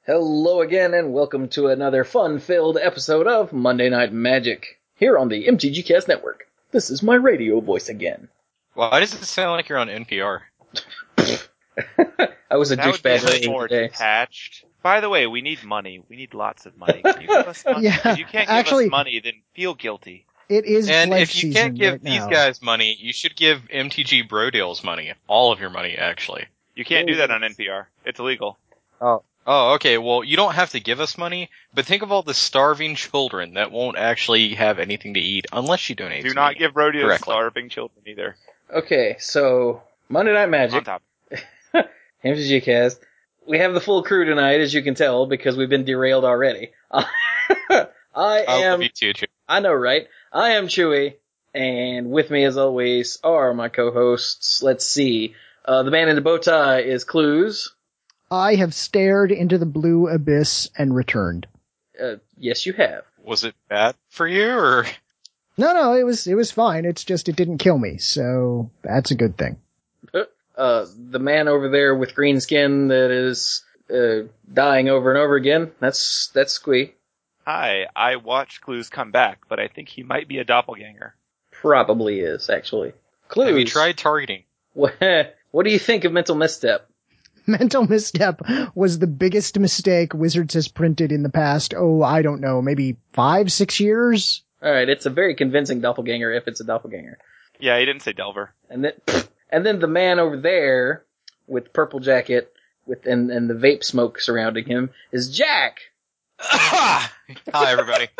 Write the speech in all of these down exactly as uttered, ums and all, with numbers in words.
Hello again, and welcome to another fun-filled episode of Monday Night Magic, here on the M T G Cast Network. This is my radio voice again. Why does it sound like you're on N P R? I was a that douchebag would be earlier more today. detached. By the way, we need money. We need lots of money. Can you give us money? Yeah, if you can't give actually- us money, then feel guilty. It is And pledge if you season can't give right these now. guys money, you should give M T G Bro Deals money. All of your money, actually. You can't do that on N P R. It's illegal. Oh. Oh, okay. Well, you don't have to give us money, but think of all the starving children that won't actually have anything to eat unless you donate Do to not me give rodeos directly. starving children either. Okay, so, Monday Night On Magic, top. M T G Cast. We have the full crew tonight, as you can tell, because we've been derailed already. I I am... love you too, Chew. I know, right? I am Chewy, and with me, as always, are my co-hosts. Let's see. Uh, the man in the bow tie is Clues. I have stared into the blue abyss and returned. Uh, yes, you have. Was it bad for you, or? No, no, it was it was fine. It's just it didn't kill me, so that's a good thing. Uh, the man over there with green skin that is uh, dying over and over again, that's that's Squee. Hi, I watched Clues come back, but I think he might be a doppelganger. Probably is, actually. Clues. Have you tried targeting? What, what do you think of Mental Misstep? Mental Misstep was the biggest mistake Wizards has printed in the past, oh, I don't know, maybe five, six years? Alright, it's a very convincing doppelganger if it's a doppelganger. Yeah, he didn't say Delver. And then, and then the man over there with purple jacket with and, and the vape smoke surrounding him is Jack. Hi, everybody.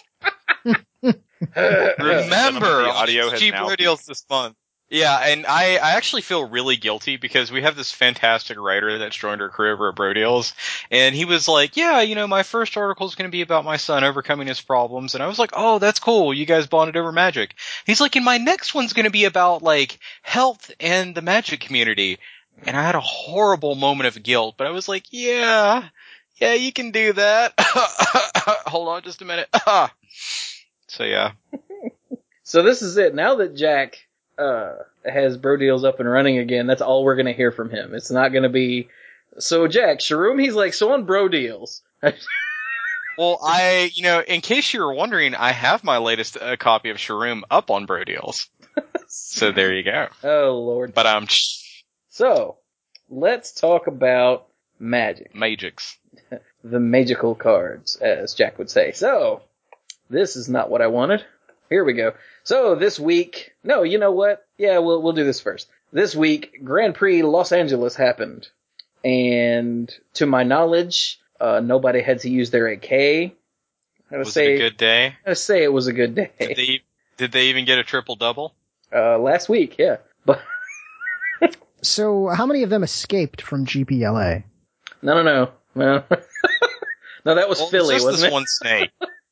Remember, The audio has Cheap now Bro Deals this month. Yeah, and I, I actually feel really guilty because we have this fantastic writer that's joined our crew over at Bro Deals, and he was like, yeah, you know, my first article is going to be about my son overcoming his problems, and I was like, oh, that's cool, you guys bonded over magic. He's like, and my next one's going to be about, like, health and the magic community, and I had a horrible moment of guilt, but I was like, yeah, yeah, you can do that. Hold on just a minute. So, yeah. So this is it. Now that Jack uh has Bro Deals up and running again, that's all we're going to hear from him. It's not going to be, so Jack, Sharoom, he's like, so on Bro Deals. Well, I, you know, in case you were wondering, I have my latest uh, copy of Sharoom up on Bro Deals. So there you go. Oh, Lord. But um, So, let's talk about magic. Magics. The magical cards, as Jack would say. So, this is not what I wanted. Here we go. So, this week, no, you know what? Yeah, we'll, we'll do this first. This week, Grand Prix Los Angeles happened. And, to my knowledge, uh, nobody had to use their A K. I would Was say, it a good day? I would say it was a good day. Did they, did they even get a triple double? Uh, last week, yeah. But, So how many of them escaped from G P L A? no, no, no. No, no that was Well, Philly, it's just wasn't this it? one snake.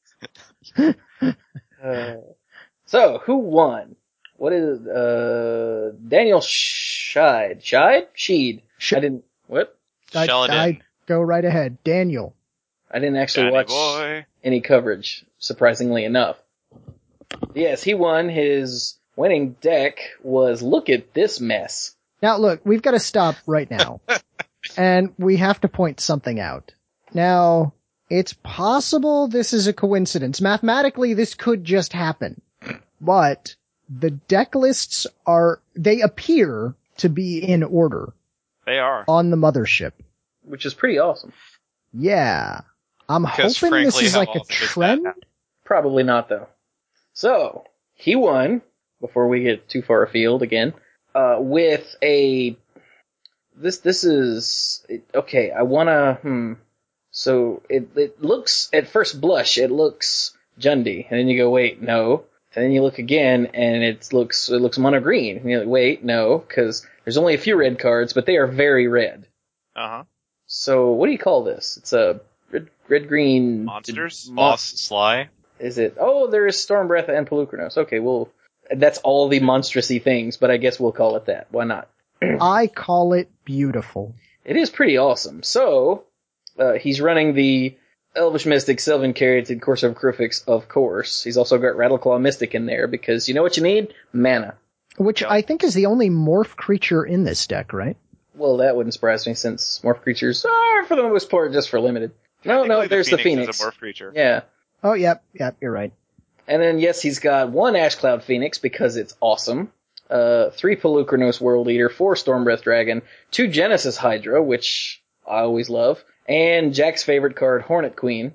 Uh, so, who won? What is, uh, Daniel Scheid? Scheid? Sheed. Sh- I didn't, what? I, Sheldon. I go right ahead. Daniel. I didn't actually Johnny watch boy. any coverage, surprisingly enough. Yes, he won. His winning deck was, look at this mess. Now look, we've got to stop right now. And we have to point something out. Now, it's possible this is a coincidence. Mathematically, this could just happen. But the deck lists are, they appear to be in order They are. on the mothership. Which is pretty awesome. Yeah. I'm Because hoping this frankly, is how like a often does that trend. happen? Probably not, though. So, he won, before we get too far afield again, uh, with a, this, this is, okay, I wanna, hmm, so it, it looks, at first blush, it looks Jundi, and then you go, wait, no, and then you look again, and it looks, it looks mono green, and you're like, wait, no, because there's only a few red cards, but they are very red. Uh-huh. So, what do you call this? It's a red, red green Monsters? Mon- Boss Sly. Is it? Oh, there is Stormbreath and Pelucranos. Okay, well, that's all the monstrous-y things, but I guess we'll call it that. Why not? I call it beautiful. It is pretty awesome. So, uh, he's running the Elvish Mystic, Sylvan Caryatid, Corsair of Crucifix, of course. He's also got Rattleclaw Mystic in there, because you know what you need? Mana. Which Yep. I think is the only morph creature in this deck, right? Well, that wouldn't surprise me since morph creatures are, for the most part, just for limited. No, no, Technically, there's the Phoenix Phoenix. is a morph creature. Yeah. Oh, yep, yep, you're right. And then, yes, he's got one Ash Cloud Phoenix because it's awesome. Uh, three Pelucranos World Eater, four Stormbreath Dragon, two Genesis Hydra, which I always love, and Jack's favorite card, Hornet Queen.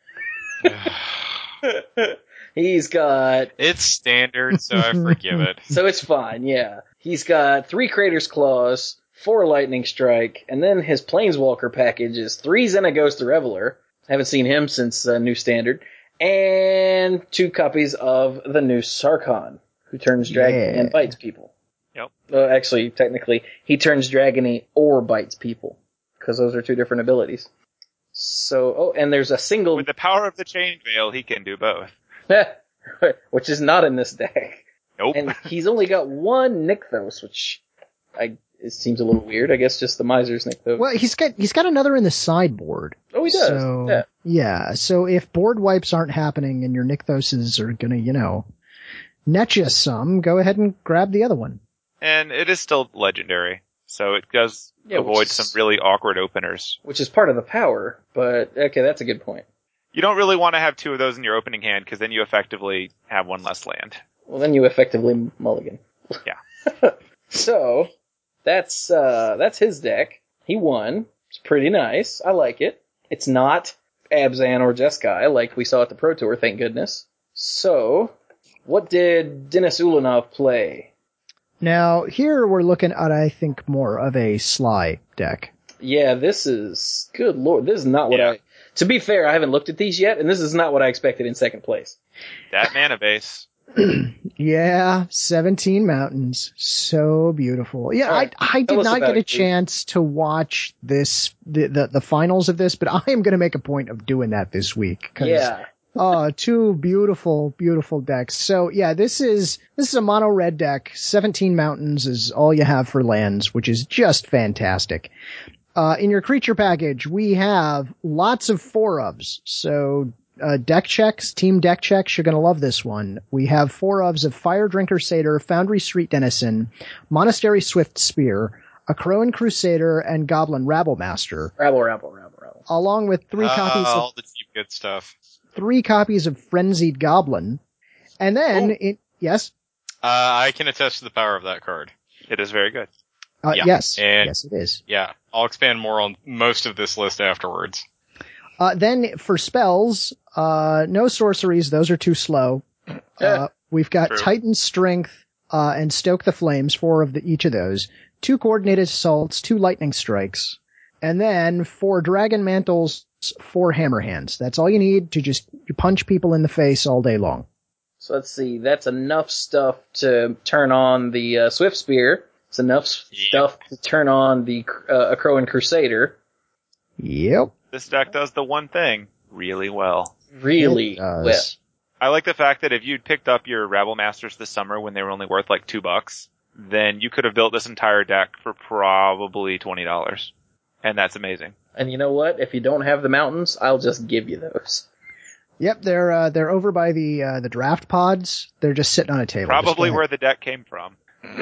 He's got... It's standard, so I forgive it. So it's fine, yeah. He's got three Crater's Claws, four Lightning Strike, and then his Planeswalker package is three Xenaghost Reveler. Haven't seen him since uh, New Standard. And two copies of the new Sarkhan, who turns dragon Yeah. and bites people. Yep. Well, actually, technically, he turns dragony or bites people, because those are two different abilities. So, oh, and there's a single... With the power of the Chain Veil, he can do both. which is not in this deck. Nope. And he's only got one Nykthos, which I it seems a little weird. I guess just the Miser's Nykthos. Well, he's got he's got another in the sideboard. Oh, he does. So, Yeah. yeah. So if board wipes aren't happening and your Nykthoses are gonna, you know, net you some, go ahead and grab the other one. And it is still legendary, so it does Yeah, which avoid is- some really awkward openers. Which is part of the power, but okay, that's a good point. You don't really want to have two of those in your opening hand, because then you effectively have one less land. Well, then you effectively mulligan. Yeah. So, that's, uh, that's his deck. He won. It's pretty nice. I like it. It's not Abzan or Jeskai like we saw at the Pro Tour, thank goodness. So, what did Denis Ulanov play? Now, here we're looking at, I think, more of a Sly deck. Yeah, this is, good lord, this is not what Yeah. I, to be fair, I haven't looked at these yet, and this is not what I expected in second place. That mana base. Yeah, seventeen mountains. So beautiful. Yeah, All right. I I Tell did us not about get a it, please. chance to watch this, the, the, the finals of this, but I am going to make a point of doing that this week. 'Cause, Yeah. oh, two beautiful, beautiful decks. So yeah, this is, this is a mono red deck. seventeen mountains is all you have for lands, which is just fantastic. Uh, in your creature package, we have lots of four ofs. So, uh, deck checks, team deck checks, you're gonna love this one. We have four ofs of Fire Drinker Satyr, Foundry Street Denizen, Monastery Swift Spear, a Crowan Crusader, and Goblin Rabblemaster, Rabble, rabble, rabble, rabble. along with three Ah, copies of all the cheap good stuff. three copies of Frenzied Goblin. And then, Ooh. it, yes? Uh, I can attest to the power of that card. It is very good. Uh, Yeah, yes. and- Yes, it is. Yeah, I'll expand more on most of this list afterwards. Uh, then for spells, uh, no sorceries. Those are too slow. Uh, we've got True. Titan Strength, uh, and Stoke the Flames, four of the, each of those. Two Coordinated Assaults, two Lightning Strikes. And then for Dragon Mantles, four Hammer Hands. That's all you need to just punch people in the face all day long. So let's see, that's enough stuff to turn on the uh, Swift Spear. It's enough s- Yep. stuff to turn on the uh, Crowan Crusader. Yep. This deck does the one thing really well. Really It does. well. I like the fact that if you'd picked up your Rabble Masters this summer when they were only worth like two bucks, then you could have built this entire deck for probably twenty dollars. And that's amazing. And you know what? If you don't have the mountains, I'll just give you those. Yep, they're, uh, they're over by the, uh, the draft pods. They're just sitting on a table. Just Probably go where ahead. the deck came from.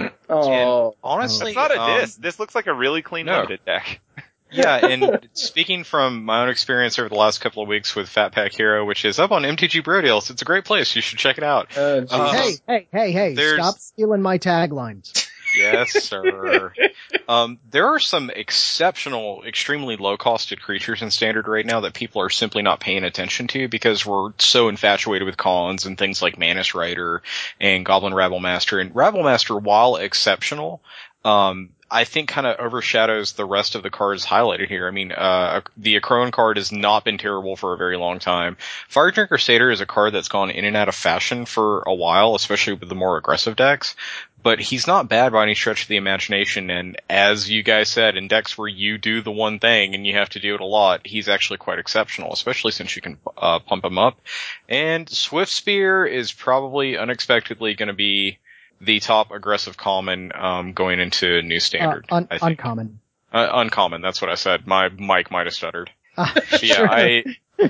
Oh, Honestly, It's not a um, diss. This looks like a really clean no. limited deck. Yeah, and speaking from my own experience over the last couple of weeks with Fat Pack Hero, which is up on M T G Bro Deals, it's a great place. You should check it out. uh, geez. Uh, Hey, hey, hey, hey, there's- stop stealing my taglines. Yes, sir. um, there are some exceptional, extremely low-costed creatures in Standard right now that people are simply not paying attention to because we're so infatuated with cons and things like Manus Rider and Goblin Rabblemaster. And Rabblemaster, while exceptional, um, I think kind of overshadows the rest of the cards highlighted here. I mean, uh, the Akroan card has not been terrible for a very long time. Fire Drinker Satyr is a card that's gone in and out of fashion for a while, especially with the more aggressive decks. But he's not bad by any stretch of the imagination, and as you guys said, in decks where you do the one thing and you have to do it a lot, he's actually quite exceptional, especially since you can uh, pump him up. And Swift Spear is probably unexpectedly going to be the top aggressive common um, going into New Standard. Uh, un- I think. uncommon. Uh, uncommon, that's what I said. My mic might have stuttered. Uh, But yeah, sure. I...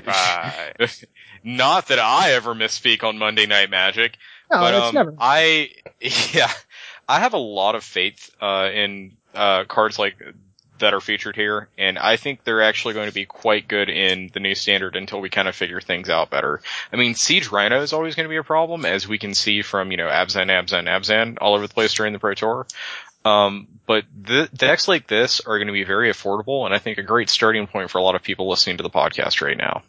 Right. Not that I ever misspeak on Monday Night Magic. No, but it's um, never. I, yeah, I have a lot of faith uh, in uh, cards like that are featured here, and I think they're actually going to be quite good in the new standard until we kind of figure things out better. I mean, Siege Rhino is always going to be a problem, as we can see from, you know, Abzan, Abzan, Abzan all over the place during the Pro Tour. Um, but the decks like this are going to be very affordable, and I think a great starting point for a lot of people listening to the podcast right now.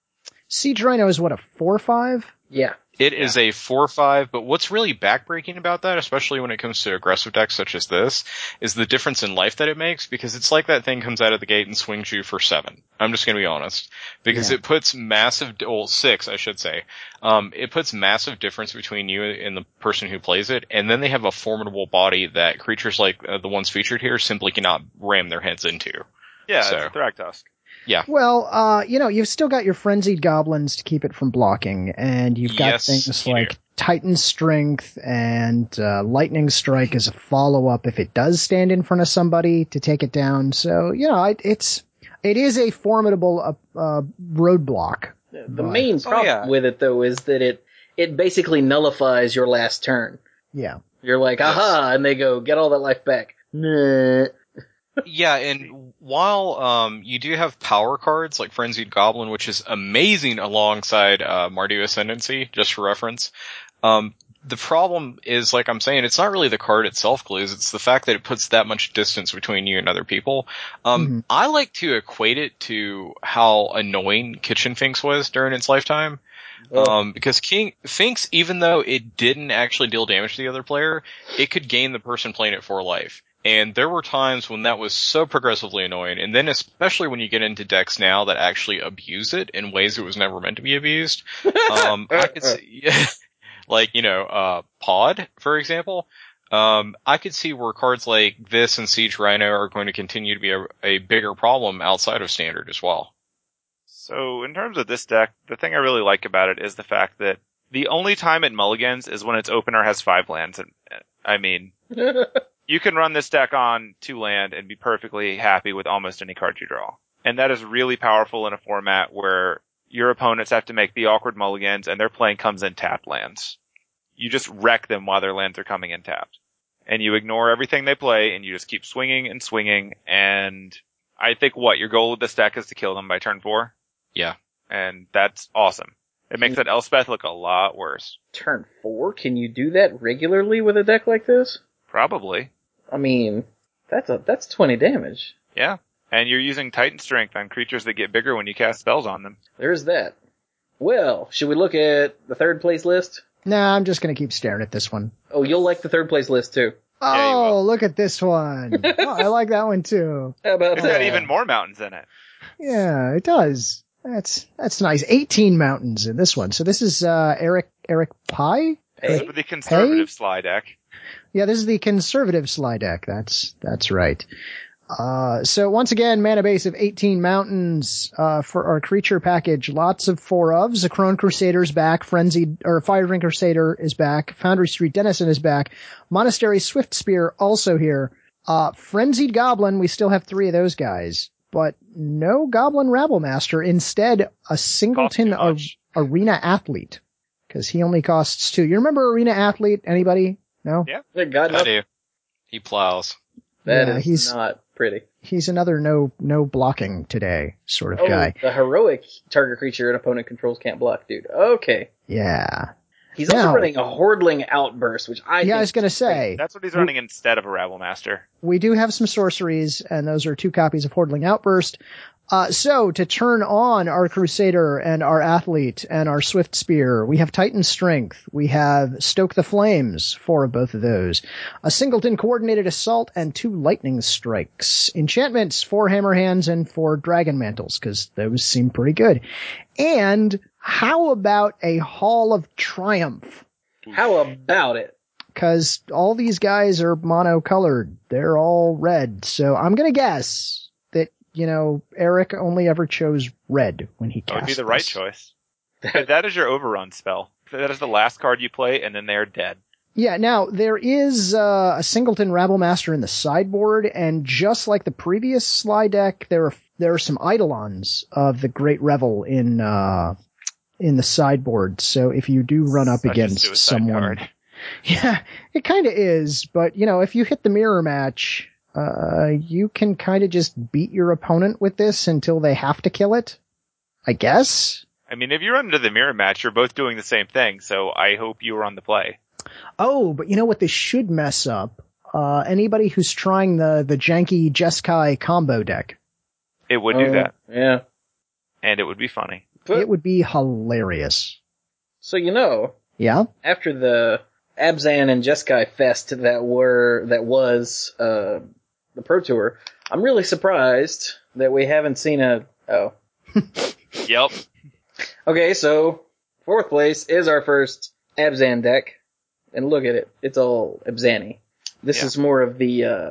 Siege Rhino is what, a four five? Yeah. It yeah. is a four five, but what's really backbreaking about that, especially when it comes to aggressive decks such as this, is the difference in life that it makes, because it's like that thing comes out of the gate and swings you for seven. I'm just gonna be honest. Because yeah. it puts massive, well, six, I should say. Um, it puts massive difference between you and the person who plays it, and then they have a formidable body that creatures like uh, the ones featured here simply cannot ram their heads into. Yeah, so. It's Thragtusk. Yeah. Well, uh, you know, you've still got your frenzied goblins to keep it from blocking, and you've got yes, things you like do. Titan Strength and uh, Lightning Strike as a follow-up if it does stand in front of somebody to take it down. So, you know, it, it's it is a formidable uh, uh, roadblock. The but, main problem oh, yeah. with it, though, is that it it basically nullifies your last turn. Yeah. You're like, aha, and they go, get all that life back. Nah. Yeah, and while um you do have power cards like Frenzied Goblin, which is amazing alongside uh Mardu Ascendancy, just for reference, um the problem is, like I'm saying, it's not really the card itself, Glues, it's the fact that it puts that much distance between you and other people. Um Mm-hmm. I like to equate it to how annoying Kitchen Finks was during its lifetime. Oh. Um, because King Finks, even though it didn't actually deal damage to the other player, it could gain the person playing it for life. And there were times when that was so progressively annoying, and then especially when you get into decks now that actually abuse it in ways it was never meant to be abused. Um, I could see, like, you know, uh, Pod, for example. Um, I could see where cards like this and Siege Rhino are going to continue to be a, a bigger problem outside of Standard as well. So, in terms of this deck, the thing I really like about it is the fact that the only time it mulligans is when its opener has five lands. And I mean, you can run this deck on two land and be perfectly happy with almost any card you draw. And that is really powerful in a format where your opponents have to make the awkward mulligans and their playing comes in tapped lands. You just wreck them while their lands are coming in tapped. And you ignore everything they play and you just keep swinging and swinging. And I think what, your goal with this deck is to kill them by turn four? Yeah. And that's awesome. It makes that Elspeth look a lot worse. Turn four? Can you do that regularly with a deck like this? Probably. I mean, that's a that's twenty damage. Yeah. And you're using Titan Strength on creatures that get bigger when you cast spells on them. There's that. Well, should we look at the third place list? Nah, I'm just gonna keep staring at this one. Oh, you'll like the third place list too. Yeah, you Oh, will. look at this one. Oh, I like that one too. How about It's that? got even more mountains in it. Yeah, it does. That's that's nice. eighteen mountains in this one. So this is uh Eric Eric Pye? Hey? For the conservative Hey? slide deck. Yeah, this is the conservative slide deck. That's that's right. Uh so once again, mana base of eighteen mountains uh for our creature package. Lots of four ofs. Zakrone Crusader's back, Frenzied or Firedrain Crusader is back, Foundry Street Denizen is back, Monastery Swift Spear also here. Uh Frenzied Goblin, we still have three of those guys. But no Goblin Rabblemaster. Instead, a Singleton Cost too much. a- Arena Athlete. Because he only costs two. You remember Arena Athlete? Anybody? No? Yeah. Thank God, I no. do. He plows. That Yeah, is he's- not pretty. He's another no no blocking today sort of Oh, guy. the heroic target creature an opponent controls can't block, dude. Okay. Yeah. He's also Now- running a Hordling Outburst, which I yeah, think I was gonna is say, That's what he's running instead of a Rabblemaster. we do have some sorceries, and those are two copies of Hordling Outburst. Uh, so, to turn on our Crusader and our Athlete and our Swift Spear, we have Titan Strength, we have Stoke the Flames, four of both of those, a Singleton Coordinated Assault, and two Lightning Strikes. Enchantments, four Hammer Hands and four Dragon Mantles, because those seem pretty good. And how about a Hall of Triumph? How about it? Because all these guys are monocolored. They're all red. So I'm going to guess that, you know, Eric only ever chose red when he That cast would be the right this. choice. But that is your overrun spell. That is the last card you play, and then they are dead. Yeah, now, there is uh, a Singleton Rabblemaster in the sideboard, and just like the previous slide deck, there are there are some Eidolons of the Great Revel in uh, in the sideboard. So if you do run up Such a against suicide someone... card. Yeah, it kind of is, but, you know, if you hit the mirror match, Uh, you can kind of just beat your opponent with this until they have to kill it, I guess. I mean, if you run into the mirror match, you're both doing the same thing, so I hope you were on the play. Oh, but you know what this should mess up? Uh, anybody who's trying the, the janky Jeskai combo deck. It would do Oh, that, Yeah. and it would be funny. But, It would be hilarious. so you know, Yeah? after the Abzan and Jeskai fest that were that was uh the Pro Tour, I'm really surprised that we haven't seen a oh. Yep. Okay, so fourth place is our first Abzan deck, and look at it, it's all Abzani. This Yeah. is more of the uh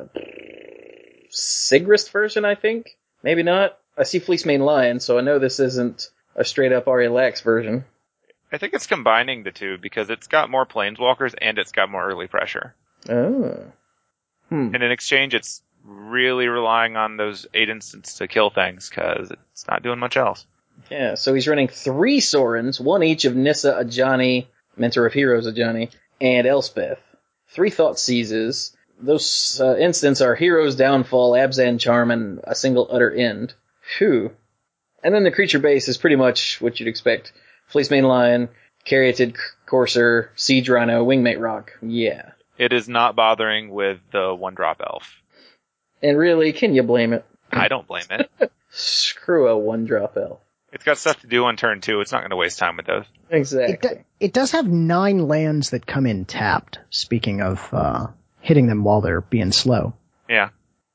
Sigrist version, I think. Maybe not. I see Fleecemane Lion, so I know this isn't a straight up Aurielax version. I think it's combining the two because it's got more planeswalkers and it's got more early pressure. Oh. Hmm. And in exchange, it's really relying on those eight instants to kill things because it's not doing much else. Yeah, so he's running three Sorens, one each of Nissa, Ajani, Mentor of Heroes Ajani, and Elspeth. Three Thought Seizes. Those uh, instants are Hero's Downfall, Abzan Charm, and a single Utter End. Phew. And then the creature base is pretty much what you'd expect. Fleecemane Lion, Caryatid Courser, Siege Rhino, Wingmate Rock. Yeah. It is not bothering with the one-drop elf. And really, can you blame it? I don't blame it. Screw a one-drop elf. It's got stuff to do on turn two. It's not going to waste time with those. It, Exactly. do, it does have nine lands that come in tapped, speaking of uh hitting them while they're being slow. Yeah.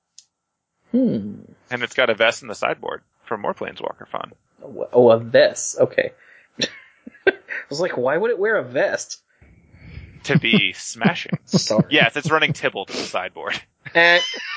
Hmm. And it's got a vest in the sideboard for more planeswalker fun. Oh, oh, a vest. Okay. I was like, why would it wear a vest? To be smashing. Sorry. Yes, it's running Tibble to the sideboard. Eh,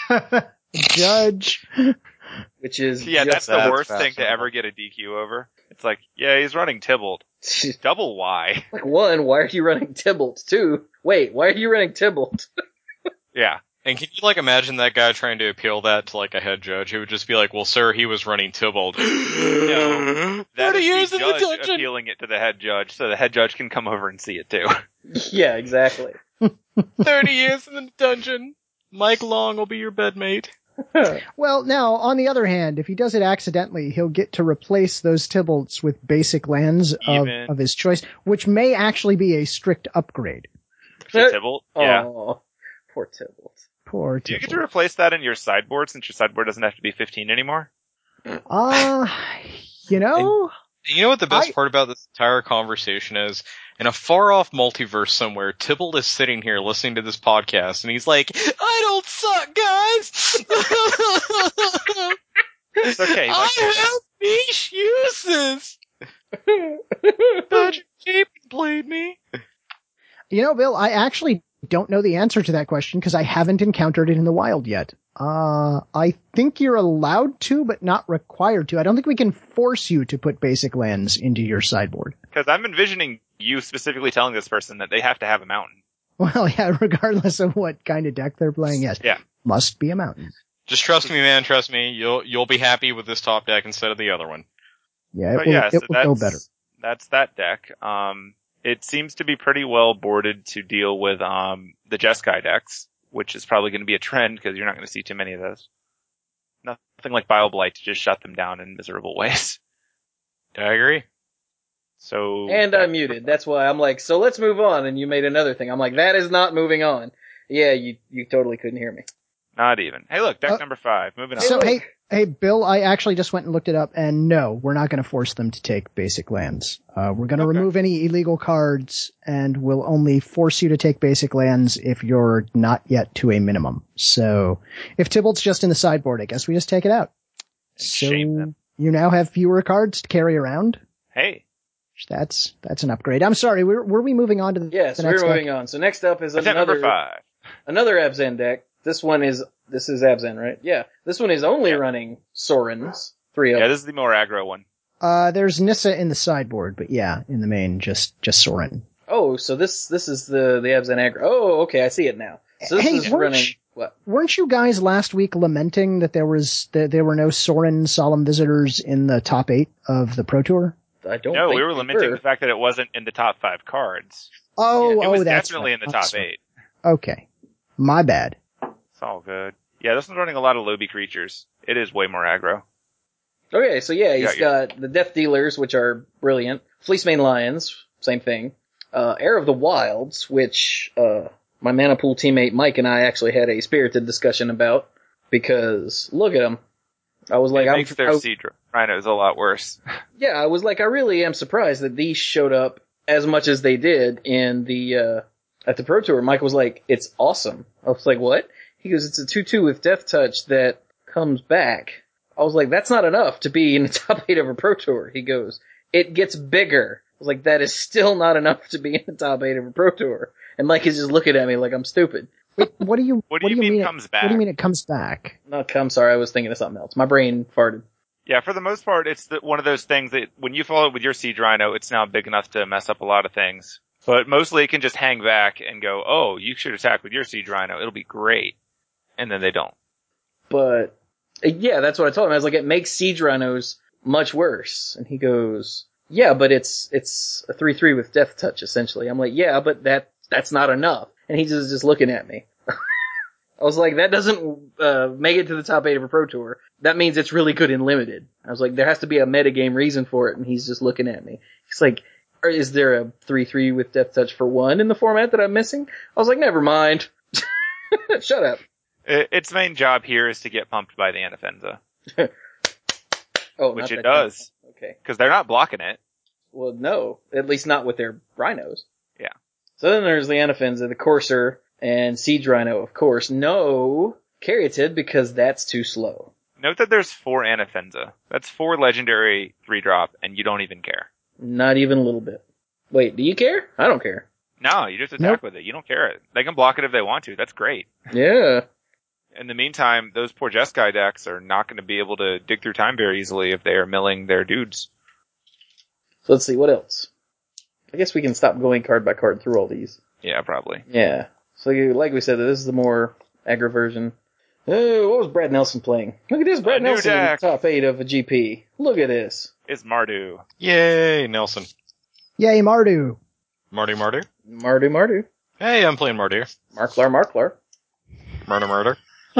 Judge. which is Yeah, that's just, the That's worst thing to fascinating. ever get a D Q over. It's like, yeah, he's running Tybalt. Double Y. like, one, why are you running Tybalt? Two, wait, why are you running Tybalt? Yeah. And can you, like, imagine that guy trying to appeal that to, like, a head judge who would just be like, well, sir, he was running Tybalt. No, that thirty is years the in the judge dungeon. appealing it to the head judge so the head judge can come over and see it too. Yeah, exactly. thirty years in the dungeon. Mike Long will be your bedmate. Well, now, on the other hand, if he does it accidentally, he'll get to replace those Tybalts with basic lands of, Even. of his choice, which may actually be a strict upgrade. To Tybalt? Yeah. Oh, poor Tybalt. Poor Do you get to Tybalt. replace that in your sideboard since your sideboard doesn't have to be fifteen anymore? Uh, you know, You know what the best I- part about this entire conversation is? In a far-off multiverse somewhere, Tybalt is sitting here listening to this podcast, and he's like, I don't suck, guys! It's okay. Like, I have niche uses! Dodge Cape played me. you know, Bill, I actually don't know the answer to that question because I haven't encountered it in the wild yet. Uh, I think you're allowed to, but not required to. I don't think we can force you to put basic lands into your sideboard. because I'm envisioning you specifically telling this person that they have to have a mountain. Well, yeah, regardless of what kind of deck they're playing, yes. Yeah. Must be a mountain. Just trust me, man, trust me. You'll you'll be happy with this top deck instead of the other one. Yeah, it But will, yeah, it so will that's, go better. that's that deck. Um, it seems to be pretty well boarded to deal with um the Jeskai decks, which is probably going to be a trend because you're not going to see too many of those. Nothing like Bioblight to just shut them down in miserable ways. I agree. So And I'm muted. That's why I'm like, so let's move on. And you made another thing. I'm like, that is not moving on. Yeah, you you totally couldn't hear me. Not even. Hey, look, deck Uh, number five. Moving on. So, look. hey, hey, Bill, I actually just went and looked it up, and no, we're not going to force them to take basic lands. Uh, we're going to Okay. remove any illegal cards, and we'll only force you to take basic lands if you're not yet to a minimum. So, if Tybalt's just in the sideboard, I guess we just take it out. So, Shame them. you now have fewer cards to carry around. Hey, That's, that's an upgrade. I'm sorry, were, were we moving on to the, Yes, the we're next moving deck? on. So next up is that's at number another five. another Abzan deck. This one is this is Abzan, right? Yeah. This one is only Yeah. running Sorens. Three of Yeah, them. this is the more aggro one. Uh, there's Nissa in the sideboard, but yeah, in the main, just, just Sorin. Oh, so this this is the the Abzan aggro. Oh, okay, I see it now. So this Hey, is weren't running you- what? Weren't you guys last week lamenting that there was that there were no Sorin Solemn Visitors in the top eight of the Pro Tour? I don't. No, think we were lamenting the fact that it wasn't in the top five cards. Oh, it oh, was that's definitely right. in the I'm top sorry. eight. Okay, my bad. It's all good. Yeah, this one's running a lot of Lobby creatures. It is way more aggro. Okay, so yeah, You he's got got the Death Dealers, which are brilliant. Fleecemane Lions, same thing. Uh, Heir of the Wilds, which, uh, my Mana Pool teammate Mike and I actually had a spirited discussion about, because look at him. I was like, It I'm, makes their I, Sea Rhinos a lot worse. yeah, I was like, I really am surprised that these showed up as much as they did in the, uh, at the Pro Tour. Mike was like, it's awesome. I was like, what? He goes, it's a two two with Death Touch that comes back. I was like, that's not enough to be in the top eight of a Pro Tour. He goes, it gets bigger. I was like, that is still not enough to be in the top eight of a Pro Tour. And Mike is just looking at me like I'm stupid. Wait, what do you, What do you mean it- comes back? What do you mean it comes back? No, I'm sorry, I was thinking of something else. My brain farted. Yeah, for the most part, it's the, one of those things that when you follow it with your Siege Rhino, it's now big enough to mess up a lot of things. But mostly it can just hang back and go, oh, you should attack with your Siege Rhino. It'll be great. And then they don't. But, yeah, that's what I told him. I was like, it makes Siege Rhinos much worse. And he goes, yeah, but it's, it's a three three with Death Touch, essentially. I'm like, yeah, but that, that's not enough. And he's just, just looking at me. I was like, that doesn't, uh, make it to the top eight of a Pro Tour. That means it's really good in Limited. I was like, there has to be a metagame reason for it, and he's just looking at me. He's like, is there a three three with Death Touch for one in the format that I'm missing? I was like, never mind. Shut up. It, its main job here is to get pumped by the Anafenza. Oh, Which not it that does. kind of- Okay. Because they're not blocking it. Well, no. At least not with their rhinos. Yeah. So then there's the Anafenza, the Courser, and Siege Rhino, of course. No Caryatid, because that's too slow. Note that there's four Anafenza. That's four legendary three drop, and you don't even care. Not even a little bit. Wait, do you care? I don't care. No, you just attack Nope. with it. You don't care it. They can block it if they want to. That's great. Yeah. In the meantime, those poor Jeskai decks are not going to be able to dig through time very easily if they are milling their dudes. So let's see, what else? I guess we can stop going card by card through all these. Yeah, probably. Yeah. So like we said, this is the more aggro version. Oh, what was Brad Nelson playing? Look at this, Brad A new Nelson in the deck. top eight of a G P. Look at this. It's Mardu. Yay, Nelson. Yay, Mardu. Marty Marty. Mardu Mardu. Hey, I'm playing Marty. Marklar Marklar. Murder Murder.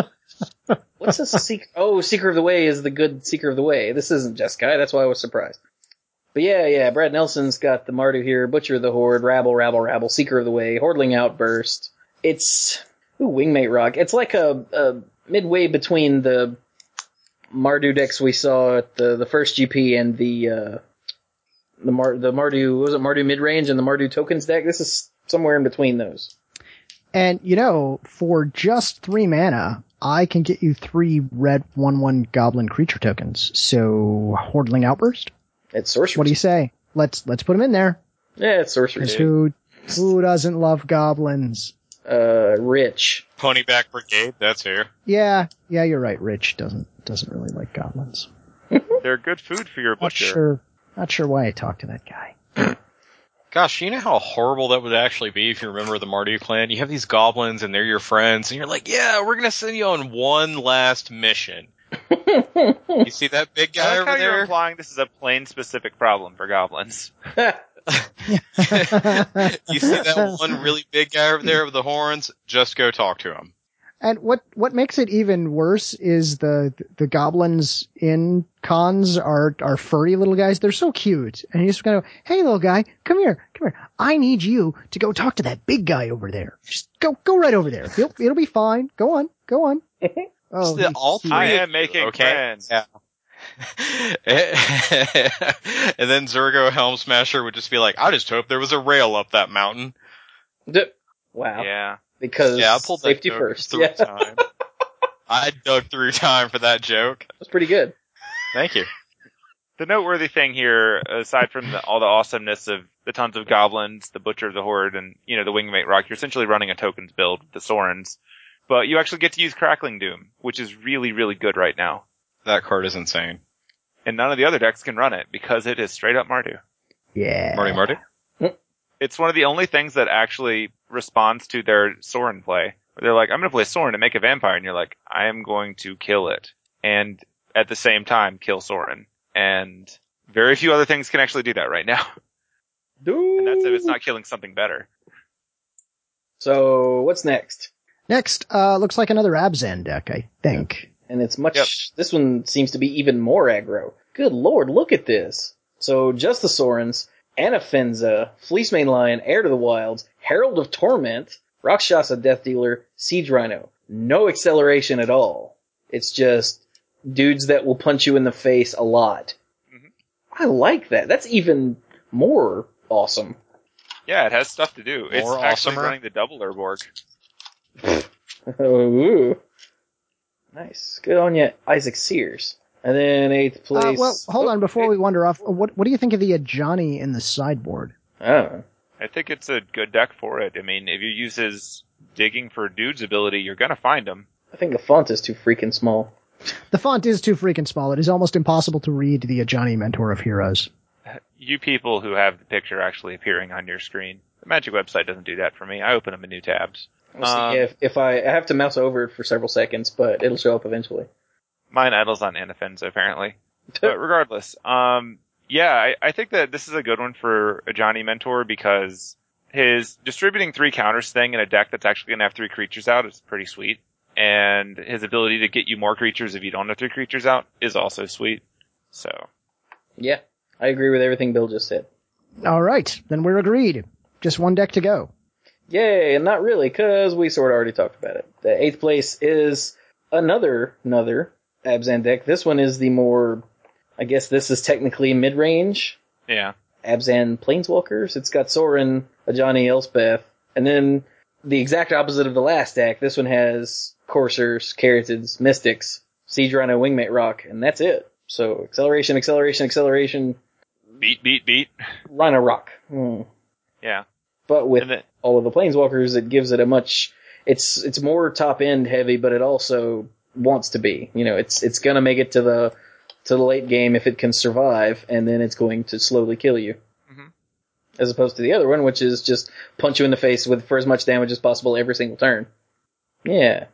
What's this Seeker? Oh, Seeker of the Way is the good Seeker of the Way. This isn't Jeskai, that's why I was surprised. But yeah, yeah, Brad Nelson's got the Mardu here, Butcher of the Horde, Rabble, Rabble, Rabble, Seeker of the Way, Hordling Outburst. It's, ooh, Wingmate Rock. It's like a, a midway between the Mardu decks we saw at the, the first G P and the, uh, the Mar, the Mardu, what was it, Mardu Midrange and the Mardu Tokens deck. This is somewhere in between those. And, you know, for just three mana, I can get you three red one one goblin creature tokens. So, Hordling Outburst? It's Sorcery. What do you say? Let's, let's put them in there. Yeah, it's Sorcery. Because who, who doesn't love goblins? Uh, Rich. Ponyback Brigade, that's here. Yeah, yeah, you're right. Rich doesn't, doesn't really like goblins. They're good food for your Not butcher. sure, not sure why I talked to that guy. Gosh, you know how horrible that would actually be if you remember the Mardu clan? You have these goblins and they're your friends, and you're like, yeah, we're gonna send you on one last mission. You see that big I guy like over how you're there? implying this is a plain specific problem for goblins. You see that one really big guy over there with the horns? Just go talk to him. And what, what makes it even worse is the, the goblins in cons are, are furry little guys. They're so cute. And you just gotta go, hey little guy, come here, come here. I need you to go talk to that big guy over there. Just go, go right over there. It'll, it'll be fine. Go on, go on. Oh, the, he's all cute. three I of am you, making okay? friends. Yeah. And then Zergo Helm Smasher would just be like, I just hope there was a rail up that mountain. D- wow. Yeah. Because Yeah, I pulled that safety joke first. through Yeah, time. I dug through time for that joke. that's pretty good. Thank you. The noteworthy thing here, aside from the, all the awesomeness of the tons of goblins, the Butcher of the Horde, and, you know, the Wingmate Rock, you're essentially running a tokens build with the Sorens. But you actually get to use Crackling Doom, which is really, really good right now. That card is insane. And none of the other decks can run it, because it is straight up Mardu. Yeah. Marty Marty? It's one of the only things that actually responds to their Soren play. They're like, I'm going to play Soren to make a vampire, and you're like, I am going to kill it. And at the same time, kill Soren. And very few other things can actually do that right now. Dude. And that's if it's not killing something better. So, what's next? Next, uh, looks like another Abzan deck, I think. And it's much, Yep. this one seems to be even more aggro. Good lord, look at this. So, just the Sorens, Anafenza, Fleecemane Lion, Heir to the Wilds, Herald of Torment, Rakshasa Death Dealer, Siege Rhino. No acceleration at all. It's just dudes that will punch you in the face a lot. Mhm. I like that. That's even more awesome. Yeah, it has stuff to do. It's More actually awesomer. running the double Urborg. Ooh. Nice. Good on you, Isaac Sears. And then eighth Uh, place. well, hold Oh, on, before hey. we wander off, what, what do you think of the Ajani in the sideboard? Oh. I think it's a good deck for it. I mean, if you use his digging for dudes ability, you're gonna find him. I think the font is too freaking small. The font is too freaking small. It is almost impossible to read the Ajani Mentor of Heroes. You people who have the picture actually appearing on your screen. The Magic website doesn't do that for me. I open them in new tabs. We'll see Um, if, if I, I have to mouse over it for several seconds, but it'll show up eventually. Mine idles on Anafenza, apparently. But regardless, um, yeah, I, I think that this is a good one for a Johnny Mentor because his distributing three counters thing in a deck that's actually going to have three creatures out is pretty sweet. And his ability to get you more creatures if you don't have three creatures out is also sweet. So, Yeah, I agree with everything Bill just said. All right, then we're agreed. Just one deck to go. Yay, and not really, cause we sort of already talked about it. The eighth place is another, another Abzan deck. This one is the more, I guess this is technically mid-range. yeah. Abzan Planeswalkers. It's got Sorin, Ajani, Elspeth, and then the exact opposite of the last deck. This one has Coursers, Carrotids, Mystics, Siege Rhino, Wingmate Rock, and that's it. So, acceleration, acceleration, acceleration, Beat, beat, beat. Rhino Rock. Hmm. Yeah. But with And then, all of the Planeswalkers, it gives it a much, it's, it's more top-end heavy, but it also wants to be. You know, it's, it's gonna make it to the, to the late game if it can survive, and then it's going to slowly kill you. Mhm. As opposed to the other one, which is just punch you in the face with for as much damage as possible every single turn. Yeah.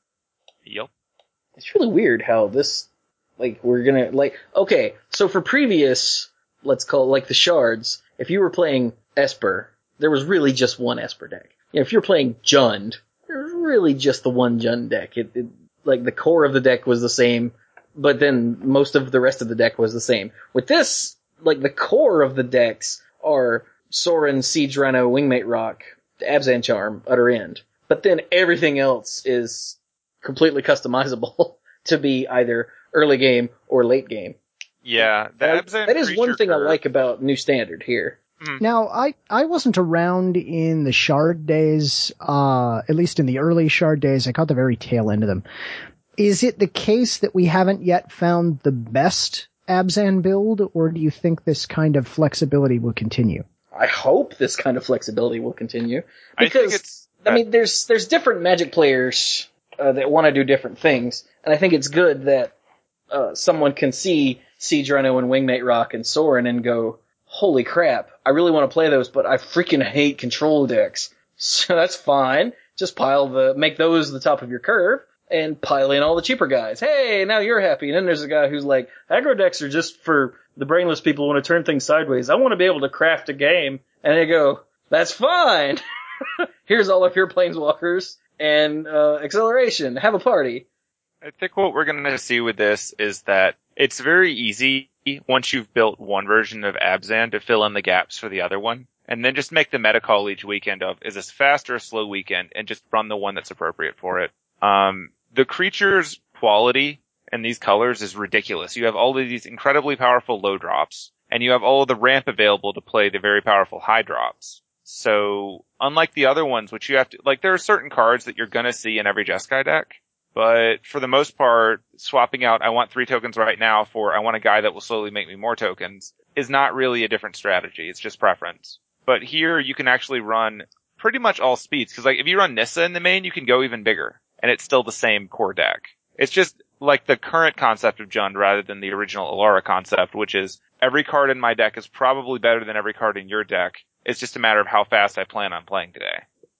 yep. It's really weird how this, like, we're gonna, like, okay, so for previous, let's call it, like, the Shards, if you were playing Esper, there was really just one Esper deck. You know, if you're playing Jund, there's really just the one Jund deck. It, it, like, the core of the deck was the same, but then most of the rest of the deck was the same. With this, like, the core of the decks are Sorin, Siege Rhino, Wingmate Rock, Abzan Charm, Utter End. But then everything else is completely customizable to be either early game or late game. Yeah. The That- Abzan that is one creature thing I curve- like about New Standard here. Now, I, I wasn't around in the Shard days, uh, at least in the early Shard days. I caught the very tail end of them. Is it the case that we haven't yet found the best Abzan build, or do you think this kind of flexibility will continue? I hope this kind of flexibility will continue. I think Because, it's, I mean, there's there's different Magic players uh, that want to do different things, and I think it's good that uh, someone can see Siege Rhino and Wingmate Rock and Sorin and go, holy crap, I really want to play those, but I freaking hate control decks. So that's fine. Just pile the, make those the top of your curve, and pile in all the cheaper guys. Hey, now you're happy. And then there's a guy who's like, aggro decks are just for the brainless people who want to turn things sideways. I want to be able to craft a game. And they go, that's fine. Here's all of your planeswalkers and uh, acceleration. Have a party. I think what we're going to see with this is that it's very easy once you've built one version of Abzan to fill in the gaps for the other one. And then just make the meta call each weekend of, is this fast or a slow weekend? And just run the one that's appropriate for it. Um, the creature's quality and these colors is ridiculous. You have all of these incredibly powerful low drops, and you have all of the ramp available to play the very powerful high drops. So, unlike the other ones, which you have to, like, there are certain cards that you're gonna see in every Jeskai deck, but for the most part, swapping out, I want three tokens right now for, I want a guy that will slowly make me more tokens, is not really a different strategy. It's just preference. But here, you can actually run pretty much all speeds, because, like, if you run Nissa in the main, you can go even bigger. And it's still the same core deck. It's just like the current concept of Jund rather than the original Alara concept, which is every card in my deck is probably better than every card in your deck. It's just a matter of how fast I plan on playing today.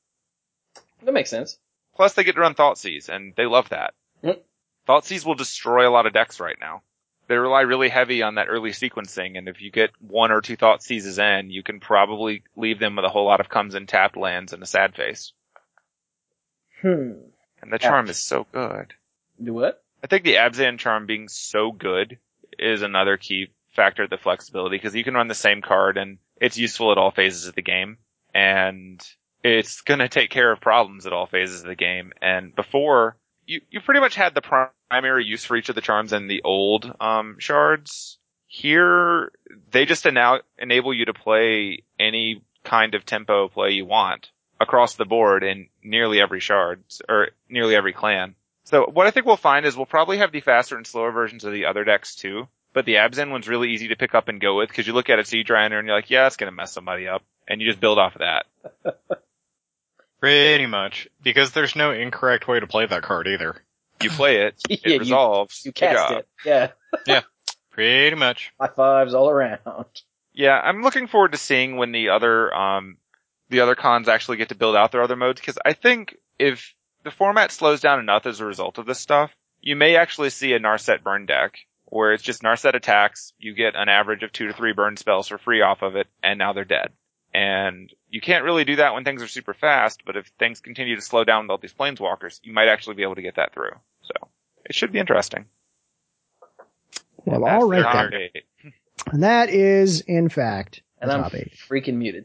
That makes sense. Plus they get to run Thoughtseize, and they love that. Mm. Thoughtseize will destroy a lot of decks right now. They rely really heavy on that early sequencing, and if you get one or two Thoughtseizes in, you can probably leave them with a whole lot of comes in tapped lands and a sad face. Hmm. And the charm Ouch. is so good. Do what? I think the Abzan charm being so good is another key factor of the flexibility, because you can run the same card and it's useful at all phases of the game, and it's going to take care of problems at all phases of the game. And before, you, you pretty much had the primary use for each of the charms in the old um, shards. Here, they just ena- enable you to play any kind of tempo play you want across the board in nearly every shard, or nearly every clan. So what I think we'll find is we'll probably have the faster and slower versions of the other decks too, but the Abzan one's really easy to pick up and go with, because you look at a Siege Rhino and you're like, yeah, it's going to mess somebody up, and you just build off of that. Pretty much. Because there's no incorrect way to play that card either. You play it, it Yeah, you- resolves. You Good cast job. it. Yeah. Yeah. Pretty much. High fives all around. Yeah, I'm looking forward to seeing when the other, um, the other cons actually get to build out their other modes, because I think if the format slows down enough as a result of this stuff, you may actually see a Narset burn deck, where it's just Narset attacks, you get an average of two to three burn spells for free off of it, and now they're dead. And you can't really do that when things are super fast, but if things continue to slow down with all these planeswalkers, you might actually be able to get that through. So, it should be interesting. Well, That's all the right top then. eight. And that is, in fact, And the I'm top eight. freaking muted.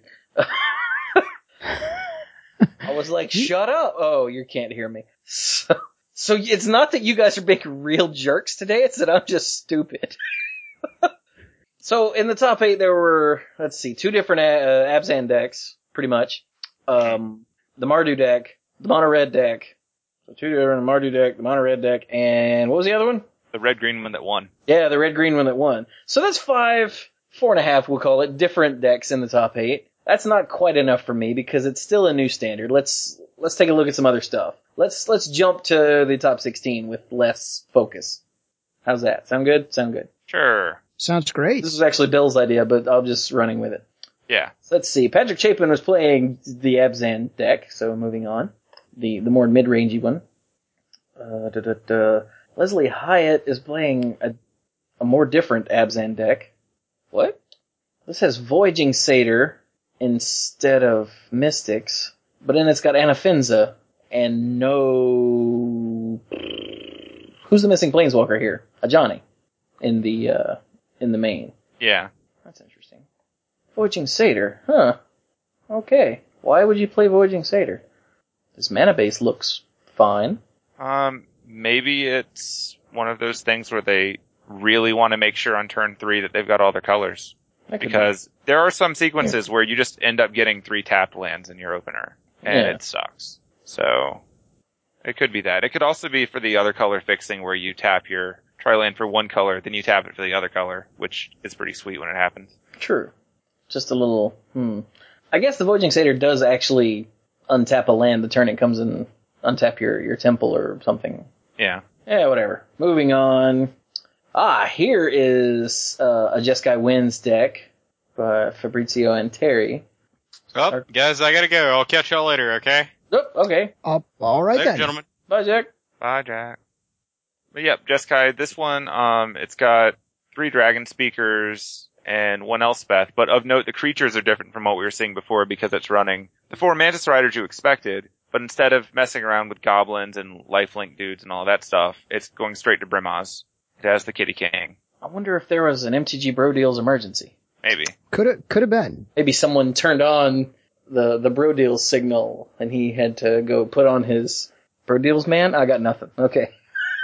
I was like, shut up. Oh, you can't hear me. So, so it's not that you guys are being real jerks today, it's that I'm just stupid. So in the top eight, there were, let's see, two different uh, Abzan decks, pretty much. Um, the Mardu deck, the Mono Red deck. So two different Mardu deck, the Mono Red deck, and what was the other one? The red-green one that won. Yeah, the red-green one that won. So that's five, four and a half, we'll call it, different decks in the top eight. That's not quite enough for me because it's still a new standard. Let's let's take a look at some other stuff. Let's let's jump to the top sixteen with less focus. How's that? Sound good? Sound good. Sure. Sounds great. This was actually Bill's idea, but I'm just running with it. Yeah. So let's see. Patrick Chapin was playing the Abzan deck, so moving on. The the more mid-rangey one. Uh, da, da, da. Leslie Hyatt is playing a, a more different Abzan deck. What? This has Voyaging Satyr instead of Mystics, but then it's got Anafinza and no... Who's the missing Planeswalker here? A Johnny in the, uh, in the main. Yeah. That's interesting. Voyaging Satyr, huh. Okay. Why would you play Voyaging Satyr? This mana base looks fine. Um, maybe it's one of those things where they really want to make sure on turn three that they've got all their colors. That could Because there are some sequences where you just end up getting three tapped lands in your opener, and Yeah. it sucks. So, it could be that. It could also be for the other color fixing where you tap your tri-land for one color, then you tap it for the other color, which is pretty sweet when it happens. be true. Just a little, hmm. I guess the Voyaging Satyr does actually untap a land the turn it comes in, untap your, your temple or something. Yeah. Yeah, whatever. Moving on. Ah, here is uh, a Jeskai Wins deck by Fabrizio and Terry. Oh, guys, I gotta go. I'll catch y'all later, okay? Oh, okay. Oh, all right Later, then. gentlemen. Bye, Jack. Bye, Jack. But yep, Jeskai, this one, um, it's got three Dragon Speakers and one Elspeth, but of note, the creatures are different from what we were seeing before because it's running the four Mantis Riders you expected, but instead of messing around with goblins and lifelink dudes and all that stuff, it's going straight to Brimaz. It has the Kitty King. I wonder if there was an M T G Bro Deals emergency. Maybe. Could have, could have been. Maybe someone turned on the, the Bro Deals signal and he had to go put on his Bro Deals man. I got nothing. Okay.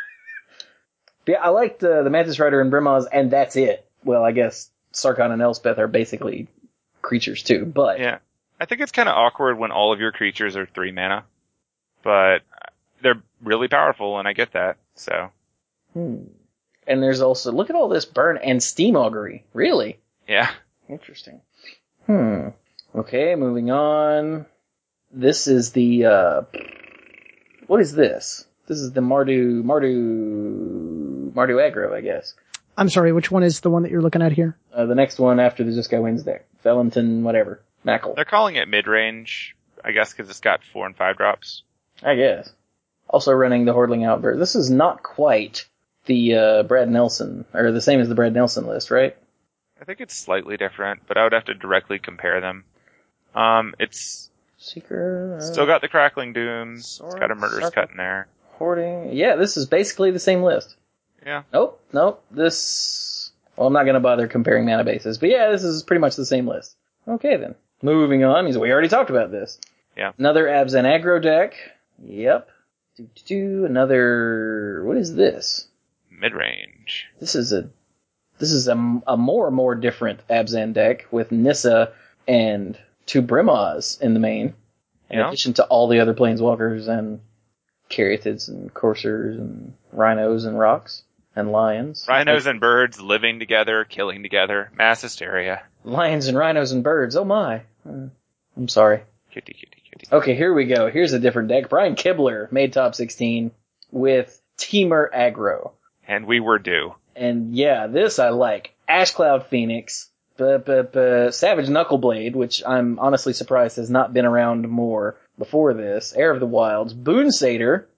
But yeah, I liked uh, the Mantis Rider and Brimaz, and that's it. Well, I guess Sarkhan and Elspeth are basically creatures too, but Yeah. I think it's kind of awkward when all of your creatures are three mana, but they're really powerful, and I get that, so. Hmm. And there's also, look at all this burn and steam augury. Really? Yeah. Interesting. Hmm. Okay, moving on. This is the, uh, what is this? This is the Mardu, Mardu, Mardu aggro, I guess. I'm sorry, which one is the one that you're looking at here? Uh, the next one after the Jeskai Wins deck. Valentin, whatever. Mackle. They're calling it mid-range, I guess because it's got four and five drops. I guess. Also running the Hordling Outburst. This is not quite the, uh, Brad Nelson, or the same as the Brad Nelson list, right? I think it's slightly different, but I would have to directly compare them. Um, it's Seeker. Uh, Still got the Crackling Dooms. Sword, It's got a Murderous Sarcoph- Cut in there. Hoarding. Yeah, this is basically the same list. Yeah. Nope, nope. This. Well, I'm not going to bother comparing mana bases, but yeah, this is pretty much the same list. Okay, then. Moving on. He's, we already talked about this. Yeah. Another Abzan aggro deck. Yep. Do, do, do. Another. What is this? Mid-range. This is a. This is a, a more and more different Abzan deck with Nissa and two Brimaz in the main. In Yeah. addition to all the other Planeswalkers and Caryatids and Coursers and Rhinos and Rocks and Lions. Rhinos and birds living together, killing together. Mass hysteria. Lions and Rhinos and Birds. Oh my. Uh, I'm sorry. Kitty, kitty, kitty. Okay, here we go. Here's a different deck. Brian Kibler made top sixteen with Teamer aggro. And we were due. And yeah, this I like. Ash Cloud Phoenix. B- b- b- Savage Knuckleblade, which I'm honestly surprised has not been around more before this. Heir of the Wilds. Boon Satyr.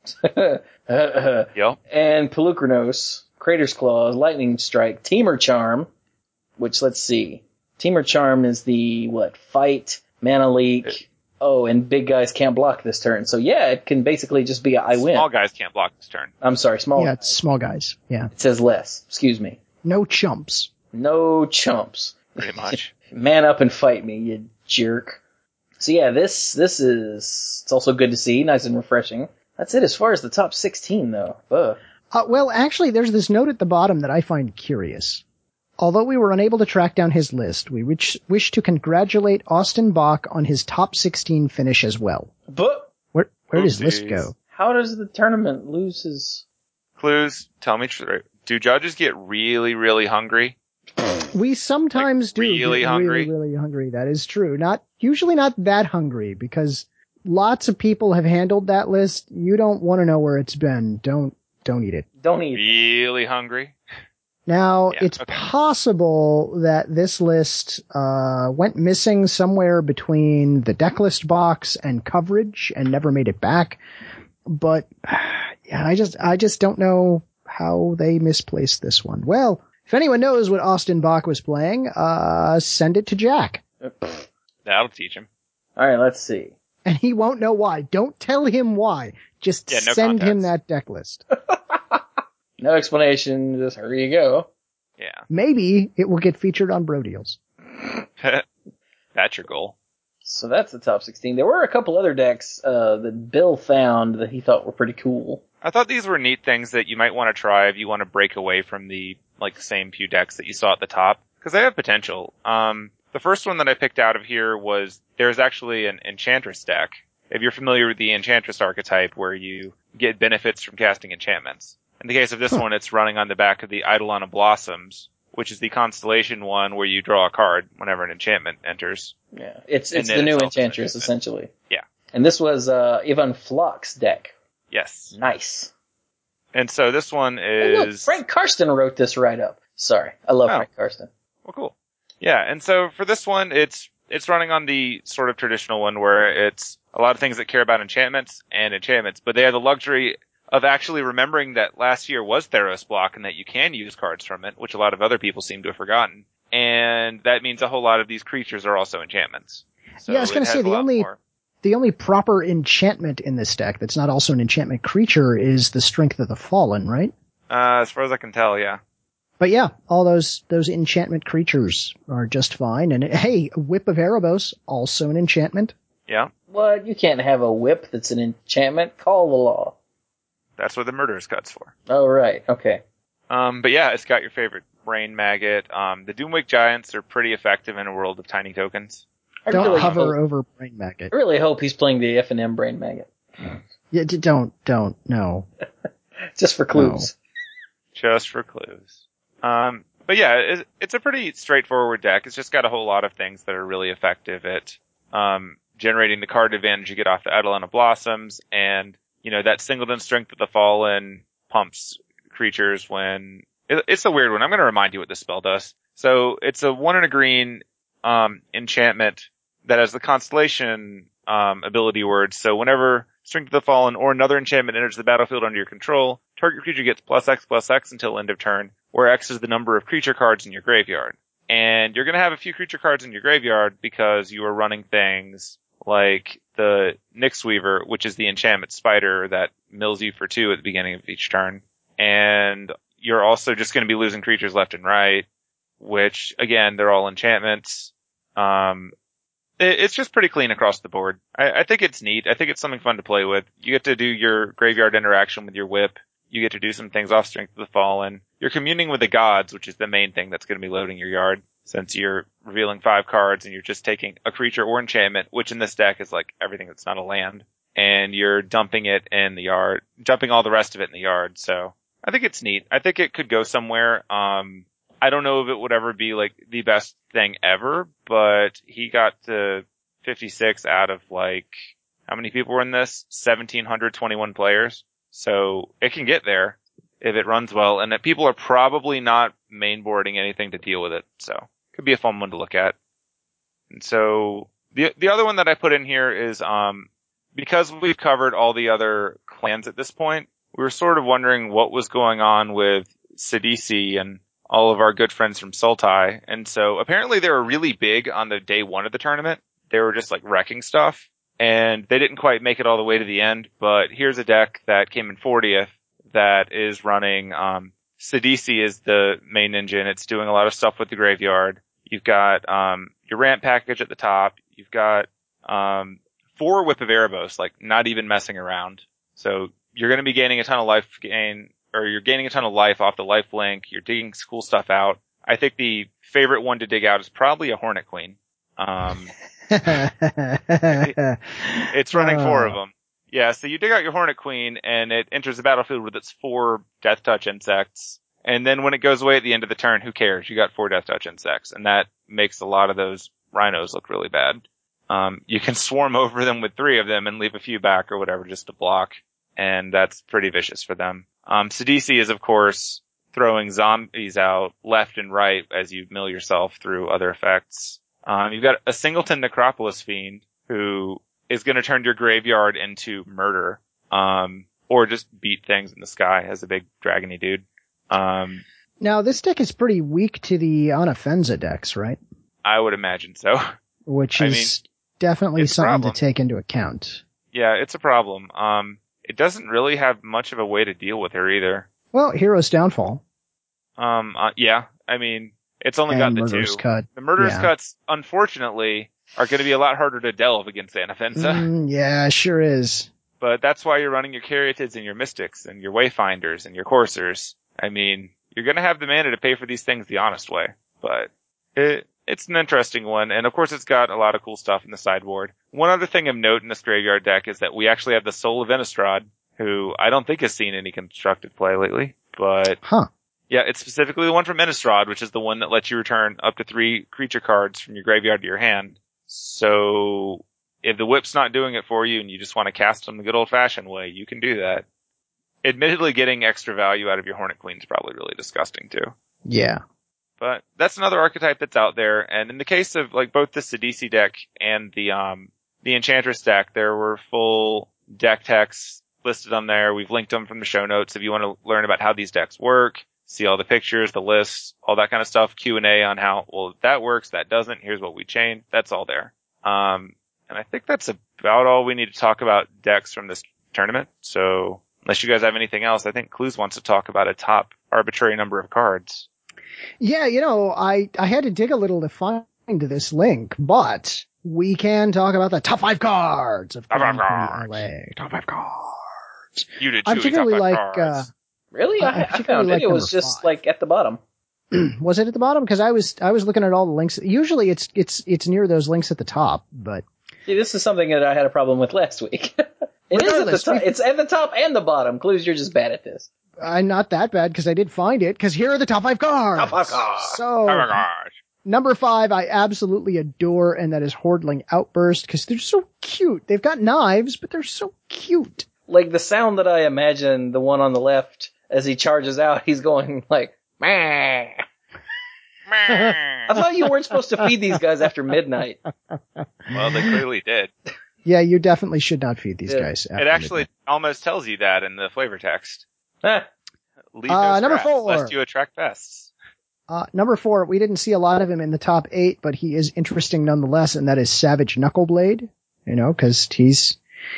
Yep. And Pelucranos. Crater's Claws. Lightning Strike. Teamer Charm. Which, let's see. Teamer Charm is the, what, fight, mana leak. Oh, and big guys can't block this turn. So yeah, it can basically just be a I win. Small guys can't block this turn. I'm sorry, small Yeah, guys. it's small guys. Yeah. It says less. Excuse me. No chumps. No chumps. Pretty much. Man up and fight me, you jerk. So yeah, this, this is, it's also good to see. Nice and refreshing. That's it as far as the top sixteen though. Ugh. Uh, well, actually, there's this note at the bottom that I find curious. Although we were unable to track down his list, we wish, wish to congratulate Austin Bach on his top sixteen finish as well. But Where, where did his list Oopsies. go? how does the tournament lose his... Clues, tell me, tr- do judges get really, really hungry? We sometimes Like, do really get hungry? really, really hungry. That is true. Not, usually not that hungry because lots of people have handled that list. You don't want to know where it's been. Don't, don't eat it. Don't eat. Really hungry? Now, Yeah, it's okay. possible that this list uh went missing somewhere between the deck list box and coverage and never made it back. But yeah, I just I just don't know how they misplaced this one. Well, if anyone knows what Austin Bach was playing, uh send it to Jack. That'll teach him. Alright, let's see. And he won't know why. Don't tell him why. Just Yeah, no send him context. that deck list. No explanation, just here you go. Yeah. Maybe it will get featured on Bro Deals. That's your goal. So that's the top sixteen. There were a couple other decks uh, that Bill found that he thought were pretty cool. I thought these were neat things that you might want to try if you want to break away from the, like, same few decks that you saw at the top. Because they have potential. Um, the first one that I picked out of here was, there's actually an Enchantress deck. If you're familiar with the Enchantress archetype where you get benefits from casting enchantments. In the case of this one, it's running on the back of the Eidolon of Blossoms, which is the constellation one where you draw a card whenever an enchantment enters. Yeah, it's And it's then the new it's also Enchantress, an essentially. Yeah. And this was uh, Ivan Flock's deck. Yes. Nice. And so this one Hey, look, is... Frank Karsten wrote this right up. Sorry, I love Oh. Frank Karsten. Well, cool. Yeah, and so for this one, it's it's running on the sort of traditional one where it's a lot of things that care about enchantments and enchantments, but they have the luxury of actually remembering that last year was Theros block and that you can use cards from it, which a lot of other people seem to have forgotten. And that means a whole lot of these creatures are also enchantments. So Yeah, I was gonna it has say, a the lot only- more. The only proper enchantment in this deck that's not also an enchantment creature is the Strength of the Fallen, right? Uh, as far as I can tell, yeah. But yeah, all those those enchantment creatures are just fine. And hey, Whip of Erebos, also an enchantment. Yeah, What? You can't have a whip that's an enchantment? Call the law. that's what the Murderous Cut's for. Oh, right. Okay. Um, but yeah, it's got your favorite Brain Maggot. Um, the Doomwake Giants are pretty effective in a world of tiny tokens. I Don't really hover hope, over Brain Maggot. I really hope he's playing the F and M Brain Maggot. Yeah, d- don't, don't, no. Just for clues. Just for clues. Um, but yeah, it, it's a pretty straightforward deck. It's just got a whole lot of things that are really effective at um, generating the card advantage you get off the Eidolon of Blossoms, and you know that Singleton Strength of the Fallen pumps creatures when it, it's a weird one. I'm going to remind you what this spell does. So it's a one and a green um, enchantment that has the Constellation um, ability word. So whenever Strength of the Fallen or another enchantment enters the battlefield under your control, target creature gets plus X plus X until end of turn, where X is the number of creature cards in your graveyard. And you're going to have a few creature cards in your graveyard because you are running things like the Nyxweaver, which is the enchantment spider that mills you for two at the beginning of each turn. And you're also just going to be losing creatures left and right, which, again, they're all enchantments. Um, it, it's just pretty clean across the board. I, I think it's neat. I think it's something fun to play with. You get to do your graveyard interaction with your whip. You get to do some things off Strength of the Fallen. You're communing with the gods, which is the main thing that's going to be loading your yard, since you're revealing five cards and you're just taking a creature or enchantment, which in this deck is like everything that's not a land, and you're dumping it in the yard, dumping all the rest of it in the yard. So I think it's neat. I think it could go somewhere. Um, I don't know if it would ever be like the best thing ever, but he got to fifty-six out of like, how many people were in this? one thousand seven hundred twenty-one players. So it can get there if it runs well, and that people are probably not mainboarding anything to deal with it. So could be a fun one to look at. And so the the other one that I put in here is um because we've covered all the other clans at this point, we were sort of wondering what was going on with Sidisi and all of our good friends from Sultai. And so apparently they were really big on the day one of the tournament. They were just like wrecking stuff, and they didn't quite make it all the way to the end. But here's a deck that came in fortieth that is running, um, Sidisi is the main engine. It's doing a lot of stuff with the graveyard. You've got, um, your ramp package at the top. You've got, um, four Whip of Erebos, like not even messing around. So you're going to be gaining a ton of life gain, or you're gaining a ton of life off the life link. You're digging cool stuff out. I think the favorite one to dig out is probably a Hornet Queen. Um, it, it's running four of them. Yeah, so you dig out your Hornet Queen, and it enters the battlefield with its four Death Touch insects. And then when it goes away at the end of the turn, who cares? You got four Death Touch insects, and that makes a lot of those rhinos look really bad. Um, you can swarm over them with three of them and leave a few back or whatever just to block, and that's pretty vicious for them. Um, Sidisi is, of course, throwing zombies out left and right as you mill yourself through other effects. Um, you've got a Singleton Necropolis Fiend who is going to turn your graveyard into murder, um, or just beat things in the sky as a big dragony dude. Um, now this deck is pretty weak to the Anafenza decks, right? I would imagine so. Which I is mean, definitely something to take into account. Yeah, it's a problem. Um, it doesn't really have much of a way to deal with her either. Well, Hero's Downfall. Um, uh, yeah, I mean, it's only and got the Murderous two. Cut. The Murderous yeah. Cuts, unfortunately, are going to be a lot harder to delve against Anafenza. Mm, yeah, sure is. But that's why you're running your Caryatids and your Mystics and your Wayfinders and your Coursers. I mean, you're going to have the mana to pay for these things the honest way. But it, it's an interesting one. And of course, it's got a lot of cool stuff in the sideboard. One other thing of note in this graveyard deck is that we actually have the Soul of Innistrad, who I don't think has seen any constructed play lately. But huh. Yeah, it's specifically the one from Innistrad, which is the one that lets you return up to three creature cards from your graveyard to your hand. So if the whip's not doing it for you and you just want to cast them the good old-fashioned way, you can do that. Admittedly, getting extra value out of your Hornet Queen is probably really disgusting, too. Yeah. But that's another archetype that's out there. And in the case of like both the Sidisi deck and the um the Enchantress deck, there were full deck texts listed on there. We've linked them from the show notes if you want to learn about how these decks work. See all the pictures, the lists, all that kind of stuff. Q and A on how, well, that works, that doesn't. Here's what we changed. That's all there. Um, and I think that's about all we need to talk about decks from this tournament. So unless you guys have anything else, I think Clues wants to talk about a top arbitrary number of cards. Yeah, you know, I, I had to dig a little to find this link, but we can talk about the top five cards of Top five Grand cards. Prix L A. Top five cards. You did too. I particularly top five like, cards. uh, Really? I- I, I I, particularly found like it. It was number just five. like at the bottom. was it at the bottom? Because I was I was looking at all the links. Usually it's it's it's near those links at the top, but See, this is something that I had a problem with last week. It is at the Regardless, top. we- It's at the top and the bottom. Clues, you're just bad at this. I'm not that bad because I did find it. Because here are the top five cards. Top five cards. So Oh my gosh. number five, I absolutely adore, and that is Hordling Outburst because they're so cute. They've got knives, but they're so cute. Like the sound that I imagine the one on the left as he charges out, he's going like, meh. I thought you weren't supposed to feed these guys after midnight. Well, they clearly did. Yeah, you definitely should not feed these Yeah. guys. It after actually midnight. almost tells you that in the flavor text. Huh. Leave Uh, no number scraps, four. lest you attract pests. Uh, number four, we didn't see a lot of him in the top eight, but he is interesting nonetheless, and that is Savage Knuckleblade. You know, cause he's,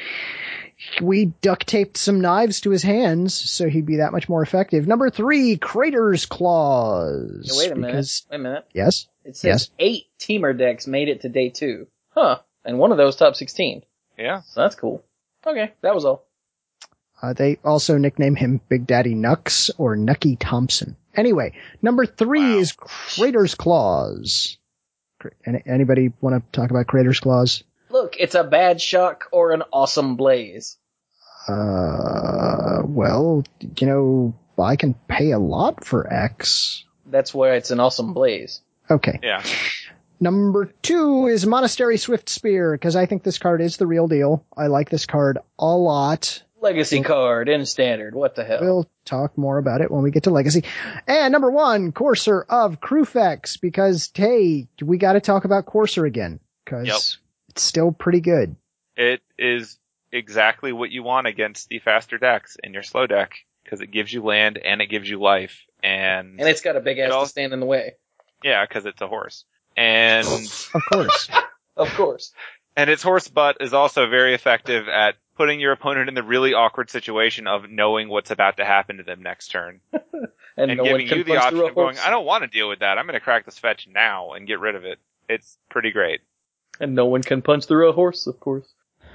we duct taped some knives to his hands so he'd be that much more effective. Number three, Crater's Claws. Hey, wait a minute. Because, Wait a minute. yes? It says Yes. eight teamer decks made it to day two. Huh. And one of those top sixteen. Yeah. So that's cool. Okay, that was all. Uh, they also nickname him Big Daddy Nux or Nucky Thompson. Anyway, number three Wow. is Crater's Claws. Cra- Any, anybody want to talk about Crater's Claws? Look, it's a bad shock or an awesome blaze. Uh, well, you know, I can pay a lot for X. That's why it's an awesome blaze. Okay. Yeah. Number two is Monastery Swift Spear, because I think this card is the real deal. I like this card a lot. Legacy card in standard. What the hell? We'll talk more about it when we get to Legacy. And number one, Courser of Crufex, because, hey, we gotta talk about Courser again, because Yep. it's still pretty good. It is exactly what you want against the faster decks in your slow deck, because it gives you land and it gives you life, and, And it's got a big ass It all- to stand in the way. yeah, because it's a horse. And Of course. Of course. and its horse butt is also very effective at putting your opponent in the really awkward situation of knowing what's about to happen to them next turn. And, And no one giving can you the punch option through a of going, horse. I don't want to deal with that. I'm going to crack this fetch now and get rid of it. It's pretty great. And no one can punch through a horse, of course.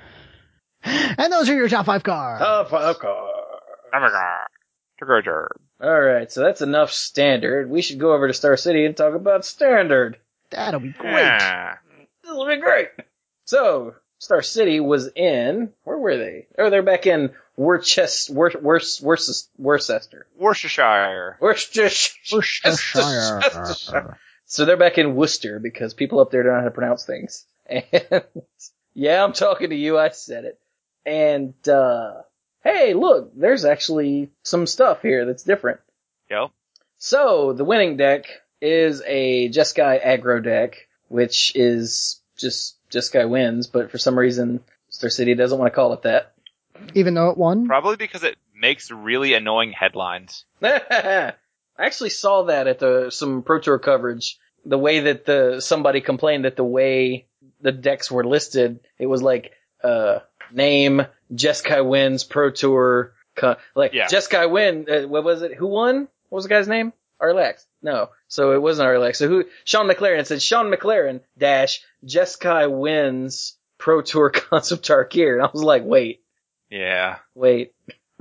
And those are your top five cards. Top five card. Oh my god. Trigger. Alright, so that's enough standard. We should go over to Star City and talk about standard. That'll be great. Yeah. This will be great. So, Star City was in, where were they? Oh, they're back in Worcester, Wor, Wor, Worcester, Worcester. Worcestershire. Worcestershire. Worcestershire. So they're back in Worcester because people up there don't know how to pronounce things. And, yeah, I'm talking to you, I said it. And, uh, hey, look, there's actually some stuff here that's different. Yep. So, the winning deck is a Jeskai aggro deck, which is just Jeskai wins, but for some reason, Star City doesn't want to call it that. Even though it won? Probably because it makes really annoying headlines. I actually saw that at the some Pro Tour coverage. The way that the somebody complained that the way the decks were listed, it was like uh name Jeskai wins Pro Tour, co- like Yeah. Jeskai win. Uh, what was it? Who won? What was the guy's name? Arlex. No, so it wasn't Arlex. So who? Sean McLaren. It said Sean McLaren dash Jeskai wins Pro Tour Concept Tarkir. And I was like, wait, Yeah. wait,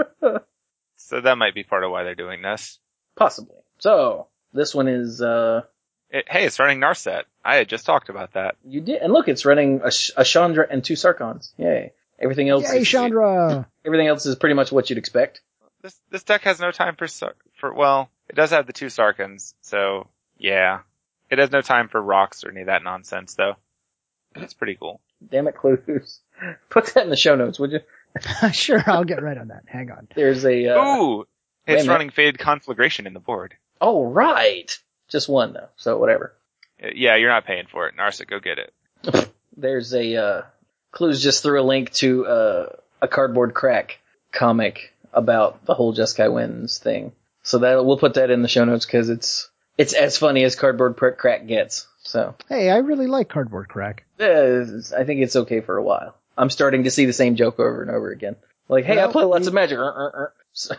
So that might be part of why they're doing this. possibly. So this one is uh. It, hey, it's running Narset. I had just talked about that. You did, and look, it's running a, Sh- a Chandra and two Sarkons. Yay! Everything else, Yay, is, Chandra! everything else is pretty much what you'd expect. This this deck has no time for Sar- for well, it does have the two Sarkans, so yeah. It has no time for rocks or any of that nonsense, though. It's pretty cool. Damn it, Clues! Put that in the show notes, would you? Sure, I'll get right on that. Hang on. There's a. Uh, Ooh, wait a it's minute. running Faded Conflagration in the board. oh right, just one though, so whatever. Uh, Yeah, you're not paying for it, Narset. Go get it. There's a. Uh, Clues just threw a link to uh, a Cardboard Crack comic about the whole Jeskai wins thing. So that we'll put that in the show notes because it's it's as funny as Cardboard Crack gets. So. Hey, I really like Cardboard Crack. Uh, I think it's okay for a while. I'm starting to see the same joke over and over again. Like, hey, Well, I play lots we- of Magic. Uh, uh, uh. So-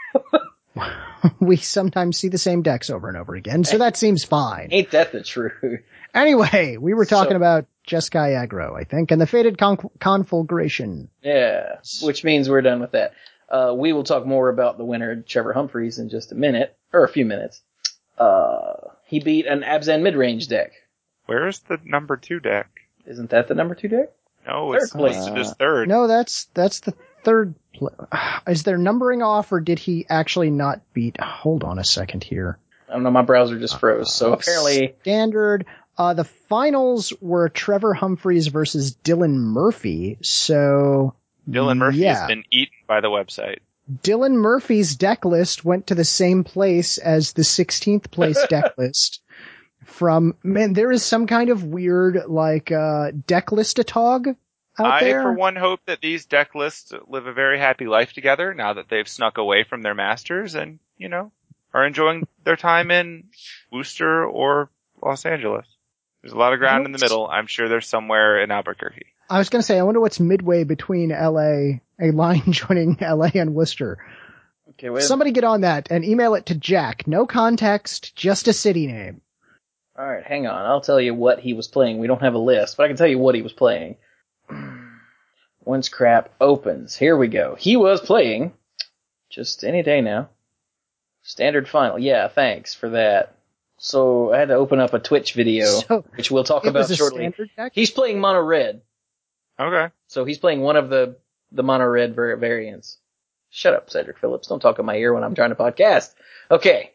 We sometimes see the same decks over and over again, so that seems fine. ain't that the truth? Anyway, we were talking So- about Jeskai aggro, I think, and the Faded Con- Conflagration. Yeah, which means we're done with that. Uh, we will talk more about the winner, Trevor Humphreys, in just a minute, or a few minutes. Uh, he beat an Abzan mid-range deck. Where's the number two deck? Isn't that the number two deck? No, it's Third place. listed as third. No, that's that's the third. Pl- Is there numbering off, or did he actually not beat? Hold on a second here. I don't know, my browser just froze, so apparently... Standard. Uh, the finals were Trevor Humphreys versus Dylan Murphy. So Dylan Murphy yeah. has been eaten by the website. Dylan Murphy's deck list went to the same place as the sixteenth place deck list. From, man, there is some kind of weird, like, uh, deck listatog out I, there. for one, hope that these deck lists live a very happy life together now that they've snuck away from their masters and, you know, are enjoying their time in Worcester or Los Angeles. There's a lot of ground in the middle. I'm sure there's somewhere in Albuquerque. I was going to say, I wonder what's midway between L A, a line joining L A and Worcester. Okay, wait. Somebody get on that and email it to Jack. No context, just a city name. All right, hang on. I'll tell you what he was playing. We don't have a list, but I can tell you what he was playing. Once crap opens, here we go. He was playing, just any day now, Standard Final. Yeah, thanks for that. So I had to open up a Twitch video, So, which we'll talk it about was a shortly. standard deck? He's playing mono red, Okay. so he's playing one of the the mono red var- variants. Shut up, Cedric Phillips. Don't talk in my ear when I'm trying to podcast. Okay.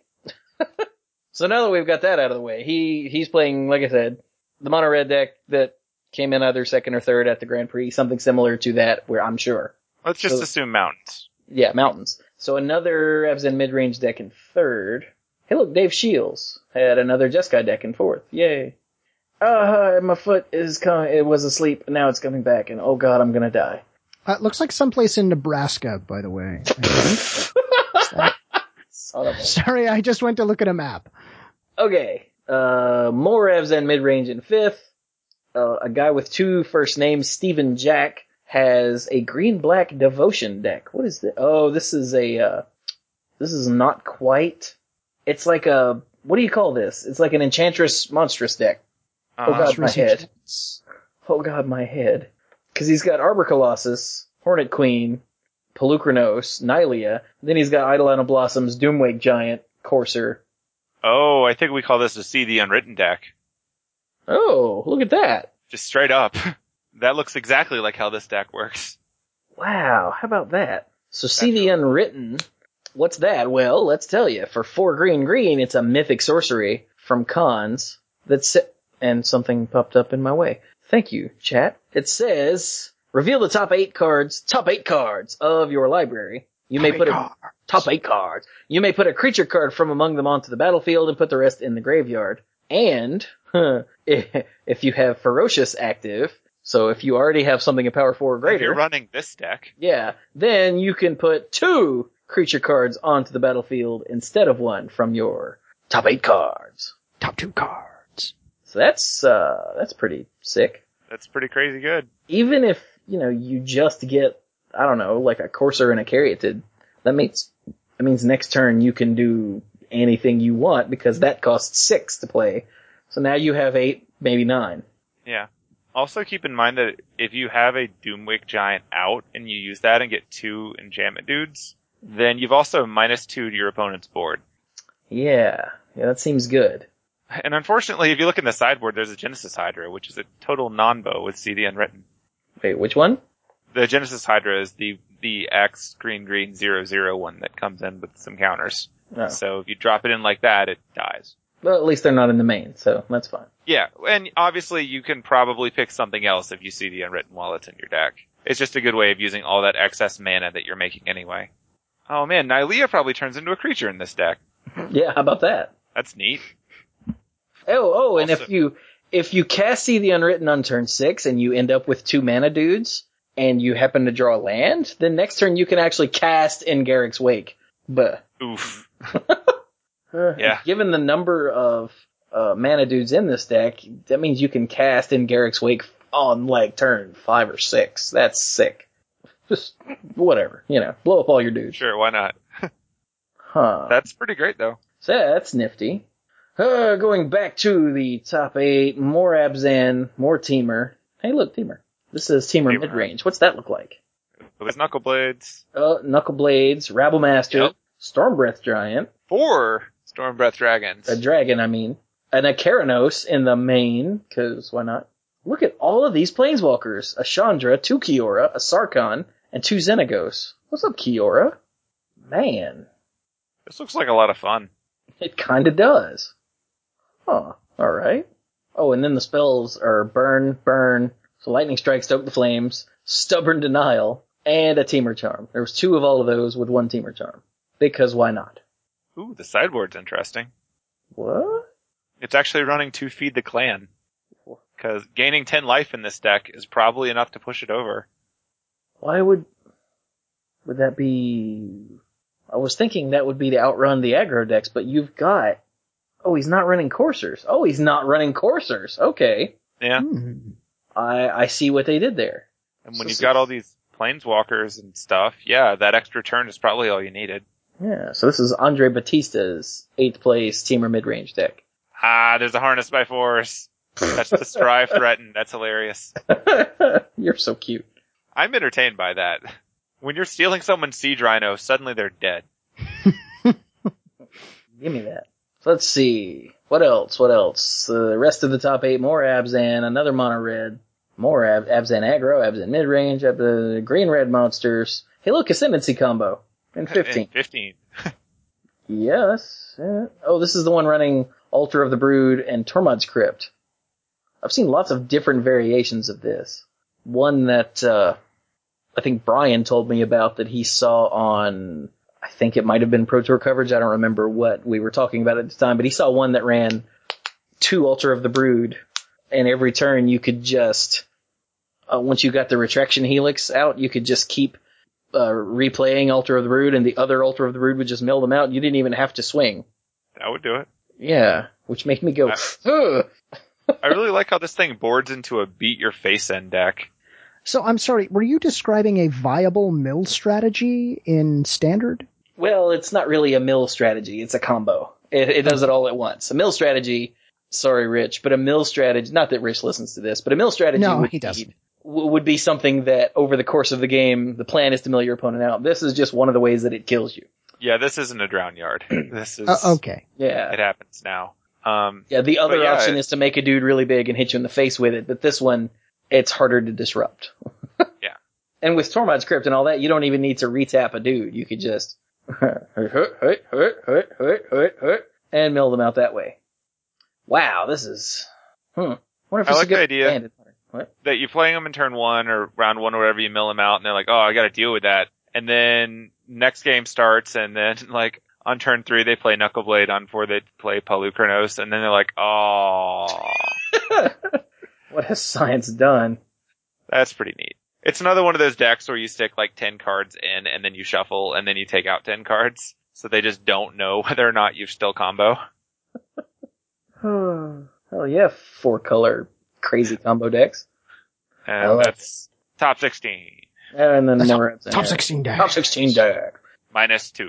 So now that we've got that out of the way, he he's playing, like I said, the mono red deck that came in either second or third at the Grand Prix, something similar to that, where I'm sure. Let's just So- assume mountains. Yeah, mountains. So another Evzen mid-range deck in third. Hey, look, Dave Shields had another Jeskai deck in fourth. Yay. Uh, my foot is coming. It was asleep. Now it's coming back, and oh god, I'm gonna die. Uh, it looks like someplace in Nebraska, by the way. I think. Son of a- Sorry, I just went to look at a map. Okay. Uh, more Evzen mid-range in fifth. Uh, a guy with two first names, Stephen Jack, has a green-black devotion deck. What is this? Oh, this is a, uh, this is not quite. It's like a, what do you call this? It's like an Enchantress Monstrous deck. Oh Uh-huh. god, my head. Oh god, my head. Cause he's got Arbor Colossus, Hornet Queen, Pelucranos, Nylea, then he's got Eidolon Blossoms, Doomwake Giant, Courser. Oh, I think we call this a See the Unwritten deck. Oh, look at that. Just straight up. That looks exactly like how this deck works. Wow, how about that? So see the Unwritten. What's that? Well, let's tell you. For four green green, it's a mythic sorcery from Khans that's, and something popped up in my way. Thank you, chat. It says, reveal the top eight cards, top eight cards of your library. You may put a, top eight cards. You may put a creature card from among them onto the battlefield and put the rest in the graveyard. And, huh, if you have Ferocious active, so if you already have something in power four or If greater, you're running this deck. yeah, then you can put two creature cards onto the battlefield instead of one from your top eight cards. Top two cards. So that's, uh, that's pretty sick. That's pretty crazy good. Even if, you know, you just get, I don't know, like a Courser and a Caryatid, that means, that means next turn you can do anything you want because that costs six to play. So now you have eight, maybe nine. Yeah. Also keep in mind that if you have a Doomwake Giant out and you use that and get two enchantment dudes, then you've also minus two to your opponent's board. Yeah, yeah, that seems good. And unfortunately, if you look in the sideboard, there's a Genesis Hydra, which is a total non-bow with See the Unwritten. Wait, which one? The Genesis Hydra is the the X green green zero zero one that comes in with some counters. Oh. So if you drop it in like that, it dies. Well, at least they're not in the main, so that's fine. Yeah, and obviously you can probably pick something else if you see the Unwritten while it's in your deck. It's just a good way of using all that excess mana that you're making anyway. Oh man, Nylea probably turns into a creature in this deck. Yeah, how about that? That's neat. Oh, oh, and Also- if you if you cast See the Unwritten on turn six and you end up with two mana dudes and you happen to draw land, then next turn you can actually cast in Garrick's Wake. But Oof. uh, Yeah. given the number of uh, mana dudes in this deck, that means you can cast in Garrick's Wake on like turn five or six. That's sick. Just whatever, you know, blow up all your dudes. Sure, why not? Huh. That's pretty great though. So that's nifty. Uh, going back to the top eight, more Abzan, more Teamer. Hey, look, Teamer. This is Teamer, Teamer. mid-range. What's that look like? There's Knuckle Blades. Uh, Knuckle Blades, Rabble Master, Yep. Stormbreath Giant, Four Stormbreath Dragons. a dragon, I mean, an Akaranos in the main, cause why not? Look at all of these Planeswalkers. A Chandra, two Kiora, a Sarkhan, and two Xenagos. What's up, Kiora? Man, This looks like a lot of fun. it kinda does. Huh, alright. Oh, and then the spells are Burn, Burn, so Lightning Strike, Stoke the Flames, Stubborn Denial, and a Teamer Charm. There was two of all of those with one Teamer Charm. Because why not? Ooh, the sideboard's interesting. What? It's actually running to Feed the Clan. Because gaining ten life in this deck is probably enough to push it over. Why would... Would that be... I was thinking that would be to outrun the aggro decks, but you've got... Oh, he's not running Coursers. Oh, he's not running Coursers. Okay. Yeah. Hmm. I I see what they did there. And when So you've got this- all these planeswalkers and stuff, yeah, that extra turn is probably all you needed. Yeah, so this is Andre Batista's eighth place Teamer mid-range deck. Ah, there's a Harness by Force. That's the Strive Threaten. That's hilarious. You're so cute. I'm entertained by that. When you're stealing someone's Siege Rhino, suddenly they're dead. Give me that. So let's see. What else? What else? The rest of the top eight, more Abzan, another mono red, more Ab- Abzan aggro, Abzan mid-range, Ab- green red monsters, Halo Ascendancy combo, and fifteen. And fifteen. Yes. Yeah. Oh, this is the one running Altar of the Brood and Tormod's Crypt. I've seen lots of different variations of this. One that uh, I think Brian told me about that he saw on, I think it might have been Pro Tour coverage. I don't remember what we were talking about at the time, but he saw one that ran two Altar of the Brood, and every turn you could just, uh, once you got the Retraction Helix out, you could just keep uh, replaying Altar of the Brood, and the other Altar of the Brood would just mill them out. You didn't even have to swing. That would do it. Yeah, which made me go, I- ugh. I really like how this thing boards into a beat your face end deck. So I'm sorry, were you describing a viable mill strategy in Standard? Well, it's not really a mill strategy. It's a combo. It, it does it all at once. A mill strategy, sorry, Rich, but a mill strategy, not that Rich listens to this, but a mill strategy No, would, he be, doesn't. w- would be something that over the course of the game, the plan is to mill your opponent out. This is just one of the ways that it kills you. Yeah, this isn't a drown yard. This is, Uh, okay. Yeah. it happens now. Um, Yeah, the other But yeah, option it- is to make a dude really big and hit you in the face with it, but this one, it's harder to disrupt. Yeah. And with Tormod's Crypt and all that, you don't even need to retap a dude. You could just and mill them out that way. Wow, this is, hmm. Wonder if I this like is good the idea. banded. What? that you're playing them in turn one or round one or whatever, you mill them out, and they're like, oh, I gotta deal with that. And then next game starts, and then like on turn three they play Knuckleblade, on four they play Palukranos, and then they're like, oh, What has science done? that's pretty neat. It's another one of those decks where you stick like ten cards in, and then you shuffle, and then you take out ten cards, so they just don't know whether or not you've still combo. Hell yeah, four color crazy combo decks. I And like that's top sixteen. And then That's more Top sixteen deck. Top sixteen deck. Minus two.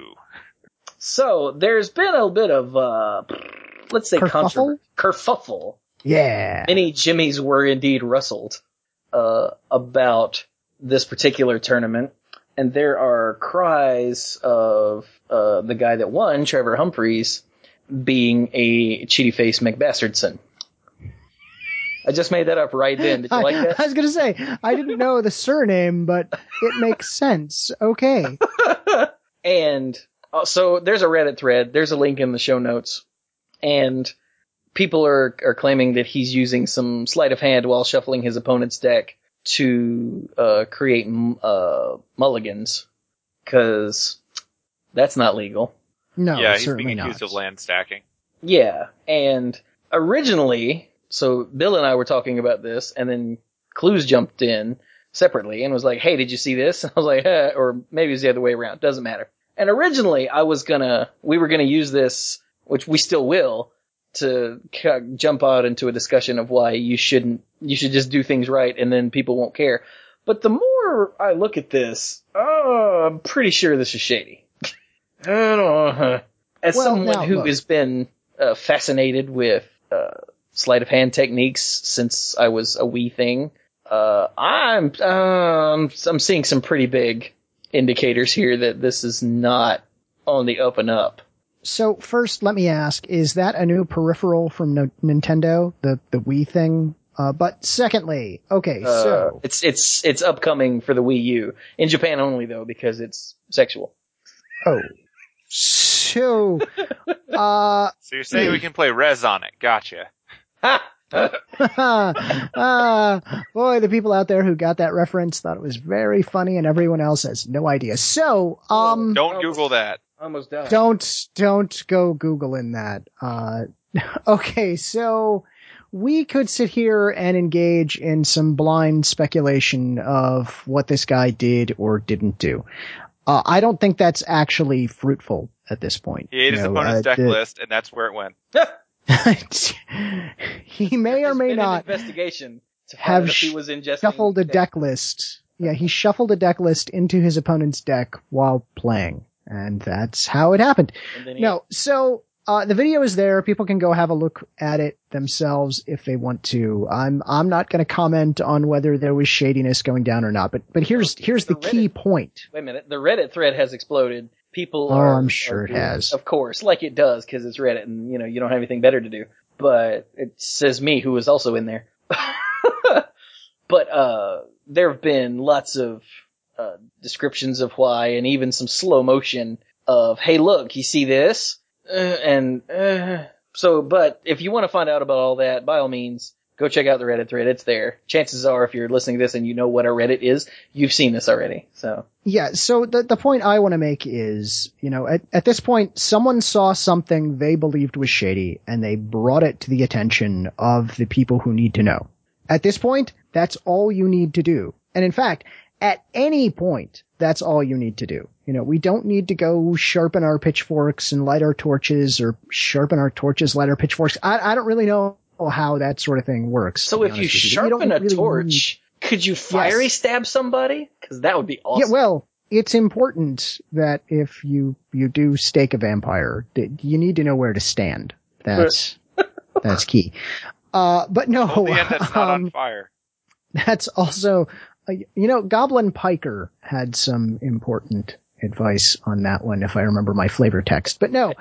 So there's been a bit of uh let's say Kerfuffle? controversy. Kerfuffle. Yeah. Many jimmies were indeed rustled uh about this particular tournament, and there are cries of uh the guy that won, Trevor Humphreys, being a cheaty face McBastardson. I just made that up right then. Did you like I, that? I was gonna say, I didn't know the surname, but it makes sense. Okay. And uh, so there's a Reddit thread. There's a link in the show notes, and people are are claiming that he's using some sleight of hand while shuffling his opponent's deck to uh, create uh, mulligans, because that's not legal. No, yeah, he's certainly being not. accused of land stacking. Yeah, and originally, so Bill and I were talking about this, and then Clues jumped in separately and was like, hey, did you see this? And I was like, eh, or maybe it's the other way around. Doesn't matter. And originally, I was gonna, we were gonna use this, which we still will, to c- jump out into a discussion of why you shouldn't, you should just do things right and then people won't care. But the more I look at this, oh, I'm pretty sure this is shady. I don't know. As Well, someone now, who look. has been uh, fascinated with uh, sleight of hand techniques since I was a wee thing, uh, I'm um, I'm seeing some pretty big indicators here that this is not on the up and up. So first, let me ask, is that a new peripheral from no- Nintendo, the, the Wii thing? Uh, but secondly, okay, Uh, so, it's it's it's upcoming for the Wii U in Japan only though because it's sexual. oh, so, uh, So you're saying we can play Rez on it. Gotcha. Ha! uh, boy, the people out there who got that reference thought it was very funny and everyone else has no idea. So, um, Don't Oh. Google that. Almost done. don't, don't go Googling that. Uh, okay, so we could sit here and engage in some blind speculation of what this guy did or didn't do. Uh, I don't think that's actually fruitful at this point. He ate You his know, opponent's uh, deck the- list, and that's where it went. he may or There's may been not. an investigation to find have out if he was ingesting shuffled a deck list. Yeah, he shuffled a deck list into his opponent's deck while playing. And that's how it happened. And then he- No, so, uh, the video is there. People can go have a look at it themselves if they want to. I'm, I'm not going to comment on whether there was shadiness going down or not, but, but here's, here's the The key Reddit- point. Wait a minute. The Reddit thread has exploded. People Oh, are. I'm sure are it doing- has. Of course, like it does, because it's Reddit, and you know you don't have anything better to do. But it says me, who was also in there. But uh, there have been lots of uh, descriptions of why, and even some slow motion of, "Hey, look, you see this?" Uh, and uh, so, but if you want to find out about all that, by all means, go check out the Reddit thread. It's there. Chances are, if you're listening to this and you know what a Reddit is, you've seen this already. So. Yeah, so the the point I want to make is, you know, at, at this point, someone saw something they believed was shady, and they brought it to the attention of the people who need to know. At this point, that's all you need to do. And in fact, at any point, that's all you need to do. You know, we don't need to go sharpen our pitchforks and light our torches, or sharpen our torches, light our pitchforks. I, I don't really know how that sort of thing works. So to be if you honest with you. You sharpen don't a really torch, could you fiery Yes. stab somebody? Because that would be awesome. Yeah, well, it's important that if you, you do stake a vampire, that you need to know where to stand. That's, that's key. Uh, but no, Hold the end that's not um, on fire. that's also, uh, you know, Goblin Piker had some important advice on that one, if I remember my flavor text. But no,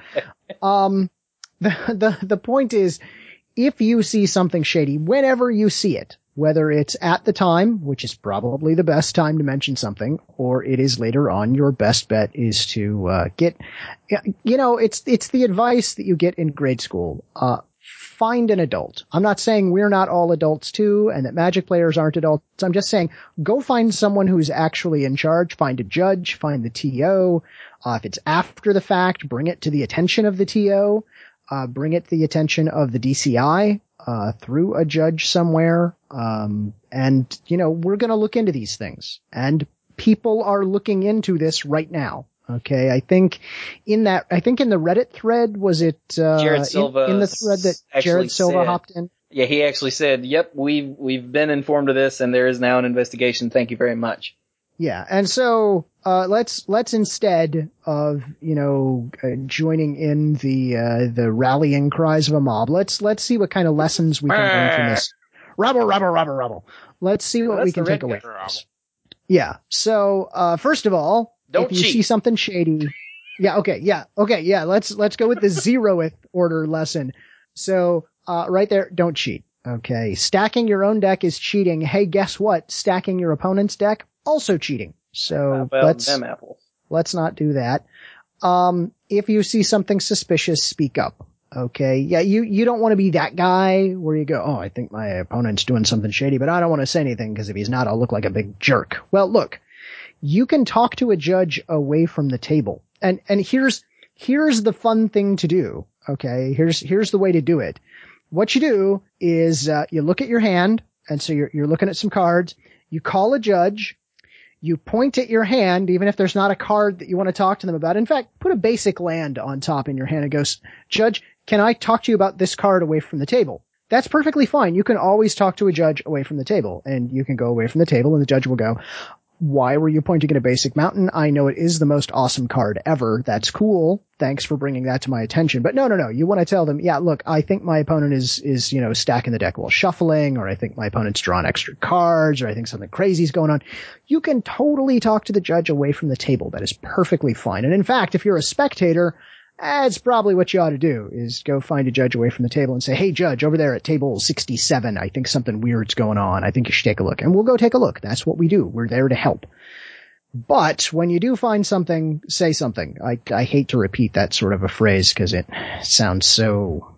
um, the, the, the point is, if you see something shady, whenever you see it, whether it's at the time, which is probably the best time to mention something, or it is later on, your best bet is to, uh, get, you know, it's, it's the advice that you get in grade school. Uh, find an adult. I'm not saying we're not all adults too, and that Magic players aren't adults. I'm just saying go find someone who's actually in charge. Find a judge, find the T O. Uh, if it's after the fact, bring it to the attention of the T O. Uh, bring it to the attention of the D C I, uh, through a judge somewhere. Um, and, you know, we're going to look into these things, and people are looking into this right now. Okay. I think in that, I think in the Reddit thread, was it, uh, Jared Silva in, in the thread that actually Jared Silva said- hopped in? Yeah, he actually said, "Yep, we've we've been informed of this, and there is now an investigation. Thank you very much." Yeah. And so, uh, let's, let's instead of, you know, uh, joining in the, uh, the rallying cries of a mob, let's, let's see what kind of lessons we can learn from this. Rubble, rubble, rubble, rubble. Let's see what Well, we that's can the take red away guy. from this. Yeah. So, uh, first of all, Don't if you cheat. see something shady, yeah, okay, yeah, okay, yeah, let's, let's go with the zeroth order lesson. So, uh, right there, don't cheat. Okay. Stacking your own deck is cheating. Hey, guess what? Stacking your opponent's deck, also cheating. So How about let's, them apples? let's not do that. Um, if you see something suspicious, speak up. Okay. Yeah. You, you don't want to be that guy where you go, "Oh, I think my opponent's doing something shady, but I don't want to say anything because if he's not, I'll look like a big jerk." Well, look, you can talk to a judge away from the table. And, and here's, here's the fun thing to do. Okay. Here's, here's the way to do it. What you do is, uh, you look at your hand. And so you're, you're looking at some cards. You call a judge. You point at your hand, even if there's not a card that you want to talk to them about. In fact, put a basic land on top in your hand and go, "Judge, can I talk to you about this card away from the table?" That's perfectly fine. You can always talk to a judge away from the table, and you can go away from the table and the judge will go, "Why were you pointing at a basic mountain? I know it is the most awesome card ever. That's cool. Thanks for bringing that to my attention." But no, no, no. You want to tell them, "Yeah, look, I think my opponent is, is, you know, stacking the deck while shuffling, or I think my opponent's drawn extra cards, or I think something crazy is going on." You can totally talk to the judge away from the table. That is perfectly fine. And in fact, if you're a spectator, that's probably what you ought to do, is go find a judge away from the table and say, "Hey, judge, over there at table sixty-seven, I think something weird's going on. I think you should take a look." And we'll go take a look. That's what we do. We're there to help. But when you do find something, say something. I, I hate to repeat that sort of a phrase because it sounds so,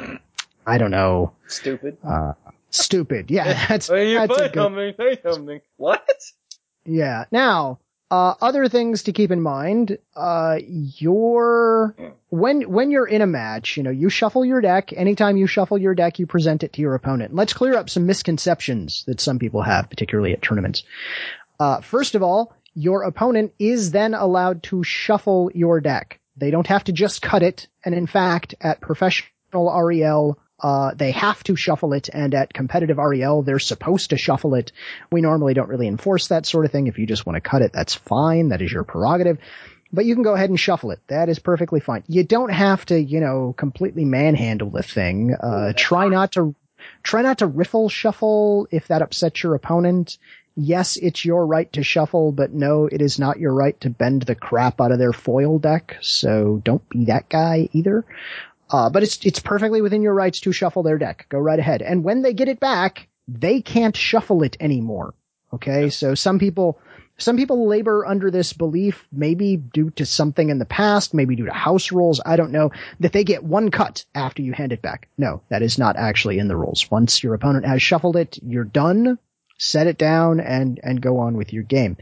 I don't know, Stupid. uh, stupid. Yeah, that's, When you that's a put good, something, say something. What? yeah. Now, uh, other things to keep in mind, uh, your, when, when you're in a match, you know, you shuffle your deck. Anytime you shuffle your deck, you present it to your opponent. Let's clear up some misconceptions that some people have, particularly at tournaments. Uh, first of all, your opponent is then allowed to shuffle your deck. They don't have to just cut it. And in fact, at professional R E L, Uh, they have to shuffle it, and at competitive R E L, they're supposed to shuffle it. We normally don't really enforce that sort of thing. If you just want to cut it, that's fine. That is your prerogative. But you can go ahead and shuffle it. That is perfectly fine. You don't have to, you know, completely manhandle the thing. Uh, try not to, try not to riffle shuffle if that upsets your opponent. Yes, it's your right to shuffle, but no, it is not your right to bend the crap out of their foil deck. So don't be that guy either. Uh, but it's, it's perfectly within your rights to shuffle their deck. Go right ahead. And when they get it back, they can't shuffle it anymore. Okay. So some people, Some people labor under this belief, maybe due to something in the past, maybe due to house rules, I don't know, that they get one cut after you hand it back. No, that is not actually in the rules. Once your opponent has shuffled it, you're done, set it down, and, and go on with your game.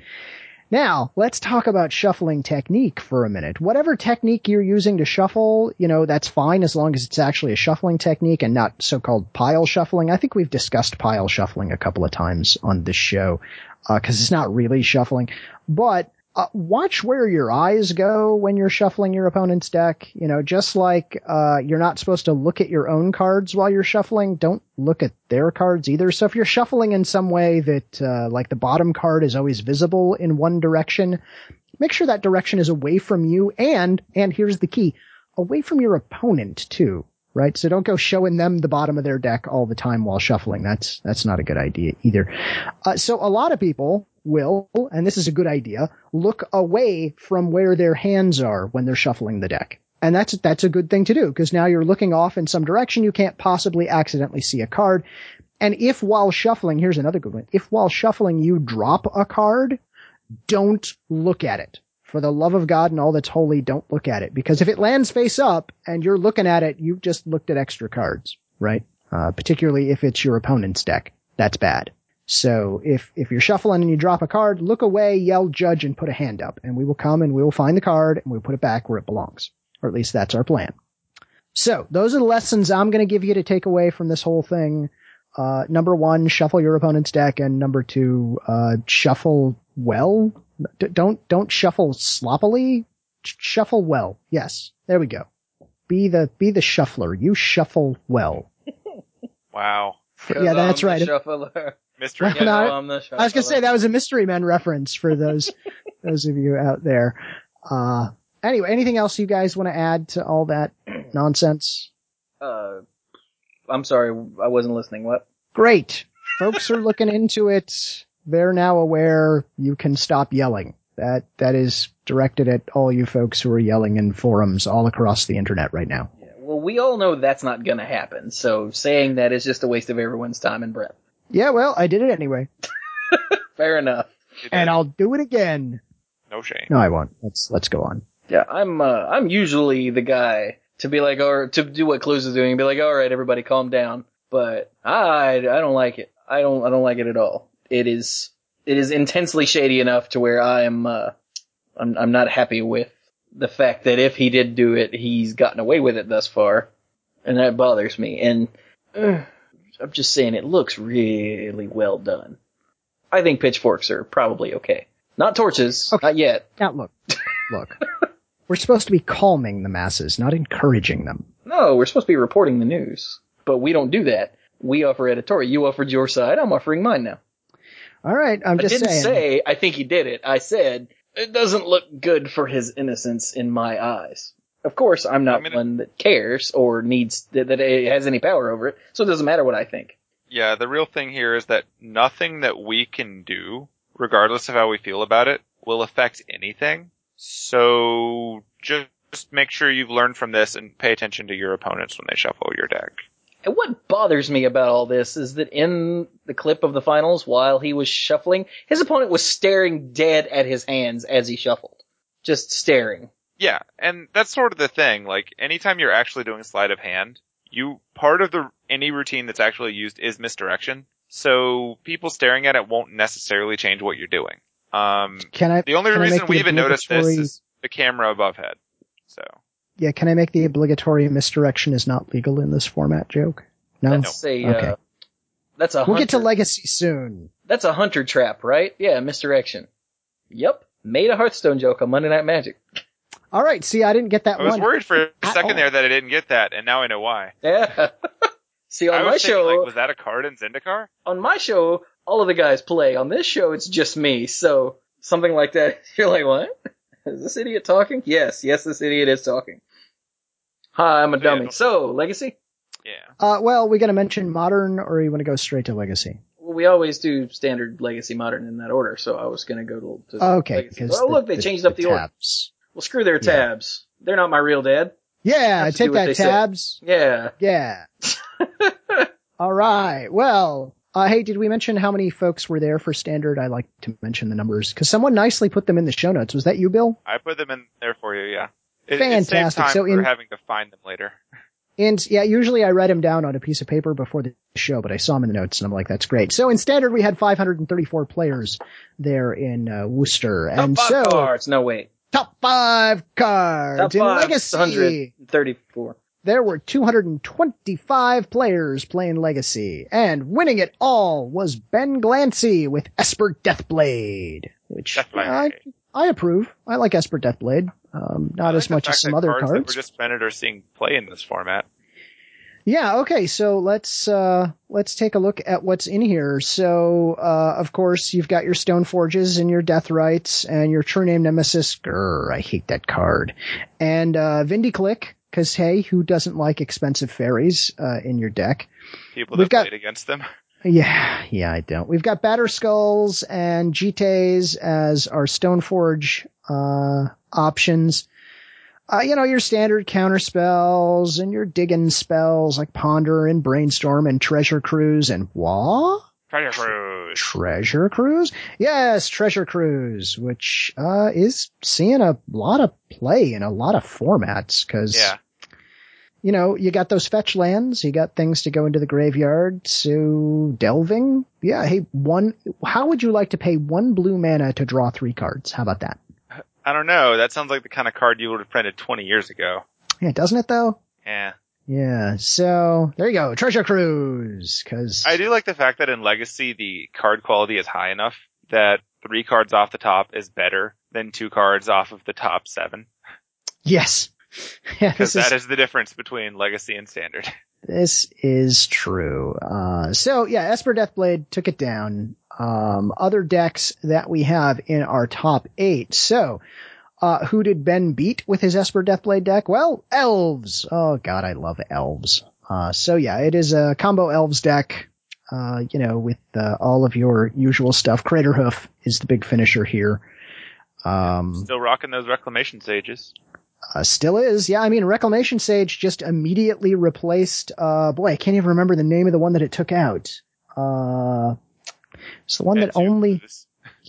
Now, let's talk about shuffling technique for a minute. Whatever technique you're using to shuffle, you know, that's fine as long as it's actually a shuffling technique and not so-called pile shuffling. I think we've discussed pile shuffling a couple of times on this show. Uh, cause it's not really shuffling, but, uh, watch where your eyes go when you're shuffling your opponent's deck. You know, just like, uh, you're not supposed to look at your own cards while you're shuffling, don't look at their cards either. So if you're shuffling in some way that, uh, like the bottom card is always visible in one direction, make sure that direction is away from you and, and here's the key, away from your opponent too. Right? So don't go showing them the bottom of their deck all the time while shuffling. That's, that's not a good idea either. Uh, so a lot of people will, and this is a good idea, look away from where their hands are when they're shuffling the deck. And that's, that's a good thing to do because now you're looking off in some direction. You can't possibly accidentally see a card. And if while shuffling, here's another good one. If while shuffling you drop a card, don't look at it. For the love of God and all that's holy, don't look at it. Because if it lands face up and you're looking at it, you've just looked at extra cards, right? Uh, particularly if it's your opponent's deck. That's bad. So if, if you're shuffling and you drop a card, look away, yell judge, and put a hand up. And we will come and we will find the card and we'll put it back where it belongs. Or at least that's our plan. So those are the lessons I'm going to give you to take away from this whole thing. Uh, number one, shuffle your opponent's deck. And number two, uh, shuffle well. D- don't, don't shuffle sloppily. Sh- shuffle well. Yes. There we go. Be the, be the shuffler. You shuffle well. Wow. Yeah, that's right. Shuffler. Mystery Well, Man. no, I'm the I was gonna say that was a Mystery Men reference for those, those of you out there. Uh, anyway, anything else you guys want to add to all that nonsense? Uh, I'm sorry, I wasn't listening. What? Great. Folks are looking into it. They're now aware. You can stop yelling. That, that is directed at all you folks who are yelling in forums all across the internet right now. Yeah, well, we all know that's not gonna happen, so saying that is just a waste of everyone's time and breath. Yeah, well, I did it anyway. Fair enough. And I'll do it again. No shame. No, I won't. Let's, let's go on. Yeah, I'm, uh, I'm usually the guy to be like, or to do what Clues is doing and be like, alright, everybody calm down. But I, I don't like it. I don't, I don't like it at all. It is, it is intensely shady enough to where I am, uh, I'm, I'm not happy with the fact that if he did do it, he's gotten away with it thus far. And that bothers me. And, uh, I'm just saying it looks really well done. I think pitchforks are probably okay. Not torches. Okay. Not yet. Now, look. Look. We're supposed to be calming the masses, not encouraging them. No, we're supposed to be reporting the news. But we don't do that. We offer editorial. You offered your side. I'm offering mine now. All right, I'm just I didn't saying. say I think he did it. I said it doesn't look good for his innocence in my eyes. Of course, I'm not I mean, one that cares or needs that, that it has any power over it, so it doesn't matter what I think. Yeah, the real thing here is that nothing that we can do, regardless of how we feel about it, will affect anything. So just make sure you've learned from this and pay attention to your opponents when they shuffle your deck. And what bothers me about all this is that in the clip of the finals, while he was shuffling, his opponent was staring dead at his hands as he shuffled. Just staring. Yeah, and that's sort of the thing. Like, anytime you're actually doing sleight of hand, you, part of the, any routine that's actually used is misdirection. So people staring at it won't necessarily change what you're doing. Um, Can I, the only can I reason make we the even noticed this obligatory- is the camera above head. So. Yeah, can I make the obligatory misdirection is not legal in this format joke? No? That's a, Okay. uh, that's a We'll hunter. get to Legacy soon. That's a hunter trap, right? Yeah, misdirection. Yep. Made a Hearthstone joke on Monday Night Magic. All right, see, I didn't get that I was one. worried for a at second all. there that I didn't get that, and now I know why. Yeah. See, on I my was thinking, show, like, was that a card in Zendikar? on my show, all of the guys play. On this show, it's just me. So something like that, you're like, what? Is this idiot talking? Yes, yes, this idiot is talking. Hi, I'm a So, yeah, dummy. don't- So, Legacy? Yeah. Uh, well, we gotta mention Modern, or you want to go straight to Legacy? Well, we always do Standard, Legacy, Modern in that order, so I was gonna go to, to Okay, Legacy. because Oh, the- look, they the- changed up the, order. tabs. Well, screw their Yeah. tabs. They're not my real dad. Yeah, Have to take do what they that, say. tabs. Yeah. Yeah. All right. Well, uh, hey, did we mention how many folks were there for Standard? I like to mention the numbers because someone nicely put them in the show notes. Was that you, Bill? I put them in there for you, yeah. It, It Fantastic. saves time So for in- having to find them later. And yeah, usually I write them down on a piece of paper before the show, but I saw them in the notes and I'm like, that's great. So in Standard, we had five hundred thirty-four players there in uh, Worcester. Top and five so, cards. No, wait. top five cards Top in five, Legacy. one hundred thirty-four. There were two hundred twenty-five players playing Legacy, and winning it all was Ben Glancy with Esper Deathblade, which Deathblade. I, I approve. I like Esper Deathblade. Um, not I as like the much fact as some that other cards. cards. that we're just Bennett are seeing play in this format. Yeah, okay, so let's, uh, let's take a look at what's in here. So, uh, of course, you've got your Stoneforges and your Deathrights and your True Name Nemesis. Grr, I hate that card. And, uh, Vindiclick, cause hey, who doesn't like expensive fairies, uh, in your deck? People We've that got- played against them. Yeah, yeah, I don't. We've got Batter Skulls and Jites as our Stoneforge, uh, options. Uh, you know, your standard counter spells and your digging spells like Ponder and Brainstorm and Treasure Cruise and what? Treasure Cruise. Treasure Cruise? Yes, Treasure Cruise, which, uh, is seeing a lot of play in a lot of formats, cause, Yeah. you know, you got those fetch lands, you got things to go into the graveyard, so delving. Yeah, hey, one, how would you like to pay one blue mana to draw three cards? How about that? I don't know. That sounds like the kind of card you would have printed twenty years ago. Yeah, doesn't it though? Yeah. Yeah, so there you go, Treasure Cruise, cause I do like the fact that in Legacy the card quality is high enough that three cards off the top is better than two cards off of the top seven. yes. Yeah, Because this is, that is the difference between Legacy and Standard. this is true. Uh, so yeah, Esper Deathblade took it down. Um, other decks that we have in our top eight. So, uh, who did Ben beat with his Esper Deathblade deck? Well, Elves. Oh god, I love Elves. Uh, so yeah, it is a combo Elves deck. Uh, you know, with, uh, all of your usual stuff. Craterhoof is the big finisher here. Um, Still rocking those Reclamation Sages. Uh, still is. Yeah, I mean, Reclamation Sage just immediately replaced, uh, boy, I can't even remember the name of the one that it took out. Uh, it's the one that Etsu only, Blues.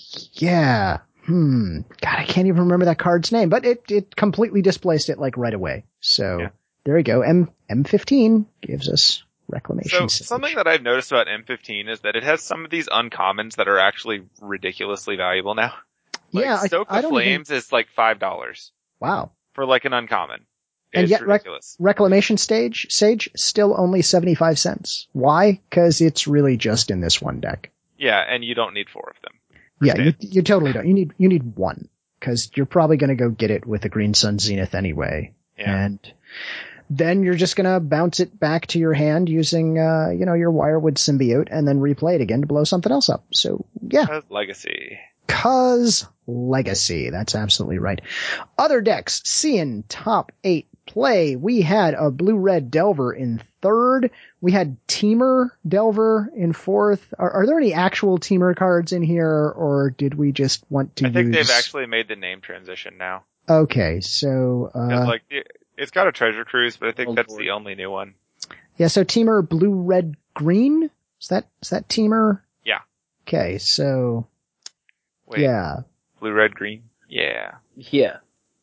yeah, hmm, God, I can't even remember that card's name, but it, it completely displaced it like right away. So, Yeah. there you go. M, M fifteen gives us Reclamation So Sage. something that I've noticed about M fifteen is that it has some of these uncommons that are actually ridiculously valuable now. Like Yeah, I- Stoke I the don't even- Flames is like five dollars Wow. for like an uncommon. And It's yet rec- ridiculous. Reclamation Stage, Sage, still only seventy-five cents. Why? Cause it's really just in this one deck. Yeah, and you don't need four of them. Yeah, you, Understand. you totally don't. You need, you need one. Cause you're probably gonna go get it with a Green Sun Zenith anyway. Yeah. And then you're just gonna bounce it back to your hand using, uh, you know, your Wirewood Symbiote and then replay it again to blow something else up. So yeah, Has Legacy. cause Legacy. That's absolutely right. Other decks seeing top eight play. We had a blue-red Delver in third. We had Teamer Delver in fourth. Are, are there any actual Teamer cards in here, or did we just want to I think use... they've actually made the name transition now. Okay, so, 'Cause, uh, like it, it's got a Treasure Cruise, but I think Oh, that's Lord. the only new one. yeah, so Teamer blue, red, green? Is that, is that Teamer? Yeah. Okay, so, Wait, yeah, blue, red, green. Yeah. Yeah.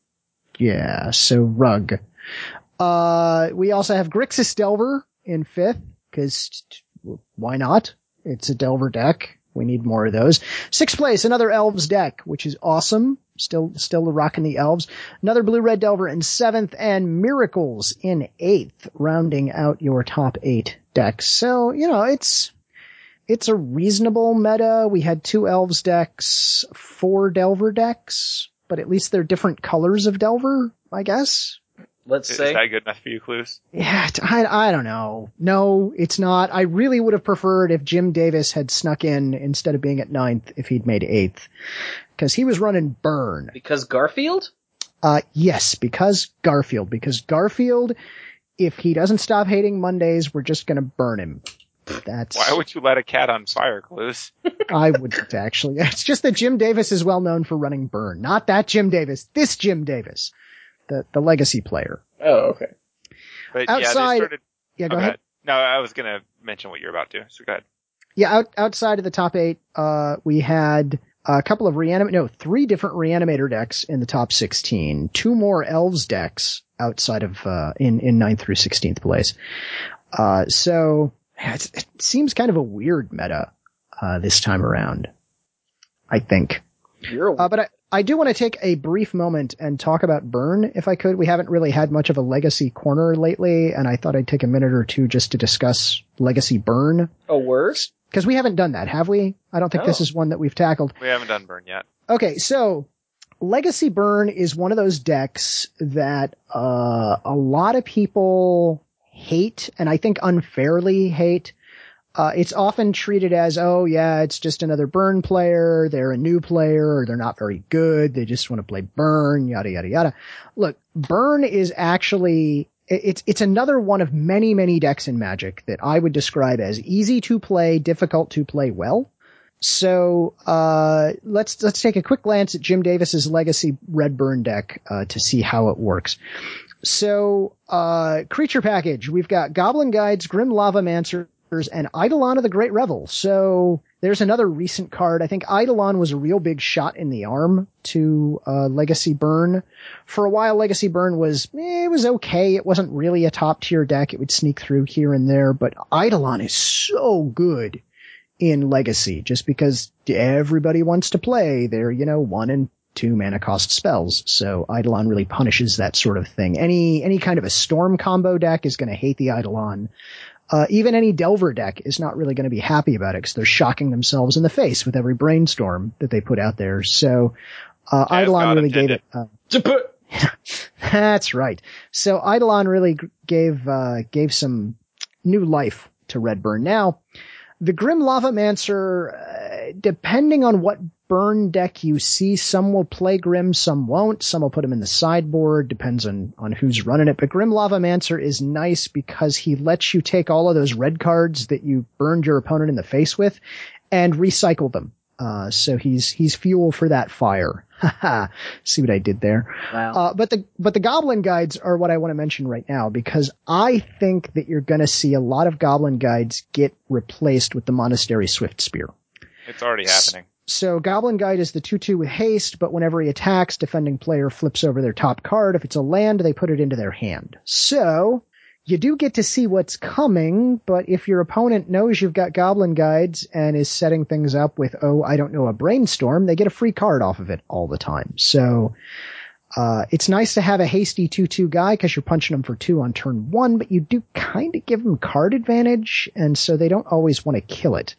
yeah, so Rug. Uh, we also have Grixis Delver in fifth, cause why not? It's a Delver deck. We need more of those. Sixth place, another Elves deck, which is awesome. Still, still rocking the Elves. Another blue-red Delver in seventh, and Miracles in eighth, rounding out your top eight decks. So, you know, it's, it's a reasonable meta. We had two Elves decks, four Delver decks, but at least they're different colors of Delver, I guess. let's Is say. that good enough for you, Clues? Yeah, t- I, I don't know. No, it's not. I really would have preferred if Jim Davis had snuck in instead of being at ninth if he'd made eighth. Because he was running Burn. Because Garfield? Uh, yes, because Garfield. Because Garfield, if he doesn't stop hating Mondays, we're just gonna burn him. That's. Why would you let a cat on fire, Clues? I wouldn't actually. It's just that Jim Davis is well known for running Burn. Not that Jim Davis. This Jim Davis. The, the legacy player. Oh, okay. But Outside- yeah, they started. Yeah, go oh, ahead. No, I was gonna mention what you're about to. So go ahead. Yeah, out, outside of the top eight, uh, we had a couple of reanimate, no, three different reanimator decks in the top sixteen, two more elves decks outside of, uh, in, in ninth through sixteenth place. Uh, so it's, it seems kind of a weird meta, uh, this time around. I think. You're a Uh, but I, I do want to take a brief moment and talk about Burn, if I could. We haven't really had much of a legacy corner lately, and I thought I'd take a minute or two just to discuss legacy Burn. a word? Because we haven't done that, have we? I don't think No. this is one that we've tackled. We haven't done Burn yet. Okay, so Legacy Burn is one of those decks that uh a lot of people hate, and I think unfairly hate. Uh it's often treated as, oh yeah, it's just another Burn player, they're a new player, or they're not very good, they just want to play Burn, yada yada yada. Look, Burn is actually It's, it's another one of many, many decks in Magic that I would describe as easy to play, difficult to play well. So, uh, let's, let's take a quick glance at Jim Davis's legacy Red Burn deck, uh, to see how it works. So, uh, creature package, we've got Goblin Guides, Grim Lavamancers, and Eidolon of the Great Revel. So, there's another recent card. I think Eidolon was a real big shot in the arm to, uh, Legacy Burn. For a while, Legacy Burn was, eh, it was okay. It wasn't really a top tier deck. It would sneak through here and there, but Eidolon is so good in Legacy just because everybody wants to play their, you know, one and two mana cost spells. So Eidolon really punishes that sort of thing. Any, any kind of a storm combo deck is going to hate the Eidolon. Uh, even any Delver deck is not really going to be happy about it because they're shocking themselves in the face with every brainstorm that they put out there. So, uh, As Eidolon God really intended. gave it, uh, that's right. So Eidolon really g- gave, uh, gave some new life to Redburn. Now, the Grim Lavamancer, uh, depending on what burn deck you see, some will play Grim, some won't. Some will put him in the sideboard, depends on, on who's running it. But Grim Lavamancer is nice because he lets you take all of those red cards that you burned your opponent in the face with and recycle them. Uh, so he's, he's fuel for that fire. Haha. See what I did there? Wow. Uh, but the, but the Goblin Guides are what I want to mention right now because I think that you're going to see a lot of Goblin Guides get replaced with the Monastery Swift Spear. It's already happening. So Goblin Guide is the two two with haste, but whenever he attacks, defending player flips over their top card. If it's a land, they put it into their hand. So you do get to see what's coming, but if your opponent knows you've got Goblin Guides and is setting things up with, oh, I don't know, a Brainstorm, they get a free card off of it all the time. So uh it's nice to have a hasty two two guy because you're punching them for two on turn one, but you do kind of give them card advantage, and so they don't always want to kill it.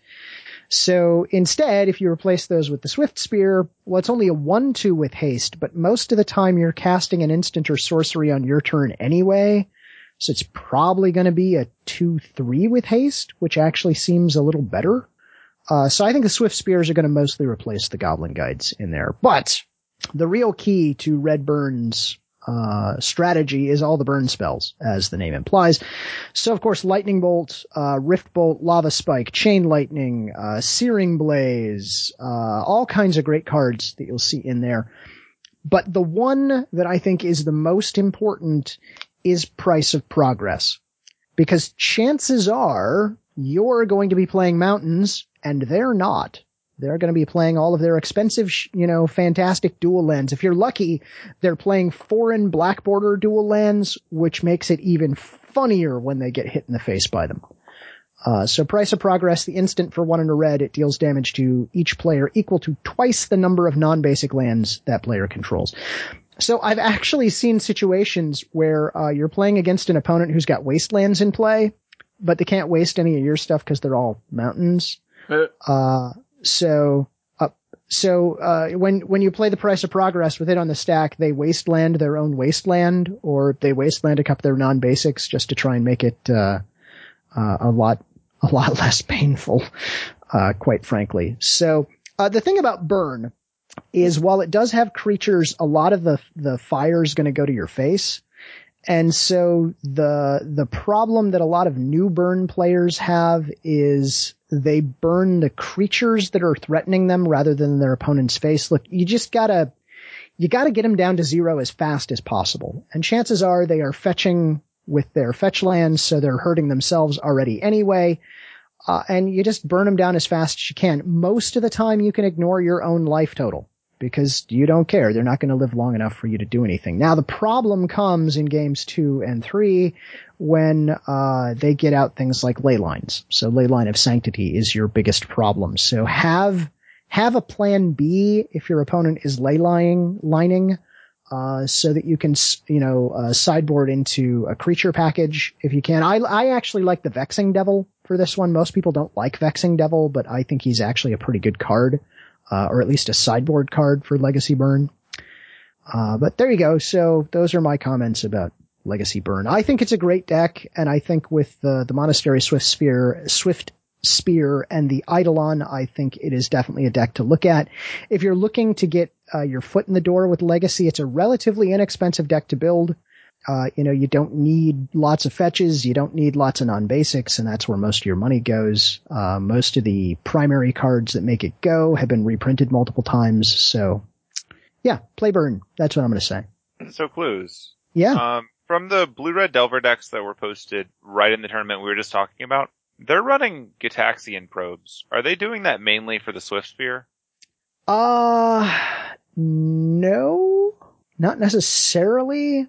So instead, if you replace those with the Swift Spear, well, it's only a one two with haste, but most of the time you're casting an instant or sorcery on your turn anyway. So it's probably going to be a two three with haste, which actually seems a little better. Uh, so I think the Swift Spears are going to mostly replace the Goblin Guides in there. But the real key to Red Burn's uh strategy is all the burn spells, as the name implies. So of course, Lightning Bolt, uh Rift Bolt, Lava Spike, Chain Lightning, uh Searing Blaze, uh all kinds of great cards that you'll see in there. But the one that I think is the most important is Price of Progress. Because chances are you're going to be playing Mountains and they're not. They're going to be playing all of their expensive, you know, fantastic dual lands. If you're lucky, they're playing foreign black border dual lands, which makes it even funnier when they get hit in the face by them. Uh, so Price of Progress, the instant for one and a red, it deals damage to each player equal to twice the number of non-basic lands that player controls. So I've actually seen situations where, uh, you're playing against an opponent who's got wastelands in play, but they can't waste any of your stuff because they're all mountains. Uh, So, uh, So uh, when when you play the Price of Progress with it on the stack, they wasteland their own wasteland, or they wasteland a couple of their non-basics just to try and make it uh, uh, a lot a lot less painful, uh, quite frankly. So uh, the thing about burn is, while it does have creatures, a lot of the the fire is going to go to your face. And so the the problem that a lot of new burn players have is they burn the creatures that are threatening them rather than their opponent's face. Look, you just gotta you gotta get them down to zero as fast as possible. And chances are they are fetching with their fetch lands, so they're hurting themselves already anyway. Uh, and you just burn them down as fast as you can. Most of the time you can ignore your own life total, because you don't care. They're not going to live long enough for you to do anything. Now, the problem comes in games two and three when uh they get out things like ley lines. So ley line of sanctity is your biggest problem. So have have a plan B if your opponent is ley lining, lining uh so that you can, you know, uh, sideboard into a creature package if you can. I I actually like the Vexing Devil for this one. Most people don't like Vexing Devil, but I think he's actually a pretty good card. Uh, or at least a sideboard card for Legacy Burn. Uh, but there you go. So those are my comments about Legacy Burn. I think it's a great deck, and I think with the, the Monastery Swift Spear, Swift Spear and the Eidolon, I think it is definitely a deck to look at. If you're looking to get uh, your foot in the door with Legacy, it's a relatively inexpensive deck to build. Uh, you know, you don't need lots of fetches, you don't need lots of non-basics, and that's where most of your money goes. Uh, most of the primary cards that make it go have been reprinted multiple times, so yeah, play Burn. That's what I'm gonna say. So clues. Yeah. Um, from the Blue-Red Delver decks that were posted right in the tournament we were just talking about, they're running Gitaxian probes. Are they doing that mainly for the Swift Spear? Uh, no, not necessarily.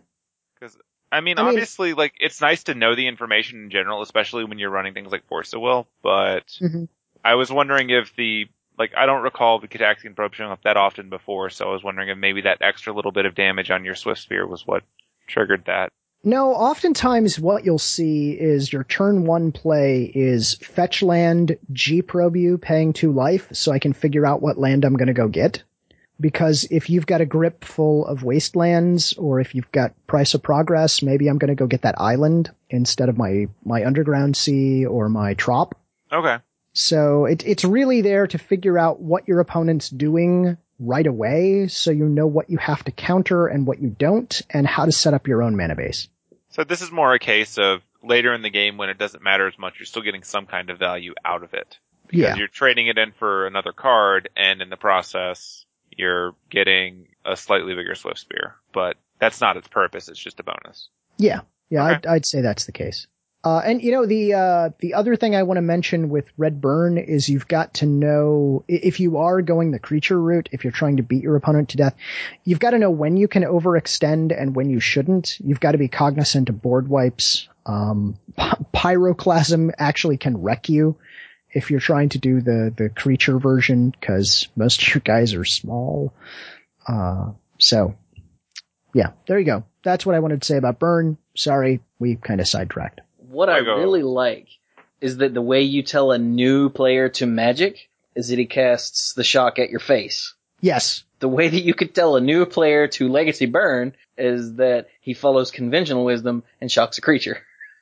I mean, I mean, obviously, like, it's nice to know the information in general, especially when you're running things like Force of Will, but mm-hmm. I was wondering if the, like, I don't recall the Gitaxian probe showing up that often before, so I was wondering if maybe that extra little bit of damage on your Swift Spear was what triggered that. No, oftentimes what you'll see is your turn one play is fetch land, G-probe you, paying two life, so I can figure out what land I'm gonna go get. Because if you've got a grip full of wastelands, or if you've got Price of Progress, maybe I'm going to go get that island instead of my, my Underground Sea or my Trop. Okay. So it, it's really there to figure out what your opponent's doing right away, so you know what you have to counter and what you don't, and how to set up your own mana base. So this is more a case of later in the game when it doesn't matter as much, you're still getting some kind of value out of it. Because Yeah. you're trading it in for another card, and in the process, you're getting a slightly bigger Swift Spear. But that's not its purpose, it's just a bonus. Yeah. Yeah, Okay. I'd, I'd say that's the case. Uh, and you know, the, uh, the other thing I want to mention with Red Burn is you've got to know, if you are going the creature route, if you're trying to beat your opponent to death, you've got to know when you can overextend and when you shouldn't. You've got to be cognizant of board wipes. Um, Pyroclasm actually can wreck you if you're trying to do the, the creature version, because most of your guys are small. Uh, so, yeah, there you go. That's what I wanted to say about Burn. Sorry, we kind of sidetracked. What I I go- really like is that the way you tell a new player to magic is that he casts the shock at your face. Yes. The way that you could tell a new player to Legacy Burn is that he follows conventional wisdom and shocks a creature.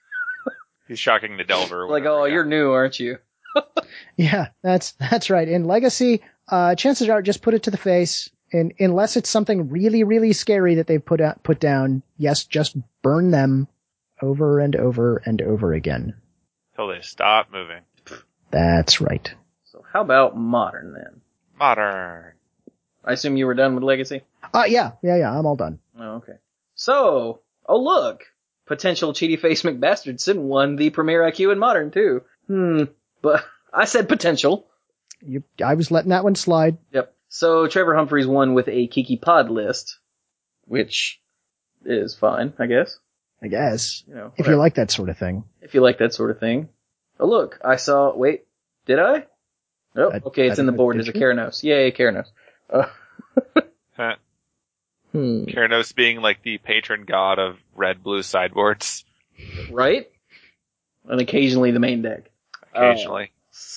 He's shocking the Delver. or Like, whatever, oh, yeah. you're new, aren't you? Yeah, that's, that's right. In Legacy, uh, chances are just put it to the face. And unless it's something really, really scary that they've put out, put down, yes, just burn them over and over and over again. Till they stop moving. That's right. So how about Modern then? Modern. I assume you were done with Legacy? Uh, yeah, yeah, yeah, I'm all done. Oh, okay. So, oh look! Potential Cheaty Face McBastardson won the Premier I Q in Modern too. Hmm. But I said potential. You, I was letting that one slide. Yep. So Trevor Humphreys won with a Kiki Pod list, which is fine, I guess. I guess. You know, If whatever. you like that sort of thing. If you like that sort of thing. Oh look, I saw, wait, did I? Oh, I- okay, it's I in the don't- board did as a you? Keranos. Yay, Keranos. Uh, Huh. hmm. Keranos being like the patron god of red-blue sideboards. Right? And occasionally the main deck. Occasionally. Uh,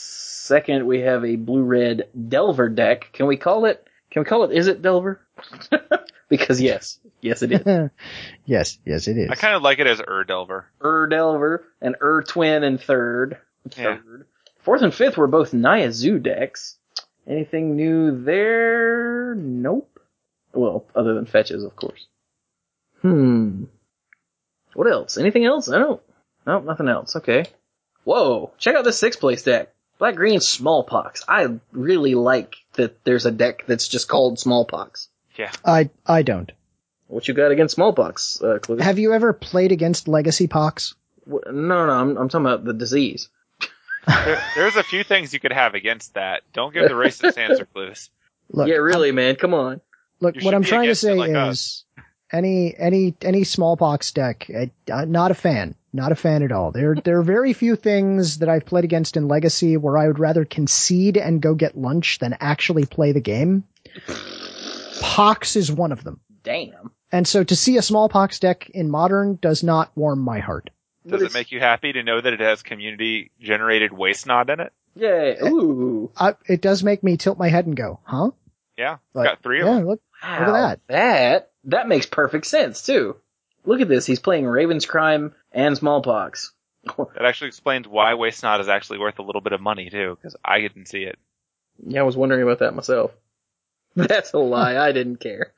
Second, we have a blue-red Delver deck. Can we call it, can we call it, is it Delver? Because yes. Yes, it is. yes, yes, it is. I kind of like it as Ur Delver. Ur Delver and Ur Twin in third. Yeah. Third. Fourth and fifth were both Naya Zoo decks. Anything new there? Nope. Well, other than fetches, of course. Hmm. What else? Anything else? I don't. Nope, nothing else. Okay. Whoa! Check out this sixth place deck. Black Green Smallpox. I really like that there's a deck that's just called Smallpox. Yeah. I I don't. What you got against Smallpox, uh, Clue? Have you ever played against Legacy Pox? No, no, I'm, I'm talking about the disease. There, there's a few things you could have against that. Don't give the racist answer, Clues. Look, yeah, really, man. Come on. Look, You what should I'm be trying to against it say like is us. any any any Smallpox deck, I, I'm not a fan. Not a fan at all. There there are very few things that I've played against in Legacy where I would rather concede and go get lunch than actually play the game. Pox is one of them. Damn. And so to see a Smallpox deck in Modern does not warm my heart. Does it make you happy to know that it has community-generated waste knot in it? Yeah. Ooh. I, it does make me tilt my head and go, huh? Yeah, it's But, got three of yeah, them. look, Wow. look at that. That that makes perfect sense too. Look at this. He's playing Raven's Crime and Smallpox. That actually explains why waste knot is actually worth a little bit of money too, because I didn't see it. Yeah, I was wondering about that myself. That's a lie. I didn't care.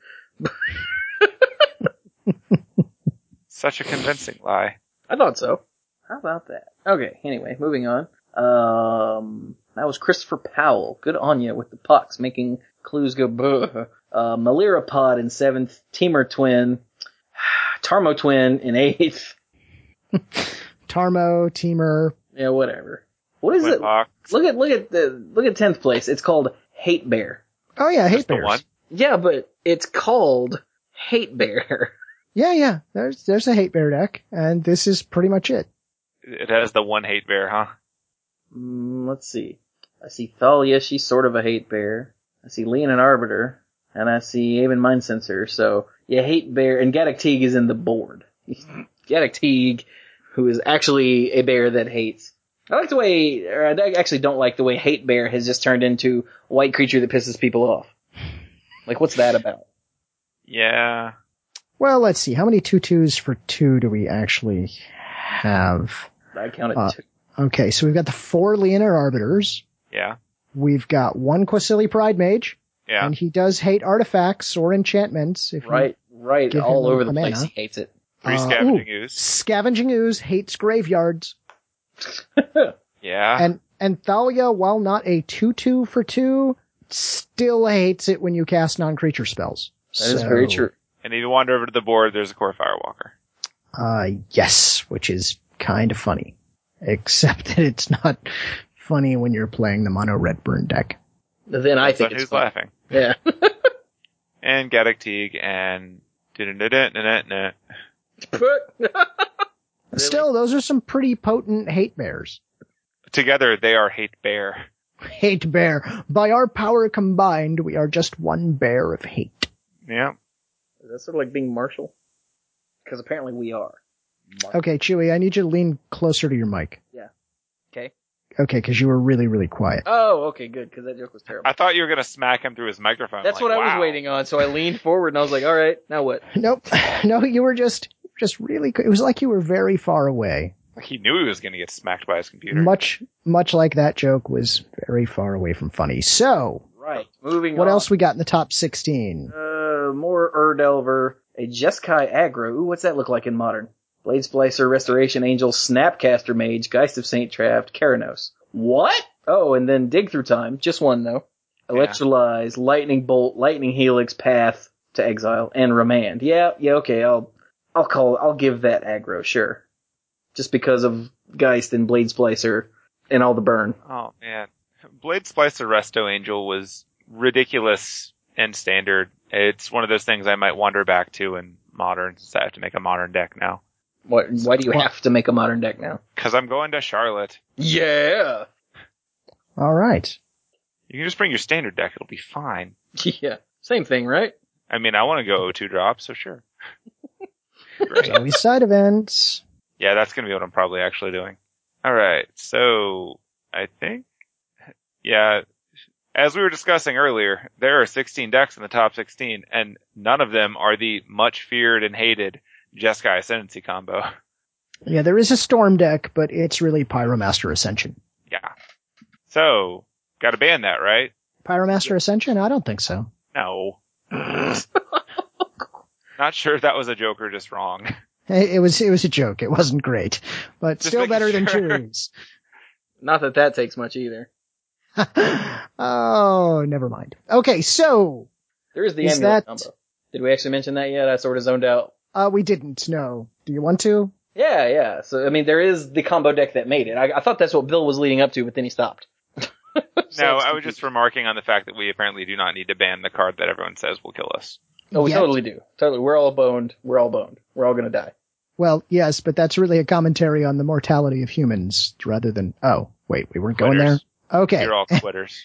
Such a convincing lie. I thought so. How about that? Okay, anyway, moving on. Um, that was Christopher Powell. Good on you with the pucks, making clues go buh. Uh, Malira Pod in seventh, Teamer Twin, Tarmo Twin in eighth. Tarmo, Teamer. Yeah, whatever. What is Twin it? Pox. Look at, look at the, look at tenth place. It's called Hate Bear. Oh yeah, Hate Just the Bears. one? Yeah, but it's called Hate Bear. Yeah, yeah. There's there's a Hate Bear deck, and this is pretty much it. It has the one hate bear, huh? Mm, let's see. I see Thalia, she's sort of a Hate Bear. I see Leonin Arbiter, and I see Aven Mind Sensor. So, yeah, Hate Bear, and Gaddock Teague is in the board. Gaddock Teague, who is actually a bear that hates. I like the way, or I actually don't like the way Hate Bear has just turned into a white creature that pisses people off. Like, what's that about? Yeah. Well, let's see. How many two twos for two do we actually have? I counted Uh, two. Okay, so we've got the four Leonin Arbiters. Yeah. We've got one Quasili Pride Mage, Yeah. and he does hate artifacts or enchantments. If you- Right, right, give all him over the a place. mana. He hates it. Three Uh, scavenging ooh. ooze. Scavenging Ooze hates graveyards. Yeah. And and Thalia, while not a two two for two, still hates it when you cast non-creature spells. That is very So, true. And if you wander over to the board, there's a core firewalker. Uh, yes, which is kind of funny. Except that it's not funny when you're playing the mono red burn deck. Then I That's think not it's who's fun. laughing. Yeah. And Gaddock Teague and dun-dun-dun-dun-dun-dun. Still, those are some pretty potent hate bears. Together they are hate bear. Hate bear. By our power combined, we are just one bear of hate. Yeah. Is that sort of like being Marshall? Because apparently we are. Mar- Okay, Chewie, I need you to lean closer to your mic. Okay. Okay, because you were really, really quiet. Oh, okay, good, because that joke was terrible. I thought you were gonna smack him through his microphone. That's like, what I was wow. waiting on, so I leaned forward and I was like, alright, now what? Nope. No, you were just, just really, it was like you were very far away. He knew he was gonna get smacked by his computer. Much, much like that joke was very far away from funny. So, Right. Moving what on. else we got in the top sixteen? Uh, more Urdelver, a Jeskai aggro. Ooh, what's that look like in Modern? Blade Splicer, Restoration Angel, Snapcaster Mage, Geist of Saint Traft, Keranos. What? Oh, and then Dig Through Time. Just one, though. Electrolyze, Lightning Bolt, Lightning Helix, Path to Exile, and Remand. Yeah, yeah, okay, I'll, I'll call, I'll give that aggro, sure. Just because of Geist and Blade Splicer and all the burn. Oh man. Blade Splicer Resto Angel was ridiculous and standard. It's one of those things I might wander back to in Modern, since I have to make a Modern deck now. What, why do you have to make a Modern deck now? Cause I'm going to Charlotte. Yeah! All right. You can just bring your standard deck, it'll be fine. Yeah. Same thing, right? I mean, I want to go O two drop, so sure. There's always side events. Yeah, that's gonna be what I'm probably actually doing. Alright, so, I think Yeah. As we were discussing earlier, there are sixteen decks in the top sixteen, and none of them are the much feared and hated Jeskai Ascendancy combo. Yeah, there is a Storm deck, but it's really Pyromaster Ascension. Yeah. So, gotta ban that, right? Pyromaster yeah. Ascension? I don't think so. No. Not sure if that was a joke or just wrong. It was it was a joke. It wasn't great, but Just still better sure. than Chews. Not that that takes much either. Oh, never mind. Okay, so there is the is amulet that... combo. Did we actually mention that yet? I sort of zoned out. Uh, we didn't. No. Do you want to? Yeah, yeah. So I mean, there is the combo deck that made it. I, I thought that's what Bill was leading up to, but then he stopped. So no, I was just remarking on the fact that we apparently do not need to ban the card that everyone says will kill us. Oh, we Yet. totally do. Totally. We're all boned. We're all boned. We're all gonna die. Well, yes, but that's really a commentary on the mortality of humans rather than, oh, wait, we weren't Quitters. going there? Okay. You're all quitters.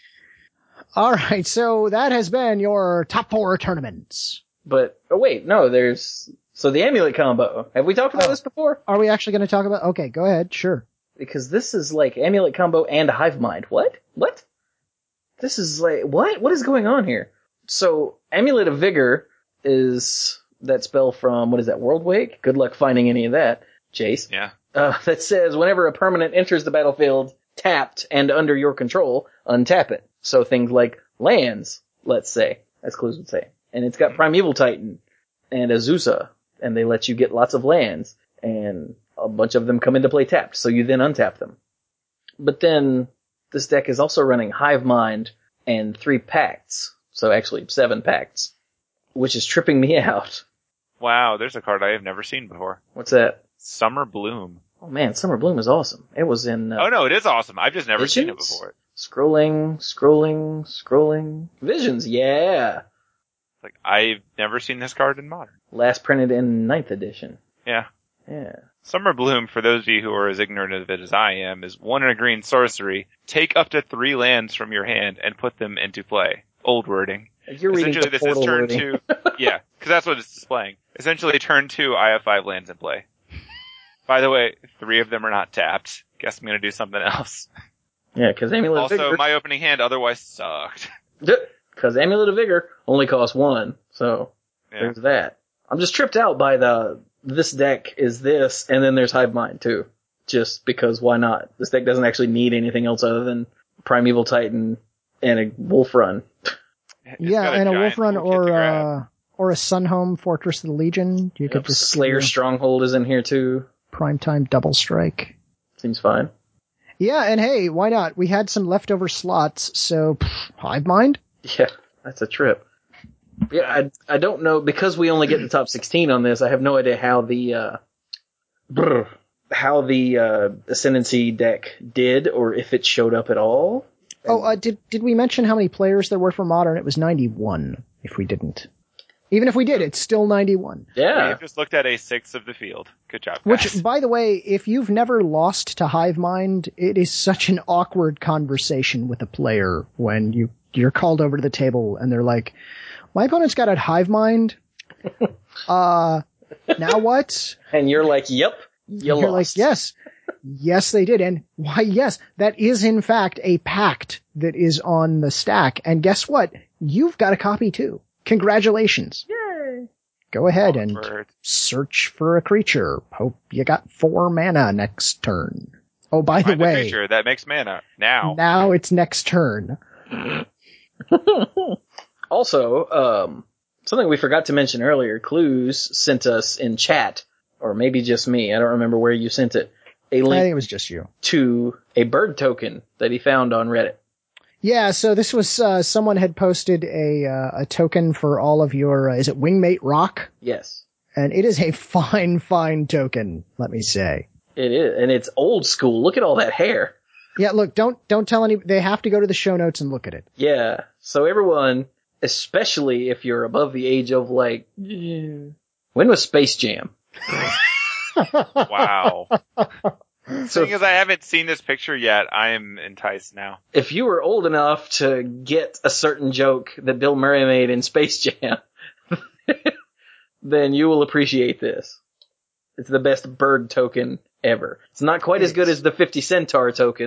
All right, so that has been your top four tournaments. But, oh wait, no, there's, so the amulet combo. Have we talked about Oh. this before? Are we actually going to talk about, okay, go ahead, sure. Because this is like amulet combo and hive mind. What? What? This is like, what? What is going on here? So, Amulet of Vigor is that spell from, what is that, World Wake? Good luck finding any of that, Jace. Yeah. Uh, that says whenever a permanent enters the battlefield tapped and under your control, untap it. So things like lands, let's say, as Clues would say. And it's got Primeval Titan and Azusa, and they let you get lots of lands, and a bunch of them come into play tapped, so you then untap them. But then, this deck is also running Hive Mind and three Pacts, so actually seven Pacts, which is tripping me out. Wow, there's a card I have never seen before. What's that? Summer Bloom. Oh man, Summer Bloom is awesome. It was in, uh, Oh no, it is awesome. I've just never seen it Visions? before. Scrolling, scrolling, scrolling. Visions, yeah! Like, I've never seen this card in Modern. Last printed in ninth edition. Yeah. Yeah. Summer Bloom, for those of you who are as ignorant of it as I am, is one and a green sorcery. Take up to three lands from your hand and put them into play. Old wording. You're reading Essentially, the this is portal turn wording. two. Yeah, because that's what it's displaying. Essentially, turn two, I have five lands in play. By the way, three of them are not tapped. Guess I'm going to do something else. Yeah, because Amulet of Also, Vigor... my opening hand otherwise sucked. Because Amulet of Vigor only costs one, so Yeah. there's that. I'm just tripped out by the, this deck is this, and then there's Hive Mind too. Just because why not? This deck doesn't actually need anything else other than Primeval Titan and a Wolf Run. It's Yeah, got a and a giant Wolf Run toolkit to or, grab. uh, or a Sunhome Fortress of the Legion. You could Yep, just Slayer give your Stronghold is in here too. Primetime Double Strike. Seems fine. Yeah, and hey, why not? We had some leftover slots, so pff, Hive Mind? Yeah, that's a trip. Yeah, I, I don't know, because we only get the top sixteen on this, I have no idea how the, uh, brr, how the, uh, Ascendancy deck did, or if it showed up at all. Oh, uh, did did we mention how many players there were for Modern? It was ninety-one, if we didn't. Even if we did, it's still ninety-one. Yeah. We've just looked at a sixth of the field. Good job, Which, guys. by the way, if you've never lost to Hive Mind, it is such an awkward conversation with a player when you, you're called over to the table and they're like, my opponent's got a Hive Mind. Uh, now what? And you're like, yep, you You're lost. like, yes. Yes, they did. And why, yes, that is in fact a pact that is on the stack. And guess what? You've got a copy too. Congratulations. Yay. Go ahead and Awkward. search for a creature. Hope you got four mana next turn. Oh, by the Find a way, creature that makes mana. Now. now it's next turn. Also, um, something we forgot to mention earlier, Clues sent us in chat, or maybe just me, I don't remember where you sent it, a I think link it was just you. to a bird token that he found on Reddit. Yeah, so this was, uh, someone had posted a, uh, a token for all of your, uh, is it Wingmate Rock? Yes. And it is a fine, fine token, let me say. It is, and it's old school. Look at all that hair. Yeah, look, don't, don't tell any, they have to go to the show notes and look at it. Yeah. So everyone, especially if you're above the age of like, when was Space Jam? Wow. So Seeing as I haven't seen this picture yet, I am enticed now. if you were old enough to get a certain joke that Bill Murray made in Space Jam, then you will appreciate this. It's the best bird token ever. It's not quite as good as the fifty Centaur token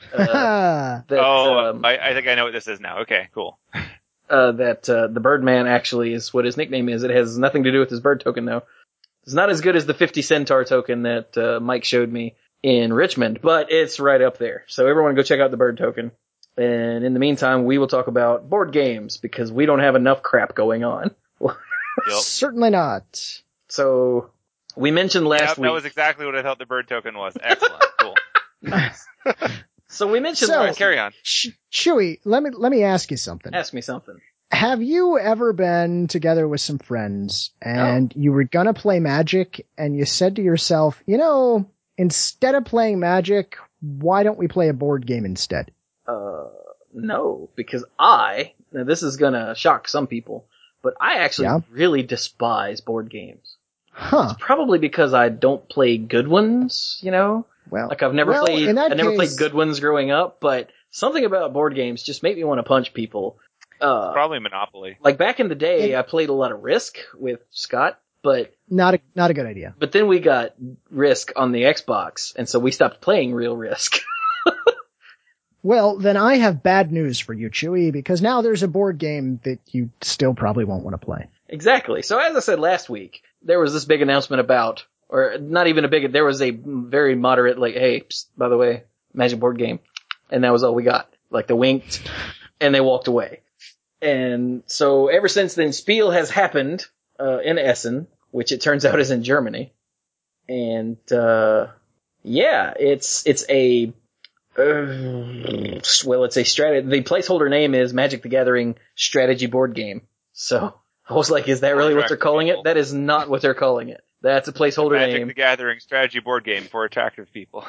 Uh, that, oh, um, I, I think I know what this is now. Okay, cool. uh, that uh, the Birdman actually is what his nickname is. It has nothing to do with his bird token, though. It's not as good as the fifty Centaur token that uh, Mike showed me in Richmond, but it's right up there. So everyone go check out the bird token. And in the meantime, we will talk about board games because we don't have enough crap going on. Yep. Certainly not. So we mentioned last Yep, week. that was exactly what I thought the bird token was. Excellent. Cool. So we mentioned So- last Carry on. Ch- Chewy, let me let me ask you something. Ask me something. Have you ever been together with some friends and you were gonna play Magic and you said to yourself, you know, instead of playing Magic, why don't we play a board game instead? Uh, no, because I, now this is gonna shock some people, but I actually Yeah. really despise board games. Huh. Probably because I don't play good ones, you know? Well, Like I've never well, played, in that I never case- played good ones growing up, but something about board games just make me want to punch people. Uh, Probably Monopoly. like back in the day, It- I played a lot of Risk with Scott, but, Not a not a good idea. but then we got Risk on the Xbox, and so we stopped playing real Risk. Well, then I have bad news for you, Chewy, because now there's a board game that you still probably won't want to play. Exactly. So as I said last week, there was this big announcement about, or not even a big, there was a very moderate, like, hey, psst, by the way, Magic board game. And that was all we got. Like, they winked, and they walked away. And so ever since then, Spiel has happened, uh, in Essen, which it turns out is in Germany. And, uh, yeah, it's, it's a, uh, well, it's a strategy, the placeholder name is Magic the Gathering strategy board game. So, I was like, is that really what they're calling it? That is not what they're calling it. That's a placeholder Magic name. the Gathering strategy board game for attractive people.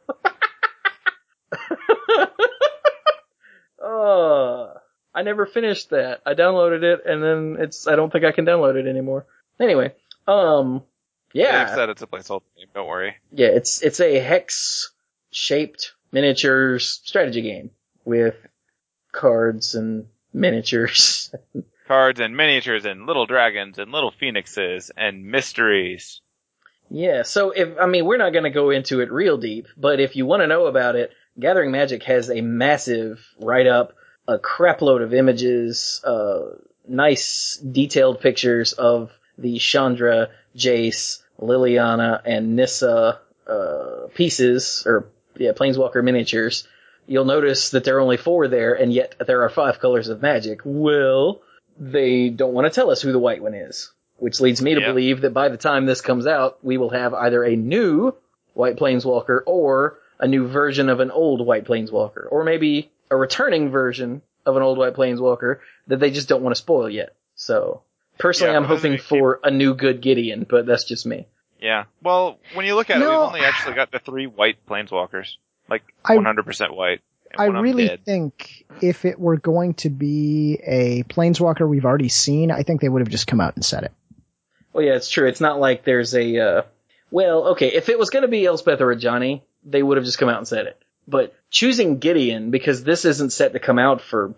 Oh, I never finished that. I downloaded it and then it's, I don't think I can download it anymore. Anyway, um, Like I yeah, said, it's a placeholder game. Don't worry. yeah, it's, it's a hex shaped miniatures strategy game with cards and miniatures. Cards and miniatures and little dragons and little phoenixes and mysteries. Yeah, so if, I mean, we're not gonna go into it real deep, but if you want to know about it, Gathering Magic has a massive write-up, a crapload of images, uh, nice detailed pictures of the Chandra, Jace, Liliana, and Nissa, uh, pieces, or, yeah, Planeswalker miniatures. You'll notice that there are only four there, and yet there are five colors of Magic. Well, they don't want to tell us who the white one is. Which leads me to Yep. believe that by the time this comes out, we will have either a new White Planeswalker or a new version of an old White Planeswalker. Or maybe a returning version of an old White Planeswalker that they just don't want to spoil yet. So, personally Yeah, I'm but doesn't hoping it for a new good Gideon, but that's just me. Yeah. Well, when you look at it, No. we've only actually got the three white planeswalkers. Like, I- one hundred percent white. And I one of them really dead. think if it were going to be a Planeswalker we've already seen, I think they would have just come out and said it. Well, yeah, it's true. It's not like there's a, uh, well, okay, if it was gonna be Elspeth or a Johnny, they would have just come out and said it. But choosing Gideon, because this isn't set to come out for,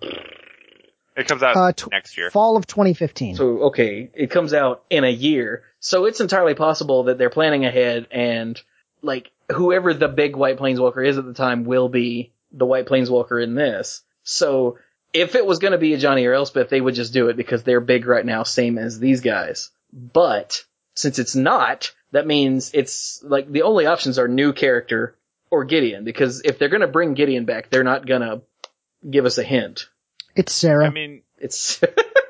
It comes out Uh, tw- next year. Fall of twenty fifteen. so, okay, it comes out in a year. So it's entirely possible that they're planning ahead and, like, whoever the big White Planeswalker is at the time will be the White Planeswalker in this. So, if it was gonna be a Johnny or Elspeth, they would just do it because they're big right now, same as these guys. But, since it's not, that means it's, like, the only options are new character or Gideon, because if they're gonna bring Gideon back, they're not gonna give us a hint. It's Sarah. I mean, It's,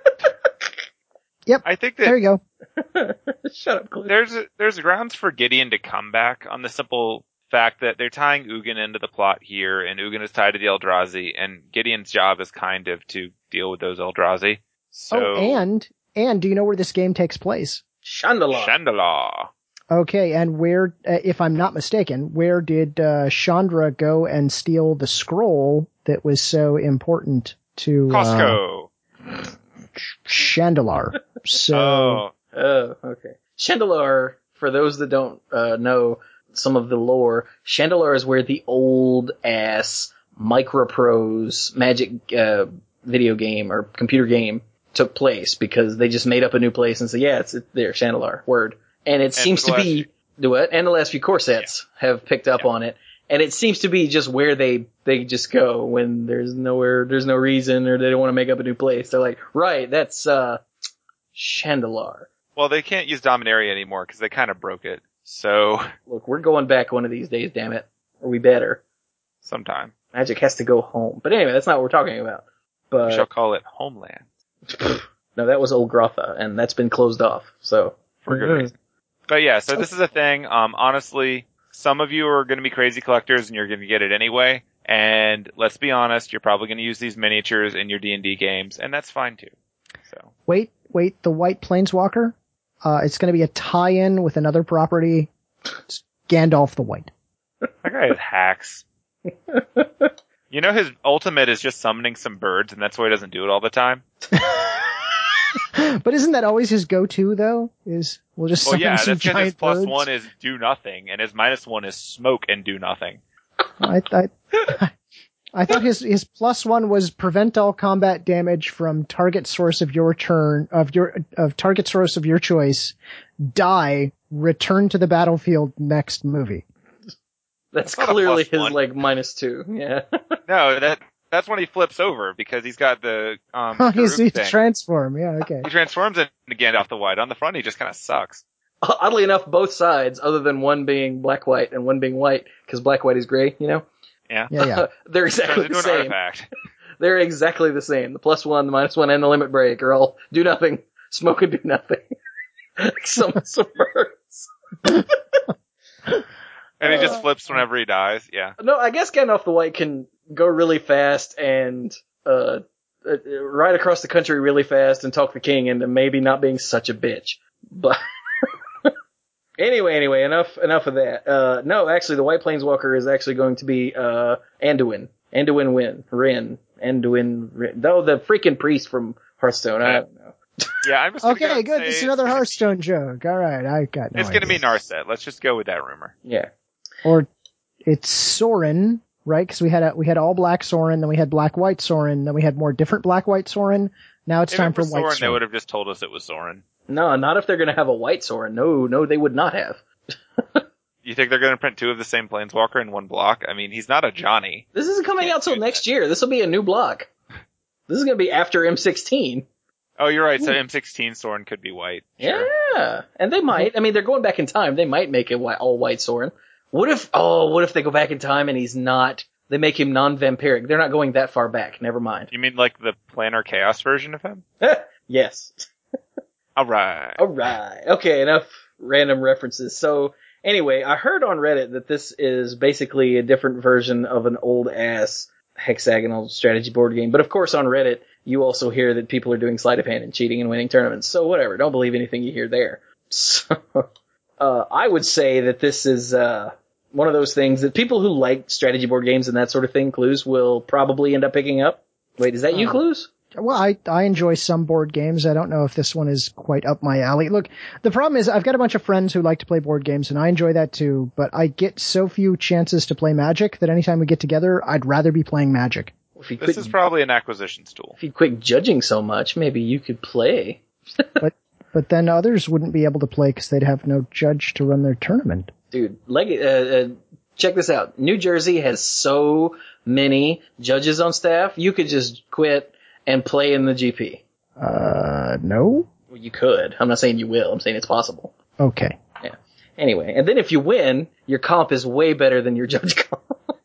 I think there that you go. shut up, Cliff. there's there's grounds for Gideon to come back on the simple fact that they're tying Ugin into the plot here, and Ugin is tied to the Eldrazi, and Gideon's job is kind of to deal with those Eldrazi. So, Oh, and, and do you know where this game takes place? Chandala. Chandala. Okay, and where, uh, if I'm not mistaken, where did uh, Chandra go and steal the scroll that was so important to uh, Costco. Chandalar? So, Oh. Oh, okay. Chandalar, for those that don't uh, know some of the lore, Chandalar is where the old ass Microprose Magic uh, video game or computer game took place, because they just made up a new place and said, yeah, it's, it's there, Chandalar, word. And it seems the to last be, few- do what? And the last few core sets have picked up Yeah. on it. And it seems to be just where they, they just go when there's nowhere, there's no reason, or they don't want to make up a new place. They're like, right, that's, uh, Chandelar. Well, they can't use Dominaria anymore because they kind of broke it. So. Look, we're going back one of these days, damn it. Or we better. Sometime. Magic has to go home. But anyway, that's not what we're talking about. But. We shall call it Homeland. No, that was Old Grotha, and that's been closed off, so. For good reason. But yeah, so this is a thing, um, honestly, some of you are going to be crazy collectors and you're going to get it anyway. And let's be honest, you're probably going to use these miniatures in your D and D games, and that's fine too. So Wait, wait, the White Planeswalker? Uh, it's going to be a tie-in with another property. It's Gandalf the White. That guy has hacks. You know his ultimate is just summoning some birds, and that's why he doesn't do it all the time? But isn't that always his go-to, though? Is we'll just well, summon yeah, some that's because giant his plus birds? one is do nothing, and his minus one is smoke and do nothing. I, I, I thought his his plus one was prevent all combat damage from target source of your turn of your of target source of your choice. Die. Return to the battlefield. Next movie. That's Not a clearly plus his, one. like, minus two, yeah. No, that that's when he flips over because he's got the um. Oh, he's, Karuk he's thing. transform. Yeah, okay. He transforms into Gandalf the White. On the front, he just kind of sucks. Oddly enough, both sides, other than one being black-white and one being white, because black-white is gray, you know? Yeah. Yeah, yeah. They're Turns exactly into the an same. artifact. They're exactly the same. The plus one, the minus one, and the limit break are all do nothing, smoke and do nothing. some, some birds. And he Uh, just flips whenever he dies. Yeah. No, I guess Gandalf the White can go really fast and, uh, uh, ride across the country really fast and talk the king into maybe not being such a bitch. But, anyway, anyway, enough, enough of that. Uh, no, actually, the White Planeswalker is actually going to be, uh, Anduin. Anduin Win. Rin. Anduin Rin. Though the freaking priest from Hearthstone, I don't know. Yeah, I'm just gonna go Okay, and good. say It's another Hearthstone joke. All right, I got no It's going to be idea. Narset. Let's just go with that rumor. Yeah. Or it's Sorin, right? Because we had a, we had all black Sorin, then we had black white Sorin, then we had more different black white Sorin. Now it's If time it for was white Sorin, Sorin. they would have just told us it was Sorin. No, not if they're gonna have a white Sorin. No, no, they would not have. You think they're going to print two of the same Planeswalker in one block? I mean, he's not a Johnny. This isn't coming Can't out till do next that. year. This will be a new block. This is gonna be after M sixteen. Oh, you're right. So M sixteen Sorin could be white. Sure. Yeah, and they might. I mean, they're going back in time. They might make it white, all white Sorin. What if? Oh, what if they go back in time and he's not? They make him non-vampiric. They're not going that far back. Never mind. You mean like the Planar Chaos version of him? Yes. All right. All right. Okay, enough random references. So anyway, I heard on Reddit that this is basically a different version of an old ass hexagonal strategy board game. But of course, on Reddit, you also hear that people are doing sleight of hand and cheating and winning tournaments. So whatever. Don't believe anything you hear there. So, uh, I would say that this is, uh, one of those things that people who like strategy board games and that sort of thing, Clues, will probably end up picking up. Wait, is that you, Oh. Clues? Well, I, I enjoy some board games. I don't know if this one is quite up my alley. Look, the problem is I've got a bunch of friends who like to play board games, and I enjoy that too, but I get so few chances to play Magic that anytime we get together, I'd rather be playing Magic. If you This quit, is probably an acquisitions tool. if you quit judging so much, maybe you could play. But then others wouldn't be able to play because they'd have no judge to run their tournament. Dude, leg, uh, uh, check this out. New Jersey has so many judges on staff, you could just quit and play in the G P. Uh, no? Well, you could. I'm not saying you will. I'm saying it's possible. Okay. Anyway, and then if you win, your comp is way better than your judge comp.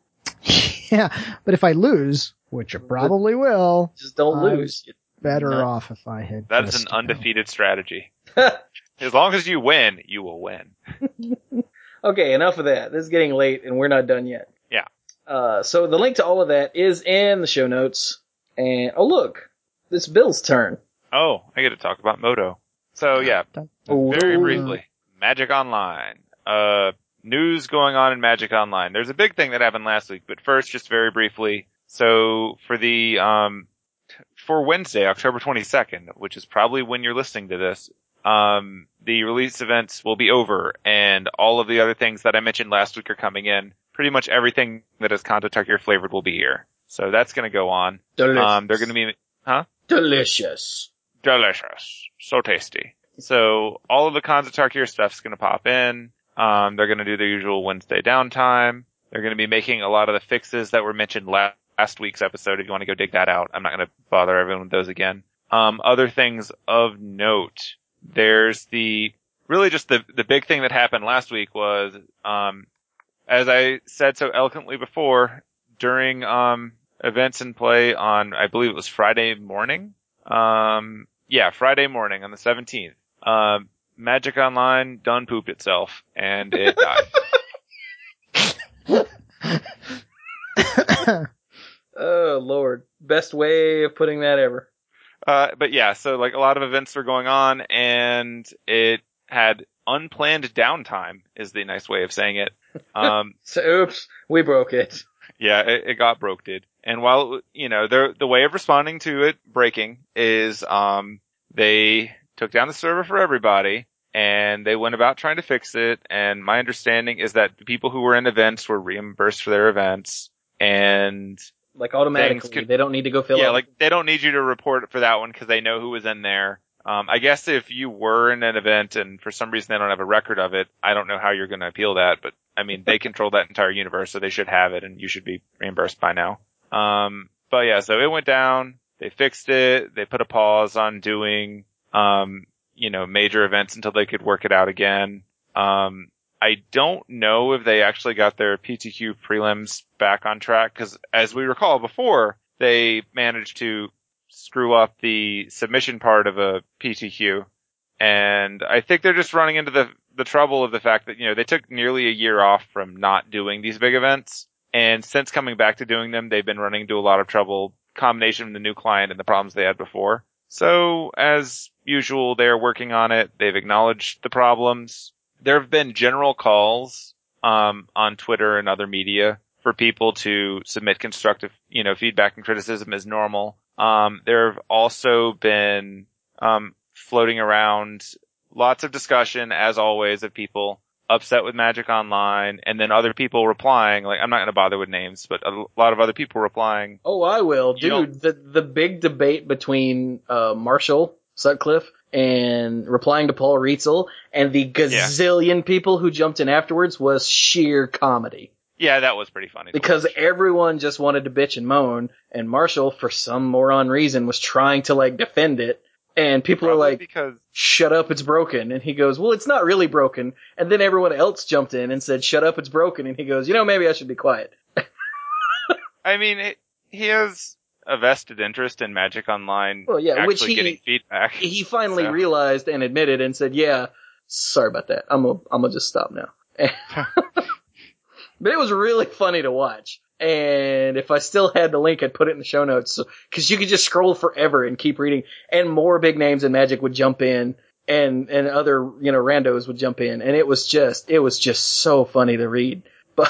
Yeah, but if I lose, which I probably will, Just don't I'm lose. better Not- off if I had That is just, an you know. undefeated strategy. As long as you win, you will win. Okay, enough of that. This is getting late and we're not done yet. Yeah. Uh, so the link to all of that is in the show notes. And, oh look, it's Bill's turn. Oh, I get to talk about Moto. So yeah, very briefly, Magic Online. Uh, news going on in Magic Online. There's a big thing that happened last week, but first, just very briefly. So for the, um, for Wednesday, October twenty-second, which is probably when you're listening to this, um, the release events will be over and all of the other things that I mentioned last week are coming in. Pretty much everything that is Kanto Tucker flavored will be here. So that's gonna go on. Delicious. Um, they're gonna be, Delicious. delicious. So tasty. So all of the Kanto Tarkir stuff's gonna pop in. Um, they're gonna do their usual Wednesday downtime. They're going to be making a lot of the fixes that were mentioned last, last week's episode. If you want to go dig that out, I'm not going to bother everyone with those again. Um, other things of note, there's the, really just the, the big thing that happened last week was, um, as I said so eloquently before, during, um, events in play on, I believe it was Friday morning. Um, yeah, Friday morning on the seventeenth. Um, Magic Online done pooped itself and it died. Oh Lord, best way of putting that ever. Uh, but yeah, so like a lot of events were going on and it had unplanned downtime is the nice way of saying it. Um, So oops, we broke it. yeah, it, it got broke did. And while, you know, the, the way of responding to it breaking is, um, they took down the server for everybody and they went about trying to fix it. And my understanding is that the people who were in events were reimbursed for their events and Like automatically, could, they don't need to go fill yeah, out. like they don't need you to report for that one because they know who was in there. Um, I guess if you were in an event and for some reason they don't have a record of it, I don't know how you're going to appeal that, but I mean, they control that entire universe, so they should have it and you should be reimbursed by now. Um, but yeah, so it went down, they fixed it, they put a pause on doing, um, you know, major events until they could work it out again. Um, I don't know if they actually got their P T Q prelims back on track, because as we recall before, they managed to screw up the submission part of a P T Q. And I think they're just running into the, the trouble of the fact that, you know, they took nearly a year off from not doing these big events. And since coming back to doing them, they've been running into a lot of trouble, combination of the new client and the problems they had before. So as usual, they're working on it. They've acknowledged the problems. There have been general calls, um, on Twitter and other media for people to submit constructive, you know, feedback and criticism as normal. Um, there have also been, um, floating around lots of discussion, as always, of people upset with Magic Online, and then other people replying, like, I'm not going to bother with names, but a lot of other people replying. Oh, I will. You Dude, the, the big debate between, uh, Marshall Sutcliffe and replying to Paul Rietzel and the gazillion yeah. people who jumped in afterwards was sheer comedy. Yeah, that was pretty funny. Because everyone just wanted to bitch and moan, and Marshall, for some moron reason, was trying to, like, defend it. And people Probably are like, because... shut up, it's broken. And he goes, well, it's not really broken. And then everyone else jumped in and said, shut up, it's broken. And he goes, you know, maybe I should be quiet. I mean, it, he has a vested interest in Magic Online well, yeah, actually which he, getting feedback. He finally so. realized and admitted and said, yeah, sorry about that. I'm gonna, I'm gonna just stop now. But it was really funny to watch. And if I still had the link, I'd put it in the show notes. So, cause you could just scroll forever and keep reading. And more big names in Magic would jump in. And, and other, you know, randos would jump in. And it was just, it was just so funny to read. But,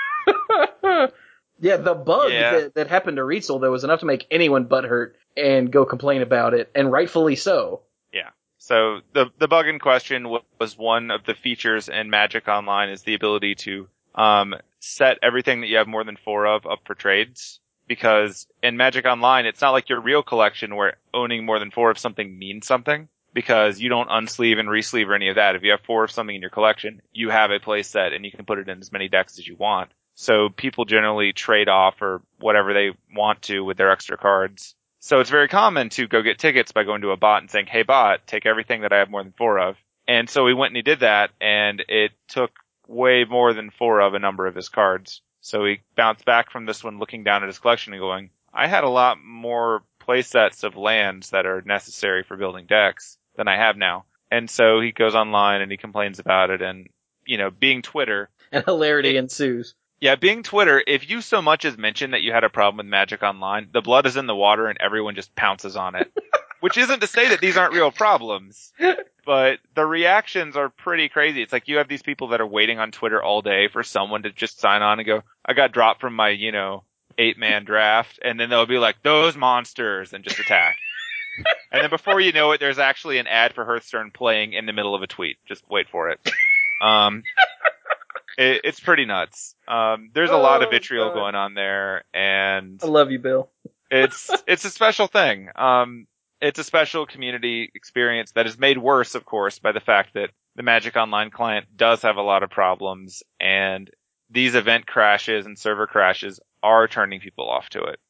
yeah, the bug yeah. that, that happened to Rietzel, though, was enough to make anyone butthurt and go complain about it. And rightfully so. Yeah. So the, the bug in question was one of the features in Magic Online is the ability to Um, set everything that you have more than four of up for trades. Because in Magic Online, it's not like your real collection where owning more than four of something means something. Because you don't unsleeve and resleeve or any of that. If you have four of something in your collection, you have a play set and you can put it in as many decks as you want. So people generally trade off or whatever they want to with their extra cards. So it's very common to go get tickets by going to a bot and saying, hey bot, take everything that I have more than four of. And so he went and he did that, and it took way more than four of a number of his cards. So he bounced back from this one looking down at his collection and going, I had a lot more play sets of lands that are necessary for building decks than I have now. And so he goes online and he complains about it, and, you know, being Twitter. And hilarity it, ensues. Yeah, being Twitter, if you so much as mention that you had a problem with Magic Online, the blood is in the water and everyone just pounces on it. Which isn't to say that these aren't real problems, but the reactions are pretty crazy. It's like you have these people that are waiting on Twitter all day for someone to just sign on and go, I got dropped from my, you know, eight-man draft, and then they'll be like, those monsters, and just attack. And then before you know it, there's actually an ad for Hearthstone playing in the middle of a tweet. Just wait for it. Um, it it's pretty nuts. Um, there's a oh, lot of vitriol God. going on there, and I love you, Bill. it's it's a special thing. Um, it's a special community experience that is made worse, of course, by the fact that the Magic Online client does have a lot of problems, and these event crashes and server crashes are turning people off to it.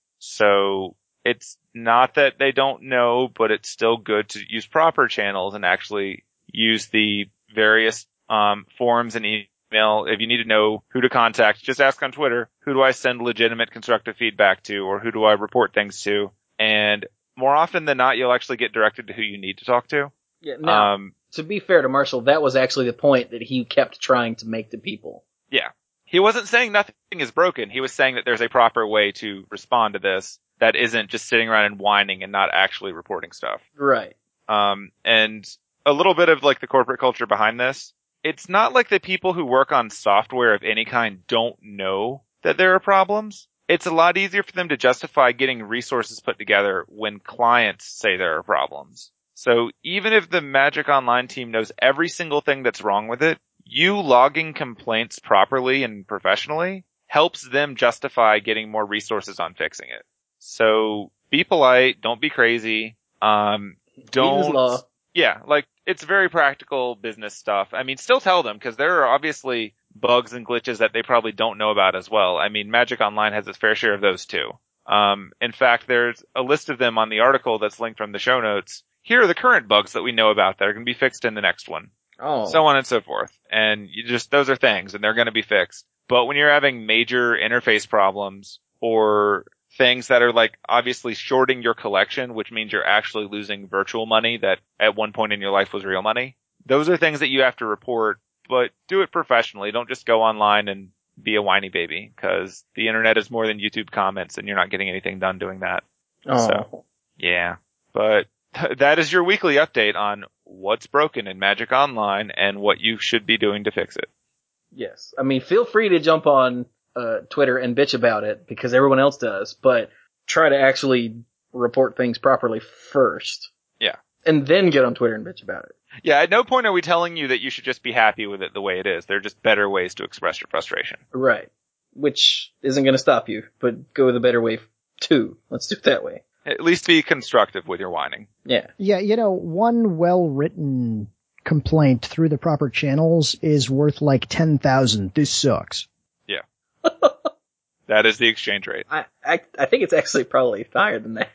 So it's not that they don't know, but it's still good to use proper channels and actually use the various um forums and email. If you need to know who to contact, just ask on Twitter, who do I send legitimate constructive feedback to, or who do I report things to? And more often than not, you'll actually get directed to who you need to talk to. Yeah, now, um, to be fair to Marshall, that was actually the point that he kept trying to make to people. Yeah. He wasn't saying nothing is broken. He was saying that there's a proper way to respond to this that isn't just sitting around and whining and not actually reporting stuff. Right. Um, and a little bit of like the corporate culture behind this. It's not like the people who work on software of any kind don't know that there are problems. It's a lot easier for them to justify getting resources put together when clients say there are problems. So even if the Magic Online team knows every single thing that's wrong with it, you logging complaints properly and professionally helps them justify getting more resources on fixing it. So be polite, don't be crazy, um, don't, Use law. yeah, like it's very practical business stuff. I mean, still tell them because there are obviously bugs and glitches that they probably don't know about as well. I mean, Magic Online has its fair share of those too. Um, in fact, there's a list of them on the article that's linked from the show notes. Here are the current bugs that we know about that are going to be fixed in the next one. Oh. So on and so forth. And you just, those are things and they're going to be fixed. But when you're having major interface problems or things that are like obviously shorting your collection, which means you're actually losing virtual money that at one point in your life was real money, those are things that you have to report, but do it professionally. Don't just go online and be a whiny baby because the internet is more than YouTube comments and you're not getting anything done doing that. Oh. So, yeah, but th- that is your weekly update on what's broken in Magic Online and what you should be doing to fix it. Yes. I mean, feel free to jump on uh, Twitter and bitch about it because everyone else does, but try to actually report things properly first. Yeah. And then get on Twitter and bitch about it. Yeah, at no point are we telling you that you should just be happy with it the way it is. There are just better ways to express your frustration. Right. Which isn't going to stop you, but go the better way too. Let's do it that way. At least be constructive with your whining. Yeah. Yeah, you know, one well-written complaint through the proper channels is worth like ten thousand. This sucks. Yeah. That is the exchange rate. I, I I think it's actually probably higher than that.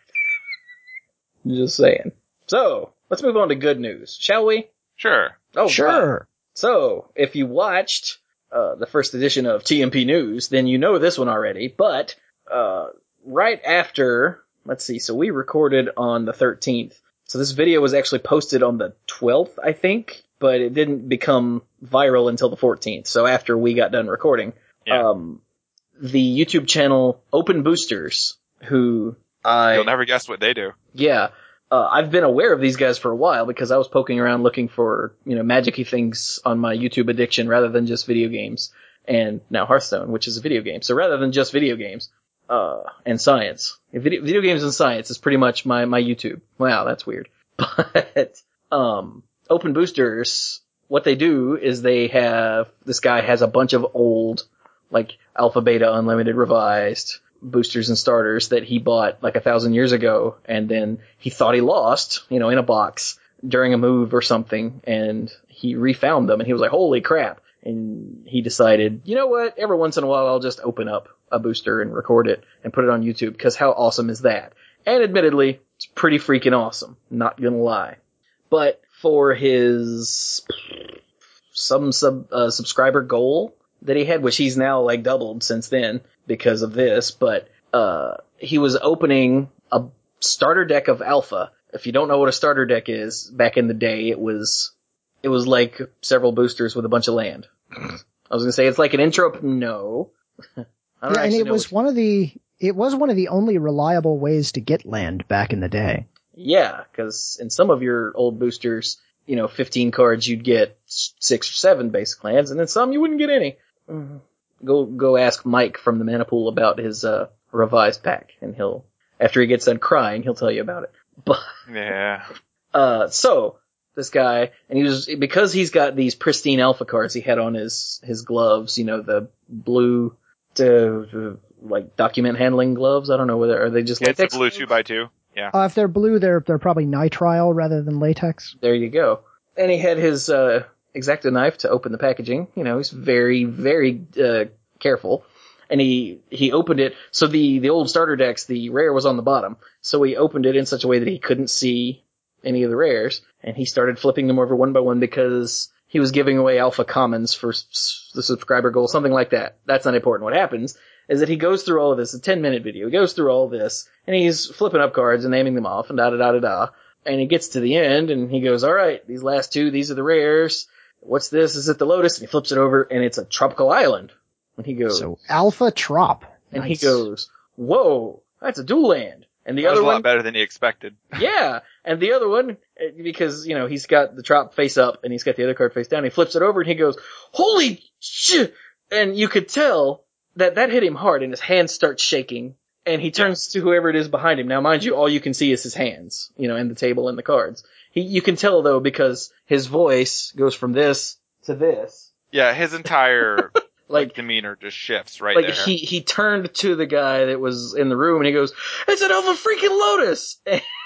Just saying. So, let's move on to good news, shall we? Sure. Oh, Sure. God. So, if you watched uh, the first edition of T M P News, then you know this one already, but uh, right after, let's see, so we recorded on the thirteenth. So this video was actually posted on the twelfth, I think, but it didn't become viral until the fourteenth, so after we got done recording. Yeah. Um, the YouTube channel Open Boosters, who I... You'll never guess what they do. Yeah. Uh, I've been aware of these guys for a while because I was poking around looking for, you know, magic-y things on my YouTube addiction rather than just video games. And now Hearthstone, which is a video game. So rather than just video games, uh, and science. Video, video games and science is pretty much my, my YouTube. Wow, that's weird. But, um, Open Boosters, what they do is they have, this guy has a bunch of old, like, Alpha, Beta, Unlimited, Revised, boosters and starters that he bought like a thousand years ago, and then he thought he lost, you know, in a box during a move or something, and he refound them, and he was like, holy crap. And he decided, you know what, every once in a while I'll just open up a booster and record it and put it on YouTube, because how awesome is that? And admittedly, it's pretty freaking awesome, not gonna lie. But for his some sub uh, subscriber goal that he had, which he's now like doubled since then because of this, but uh he was opening a starter deck of Alpha. If you don't know what a starter deck is, back in the day it was it was like several boosters with a bunch of land. I was gonna say it's like an intro, no. I don't Yeah, and actually it know was which- one of the it was one of the only reliable ways to get land back in the day. Yeah, because in some of your old boosters, you know, fifteen cards you'd get six or seven basic lands, and then some you wouldn't get any. Mm-hmm. Go go ask Mike from the Mana Pool about his uh revised pack, and he'll, after he gets done crying, he'll tell you about it. But Yeah. uh so this guy, and he was, because he's got these pristine Alpha cards he had on his his gloves, you know, the blue uh, like document handling gloves. I don't know whether are they just It's a latex blue gloves? two by two. Yeah. Uh, if they're blue, they're they're probably nitrile rather than latex. There you go. And he had his uh Exacto knife to open the packaging. You know, he's very, very uh careful. And he, he opened it, so the, the old starter decks, the rare was on the bottom, so he opened it in such a way that he couldn't see any of the rares, and he started flipping them over one by one because he was giving away alpha commons for s- the subscriber goal, something like that. That's not important. What happens is that he goes through all of this, a ten minute video, he goes through all of this, and he's flipping up cards and naming them off, and da da da da da, and he gets to the end, and he goes, alright, these last two, these are the rares, what's this, is it the Lotus? And he flips it over, and it's a tropical island. And he goes, So Alpha Trop. and Nice. he goes, whoa, that's a dual land. And the That was other a lot one, better than he expected. yeah, and the other one, eh, because, you know, he's got the Trop face up, and he's got the other card face down, he flips it over, and he goes, holy shit! And you could tell that that hit him hard, and his hands start shaking, and he turns to whoever it is behind him. Now, mind you, all you can see is his hands, you know, and the table and the cards. He, you can tell, though, because his voice goes from this to this. Yeah, his entire Like, like demeanor just shifts right like there. he, he turned to the guy that was in the room and he goes, it's an Alpha freaking Lotus!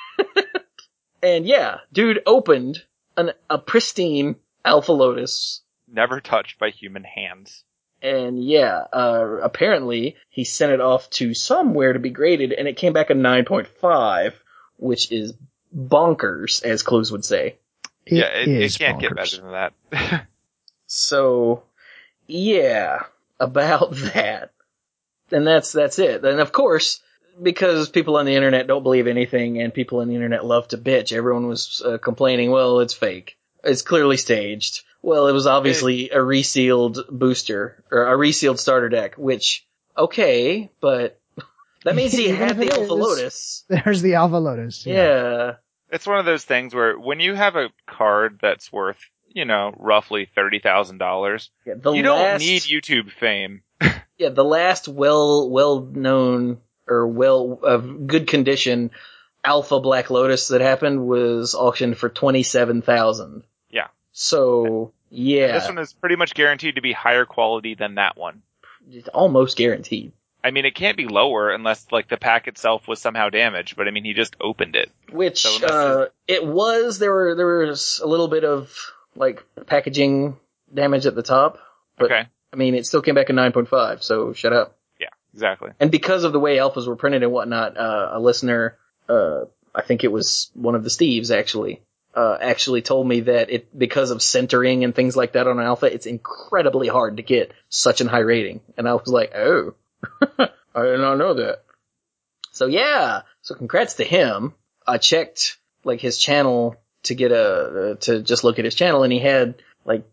And yeah, dude opened an, a pristine Alpha Lotus. Never touched by human hands. And yeah, uh, apparently he sent it off to somewhere to be graded and it came back a nine point five, which is bonkers, as Clues would say. It yeah, it, it is can't get bonkers. better than that. So, yeah, about that. And that's, that's it. And of course, because people on the internet don't believe anything and people on the internet love to bitch, everyone was uh, complaining, well, it's fake. It's clearly staged. Well, it was obviously a resealed booster, or a resealed starter deck, which, okay, but that means he Even had if the it Alpha is, Lotus. There's the Alpha Lotus. Yeah. It's one of those things where when you have a card that's worth, you know, roughly thirty thousand dollars, yeah the you last, don't need YouTube fame. Yeah, the last well, well-known, or well, of good condition Alpha Black Lotus that happened was auctioned for twenty-seven thousand. Yeah. So, yeah. This one is pretty much guaranteed to be higher quality than that one. It's almost guaranteed. I mean, it can't be lower unless, like, the pack itself was somehow damaged, but I mean, he just opened it. Which, So unless uh, it was, there were, there was a little bit of, like, packaging damage at the top. But, Okay. I mean, it still came back a nine point five, so shut up. Yeah, exactly. And because of the way alphas were printed and whatnot, uh, a listener, uh, I think it was one of the Steves actually, uh, actually told me that it, because of centering and things like that on an alpha, it's incredibly hard to get such a high rating. And I was like, oh, I did not know that. So yeah, so congrats to him. I checked, like, his channel to get a, uh, to just look at his channel, and he had, like,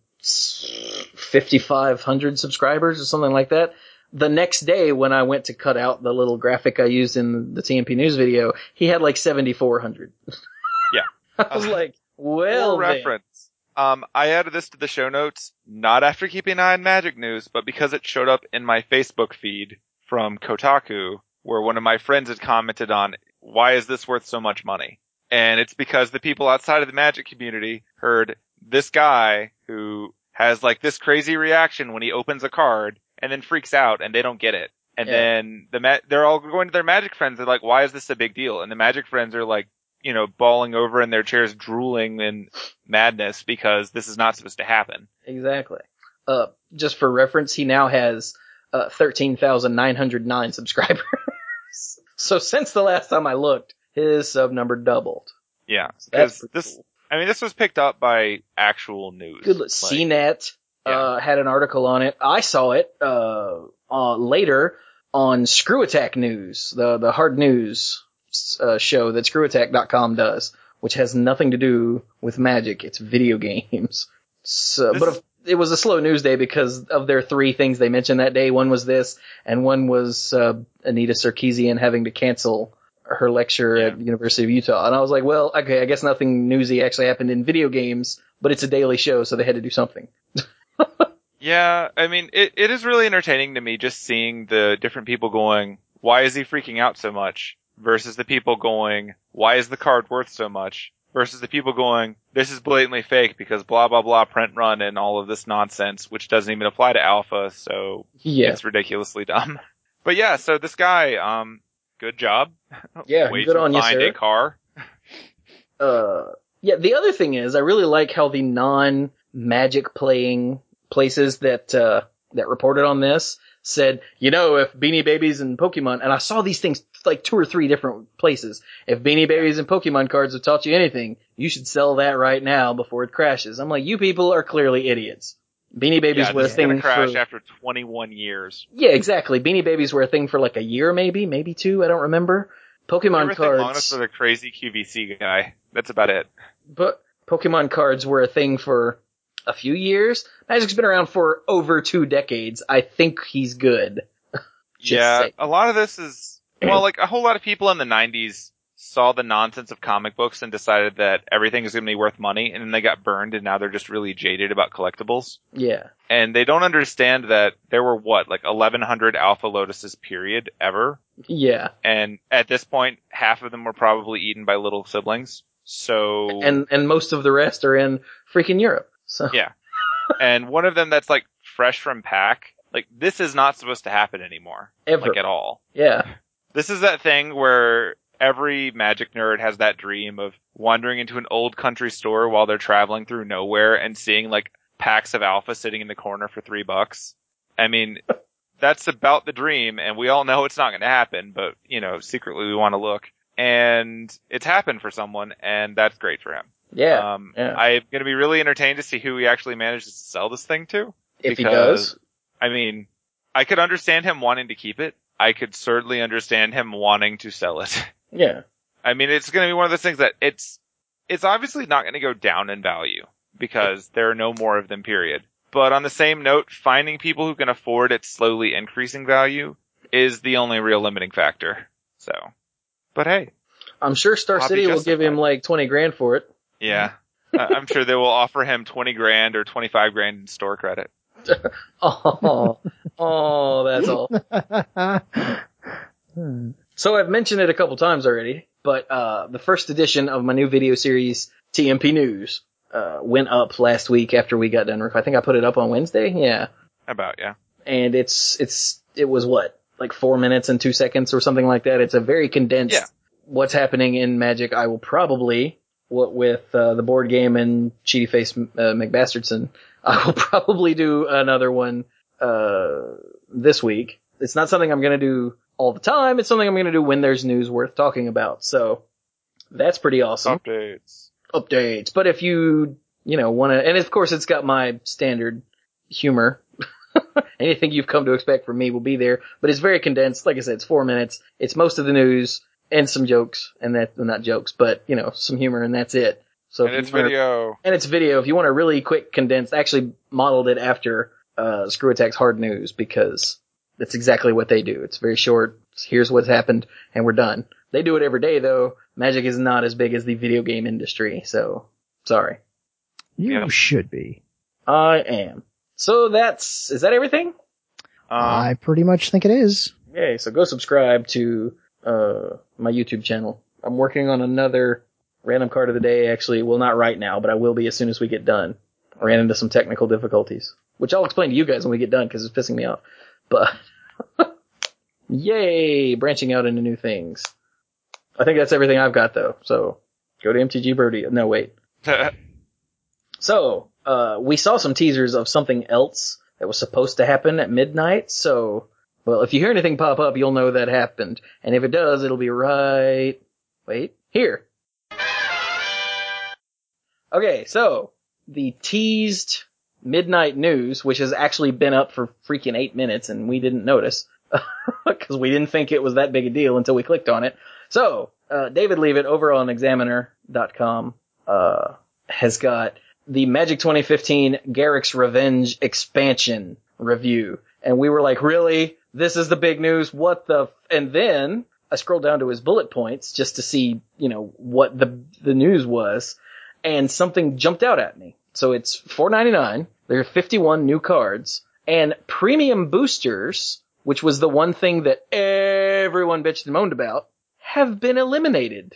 fifty-five hundred subscribers or something like that. The next day, when I went to cut out the little graphic I used in the T M P News video, he had like seventy-four hundred. Yeah. I was like, well, For then. reference, um, I added this to the show notes, not after keeping an eye on Magic News, but because it showed up in my Facebook feed from Kotaku, where one of my friends had commented on, why is this worth so much money? And it's because the people outside of the Magic community heard this guy who has like this crazy reaction when he opens a card and then freaks out and they don't get it. And Yeah. then the ma- they're all going to their Magic friends. They're like, why is this a big deal? And the Magic friends are like, you know, bawling over in their chairs, drooling in madness because this is not supposed to happen. Exactly. Uh, just for reference, he now has uh, thirteen thousand nine hundred nine subscribers. So since the last time I looked, his sub number doubled. Yeah. So that's Because pretty this, cool. I mean, this was picked up by actual news. Good. Look. Like, C net uh, had an article on it. I saw it uh, uh, later on Screw Attack News, the the hard news uh, show that screw attack dot com does, which has nothing to do with Magic. It's video games. So, This but is- if, it was a slow news day because of their three things they mentioned that day. One was this, and one was uh, Anita Sarkeesian having to cancel her lecture Yeah. at University of Utah. And I was like, well, okay, I guess nothing newsy actually happened in video games, but it's a daily show, so they had to do something. Yeah, I mean, it, it is really entertaining to me just seeing the different people going, why is he freaking out so much? Versus the people going, why is the card worth so much? Versus the people going, this is blatantly fake because blah, blah, blah, print run and all of this nonsense, which doesn't even apply to alpha, so Yeah. it's ridiculously dumb. But yeah, so this guy, um, good job. Yeah, Way good to on you, find sir. a car. Uh, yeah, the other thing is, I really like how the non-Magic playing places that, uh, that reported on this said, you know, if Beanie Babies and Pokemon, and I saw these things like two or three different places. If Beanie Babies and Pokemon cards have taught you anything, you should sell that right now before it crashes. I'm like, you people are clearly idiots. Beanie Babies Yeah, were a this is gonna thing crash for... after twenty-one years. Yeah, exactly. Beanie Babies were a thing for like a year maybe, maybe two, I don't remember. Pokemon Everything long enough cards... for the crazy Q V C guy. That's about it. But Pokemon cards were a thing for a few years. Magic's been around for over two decades. I think he's good. Yeah, saying. a lot of this is, well, like a whole lot of people in the nineties saw the nonsense of comic books and decided that everything is going to be worth money, and then they got burned, and now they're just really jaded about collectibles. Yeah. And they don't understand that there were, what, like eleven hundred Alpha Lotuses, period, ever? Yeah. And at this point, half of them were probably eaten by little siblings. So... And and most of the rest are in freaking Europe. So Yeah. And one of them that's, like, fresh from pack, like, this is not supposed to happen anymore. Ever. Like, at all. Yeah. This is that thing where every Magic nerd has that dream of wandering into an old country store while they're traveling through nowhere and seeing, like, packs of Alpha sitting in the corner for three bucks. I mean, that's about the dream, and we all know it's not going to happen, but, you know, secretly we want to look. And it's happened for someone, and that's great for him. Yeah. Um, yeah. I'm going to be really entertained to see who he actually manages to sell this thing to. If he because, does. I mean, I could understand him wanting to keep it. I could certainly understand him wanting to sell it. Yeah. I mean, it's going to be one of those things that it's, it's obviously not going to go down in value because there are no more of them, period. But on the same note, finding people who can afford its slowly increasing value is the only real limiting factor. So, but hey. I'm sure Star Hobby City will justified. give him like twenty grand for it. Yeah. I- I'm sure they will offer him twenty grand or twenty-five grand in store credit. Oh, oh, that's all. So I've mentioned it a couple times already, but uh the first edition of my new video series, T M P News, uh went up last week after we got done. I think I put it up on Wednesday. Yeah. About, yeah. And it's it's it was what, like four minutes and two seconds or something like that. It's a very condensed Yeah. what's happening in Magic. I will probably, what with uh, the board game and Cheaty Face uh, McBastardson, I will probably do another one uh this week. It's not something I'm going to do all the time. It's something I'm going to do when there's news worth talking about. So that's pretty awesome. Updates. Updates. But if you, you know, want to, and of course it's got my standard humor. Anything you've come to expect from me will be there, but it's very condensed. Like I said, it's four minutes. It's most of the news and some jokes, and that, well, not jokes, but, you know, some humor, and that's it. So And if it's you wanna- video. And it's video. If you want a really quick condensed, I actually modeled it after uh Screw Attack's Hard News, because that's exactly what they do. It's very short. Here's what's happened, and we're done. They do it every day, though. Magic is not as big as the video game industry, so sorry. You Yep. should be. I am. So that's, is that everything? Um, I pretty much think it is. Yay, so go subscribe to uh my YouTube channel. I'm working on another random card of the day, actually. Well, not right now, but I will be as soon as we get done. I ran into some technical difficulties, which I'll explain to you guys when we get done, because it's pissing me off. But, yay, branching out into new things. I think that's everything I've got, though. So, go to M T G Birdie. No, wait. So, uh, we saw some teasers of something else that was supposed to happen at midnight, so, well, if you hear anything pop up, you'll know that happened. And if it does, it'll be right, wait, here. Okay, so, the teased midnight news, which has actually been up for freaking eight minutes, and we didn't notice, because we didn't think it was that big a deal until we clicked on it. So, uh, David Leavitt over on Examiner dot com, uh, has got the Magic twenty fifteen Garrick's Revenge expansion review. And we were like, really? This is the big news? What the? F-? And then I scrolled down to his bullet points just to see, you know, what the the news was, and something jumped out at me. So it's four ninety-nine. There are fifty-one new cards, and premium boosters, which was the one thing that everyone bitched and moaned about, have been eliminated.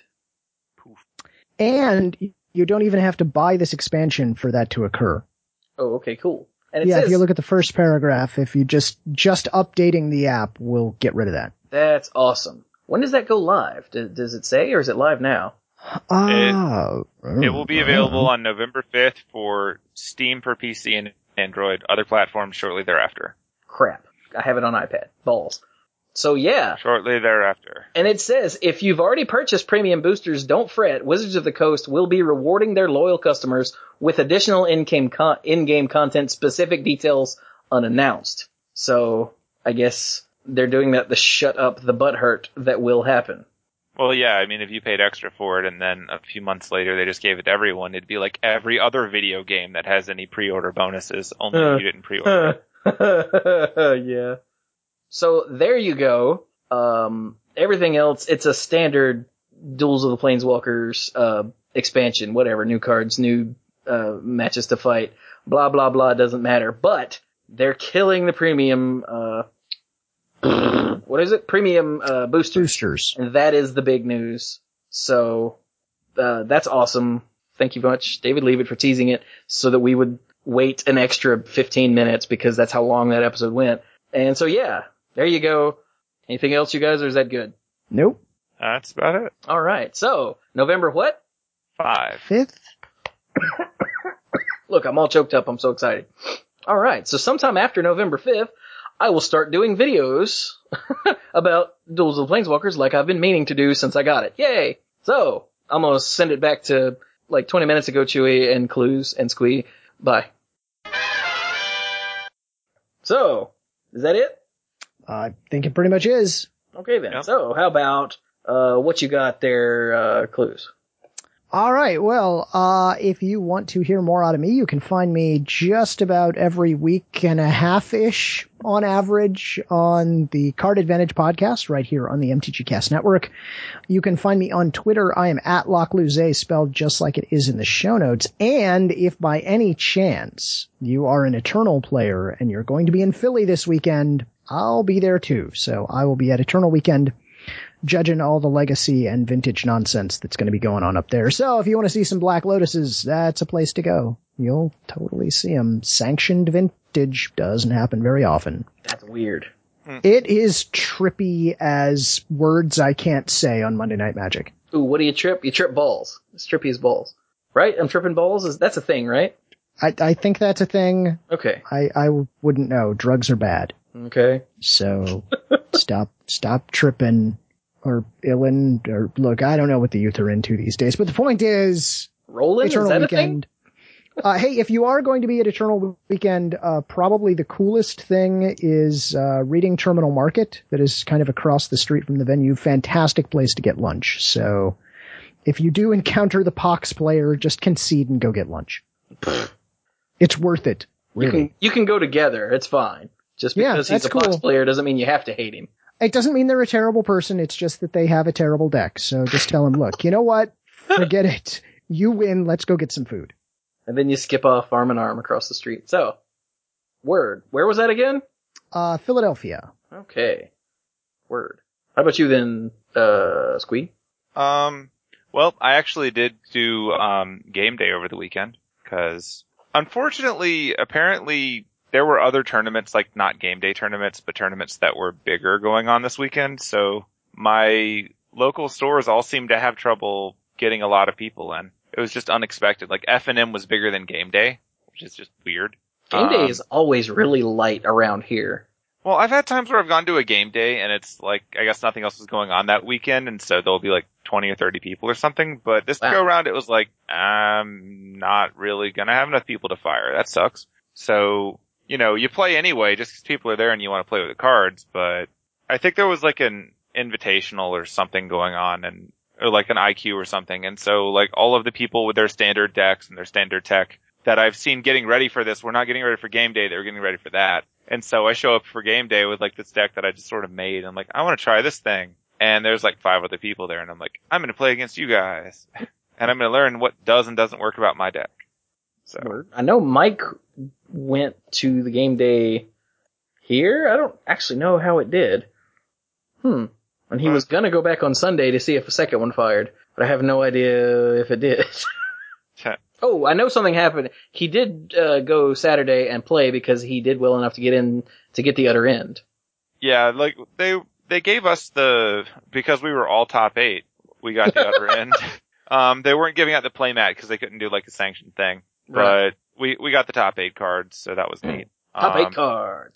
And you don't even have to buy this expansion for that to occur. Oh, okay, cool. And it Yeah, says, if you look at the first paragraph, if you just, just updating the app will get rid of that. that's awesome. When does that go live? Does, does it say, or is it live now? Ah, It will be available on November fifth for Steam for P C and Android, other platforms shortly thereafter. Crap. I have it on iPad. Balls. So yeah. Shortly thereafter. And it says, if you've already purchased premium boosters, don't fret. Wizards of the Coast will be rewarding their loyal customers with additional in-game con- in-game content, specific details unannounced. So I guess they're doing that to shut up the butthurt that will happen. Well, yeah, I mean, if you paid extra for it and then a few months later they just gave it to everyone, it'd be like every other video game that has any pre-order bonuses, only Uh, you didn't pre-order it. Yeah. So there you go. Um, everything else, it's a standard Duels of the Planeswalkers, uh, expansion, whatever, new cards, new, uh, matches to fight, blah, blah, blah, doesn't matter. But they're killing the premium, uh, what is it? Premium, uh, boosters. Boosters. And that is the big news. So, uh, that's awesome. Thank you very much, David Leavitt, for teasing it so that we would wait an extra fifteen minutes because that's how long that episode went. And so, yeah, there you go. Anything else, you guys, or is that good? Nope. That's about it. All right. So, November what? Five. Fifth? Look, I'm all choked up. I'm so excited. All right. So sometime after November fifth, I will start doing videos about Duels of the Planeswalkers like I've been meaning to do since I got it. Yay! So, I'm gonna send it back to like twenty minutes ago, Chewy and Clues and Squee. Bye. So, is that it? I think it pretty much is. Okay then. Yep. So, how about, uh, what you got there, uh, Clues? All right. Well, uh, if you want to hear more out of me, you can find me just about every week and a half-ish on average on the Card Advantage podcast right here on the M T G Cast Network. You can find me on Twitter. I am at Lockluzay, spelled just like it is in the show notes. And if by any chance you are an Eternal player and you're going to be in Philly this weekend, I'll be there too. So I will be at Eternal Weekend, judging all the legacy and vintage nonsense that's going to be going on up there. So if you want to see some Black Lotuses, that's a place to go. You'll totally see them. Sanctioned vintage doesn't happen very often. That's weird. It is trippy as words I can't say on Monday Night Magic. Ooh, what do you trip? You trip balls. It's trippy as balls. Right? I'm tripping balls? Is That's a thing, right? I, I think that's a thing. Okay. I, I wouldn't know. Drugs are bad. Okay. So stop, stop tripping or illin or look, I don't know what the youth are into these days, but the point is Rollin'? Eternal Is that Weekend. Uh, hey, if you are going to be at Eternal Weekend, uh, probably the coolest thing is, uh, Reading Terminal Market that is kind of across the street from the venue. Fantastic place to get lunch. So if you do encounter the Pox player, just concede and go get lunch. It's worth it. You Really. can, you can go together. It's fine. Just Yeah, because he's that's a Fox cool. player doesn't mean you have to hate him. It doesn't mean they're a terrible person. It's just that they have a terrible deck. So just tell them, look, you know what? Forget it. You win. Let's go get some food. And then you skip off arm in arm across the street. So, word. Where was that again? Uh, Philadelphia. Okay. Word. How about you then, uh, Squee? Um, well, I actually did do, um, game day over the weekend, cause unfortunately, apparently, there were other tournaments, like not game day tournaments, but tournaments that were bigger going on this weekend. So my local stores all seemed to have trouble getting a lot of people in. It was just unexpected. Like F and M was bigger than game day, which is just weird. Game day Um, is always really light around here. Well, I've had times where I've gone to a game day and it's like, I guess nothing else is going on that weekend. And so there'll be like twenty or thirty people or something. But this Wow. go around, it was like, I'm not really going to have enough people to fire. That sucks. So, you know, you play anyway just because people are there and you want to play with the cards. But I think there was like an invitational or something going on and, or like an I Q or something. And so like all of the people with their standard decks and their standard tech that I've seen getting ready for this were not getting ready for game day. They were getting ready for that. And so I show up for game day with like this deck that I just sort of made. I'm like, I want to try this thing. And there's like five other people there. And I'm like, I'm going to play against you guys. And I'm going to learn what does and doesn't work about my deck. So Word. I know Mike went to the game day here. I don't actually know how it did. Hmm. And he was gonna go back on Sunday to see if a second one fired, but I have no idea if it did. Oh, I know something happened. He did uh, go Saturday and play because he did well enough to get in to get the other end. yeah, like they, they gave us the, because we were all top eight, we got the other end. Um, they weren't giving out the playmat because they couldn't do like a sanctioned thing, Right. but we, we got the top eight cards. So that was neat. Top Um, eight cards.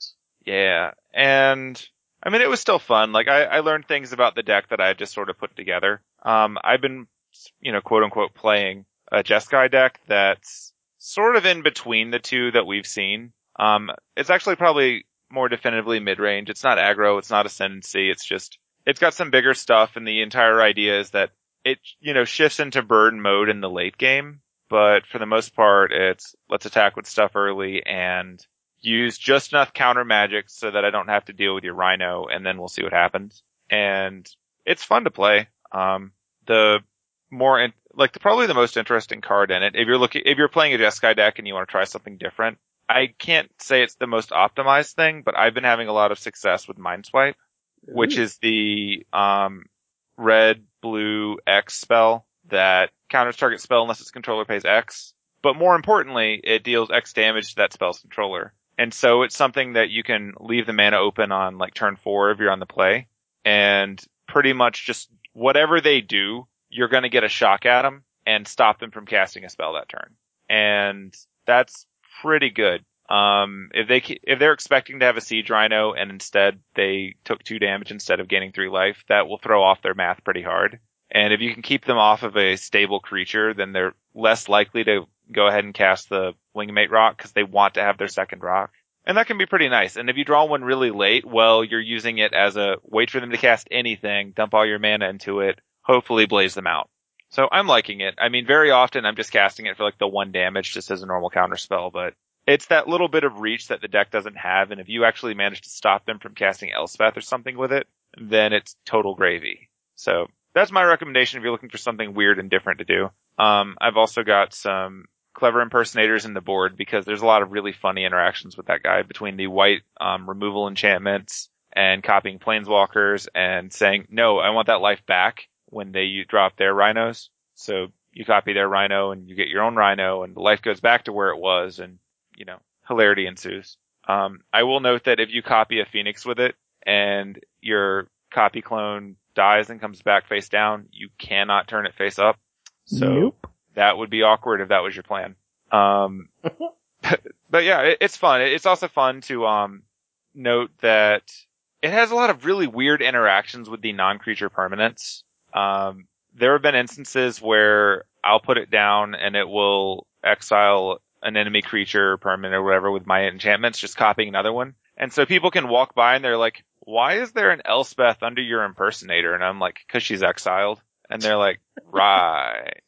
Yeah, and I mean, it was still fun. Like, I, I learned things about the deck that I had just sort of put together. Um, I've been, you know, quote unquote, playing a Jeskai deck that's sort of in between the two that we've seen. Um, it's actually probably more definitively mid-range. It's not aggro, it's not ascendancy, it's just, it's got some bigger stuff, and the entire idea is that it, you know, shifts into burn mode in the late game, but for the most part, it's let's attack with stuff early and use just enough counter magic so that I don't have to deal with your Rhino, and then we'll see what happens. And it's fun to play. Um, the more, in, like, the, probably the most interesting card in it, if you're looking, if you're playing a Jeskai deck and you want to try something different, I can't say it's the most optimized thing, but I've been having a lot of success with Mindswipe, which is the, um, red, blue, X spell that counters target spell unless its controller pays X. But more importantly, it deals X damage to that spell's controller. And so it's something that you can leave the mana open on, like, turn four if you're on the play, and pretty much just whatever they do, you're going to get a shock at them and stop them from casting a spell that turn. And that's pretty good. Um, if they, if they're expecting to have a Siege Rhino and instead they took two damage instead of gaining three life, that will throw off their math pretty hard. And if you can keep them off of a stable creature, then they're less likely to go ahead and cast the Wingmate Rock because they want to have their second rock. And that can be pretty nice. And if you draw one really late, well, you're using it as a wait for them to cast anything, dump all your mana into it, hopefully blaze them out. So I'm liking it. I mean, very often I'm just casting it for like the one damage just as a normal counter spell, but it's that little bit of reach that the deck doesn't have, and if you actually manage to stop them from casting Elspeth or something with it, then it's total gravy. So that's my recommendation if you're looking for something weird and different to do. Um, I've also got some clever impersonators in the board because there's a lot of really funny interactions with that guy between the white um, removal enchantments and copying planeswalkers and saying, no, I want that life back when they you drop their rhinos. So you copy their rhino and you get your own rhino and the life goes back to where it was, and you know, hilarity ensues. Um, I will note that if you copy a Phoenix with it and your copy clone dies and comes back face down, you cannot turn it face up. So Nope. That would be awkward if that was your plan. Um, but, but yeah, it, it's fun. It's also fun to, um, note that it has a lot of really weird interactions with the non-creature permanents. Um, there have been instances where I'll put it down and it will exile an enemy creature, permanent or whatever, with my enchantments, just copying another one. And so people can walk by and they're like, why is there an Elspeth under your impersonator? And I'm like, cause she's exiled. And they're like, right.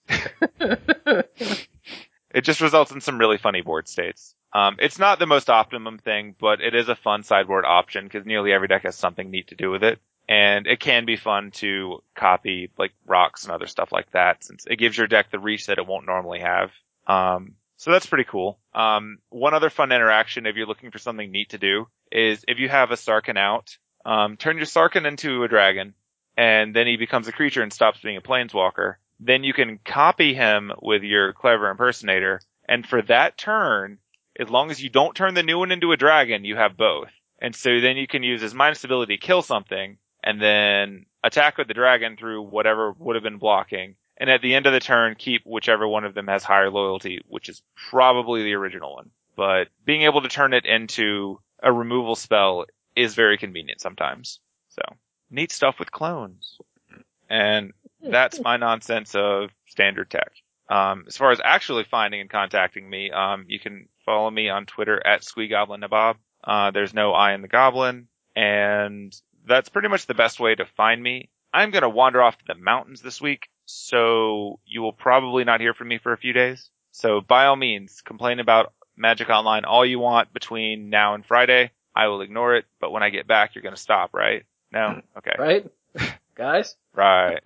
It just results in some really funny board states. Um, it's not the most optimum thing, but it is a fun sideboard option because nearly every deck has something neat to do with it. And it can be fun to copy like rocks and other stuff like that, since it gives your deck the reach that it won't normally have. Um, So that's pretty cool. Um, one other fun interaction, if you're looking for something neat to do, is if you have a Sarkhan out, um, turn your Sarkhan into a dragon, and then he becomes a creature and stops being a planeswalker. Then you can copy him with your clever impersonator, and for that turn, as long as you don't turn the new one into a dragon, you have both. And so then you can use his minus ability to kill something, and then attack with the dragon through whatever would have been blocking. And at the end of the turn, keep whichever one of them has higher loyalty, which is probably the original one. But being able to turn it into a removal spell is very convenient sometimes. So, neat stuff with clones. And that's my nonsense of standard tech. Um, as far as actually finding and contacting me, um, you can follow me on Twitter at SqueeGoblinNabob. Uh, there's no I in the goblin. And that's pretty much the best way to find me. I'm gonna wander off to the mountains this week, so you will probably not hear from me for a few days. So by all means, complain about Magic Online all you want between now and Friday. I will ignore it, but when I get back, you're gonna stop, right? No? Okay. Right? Guys? Right.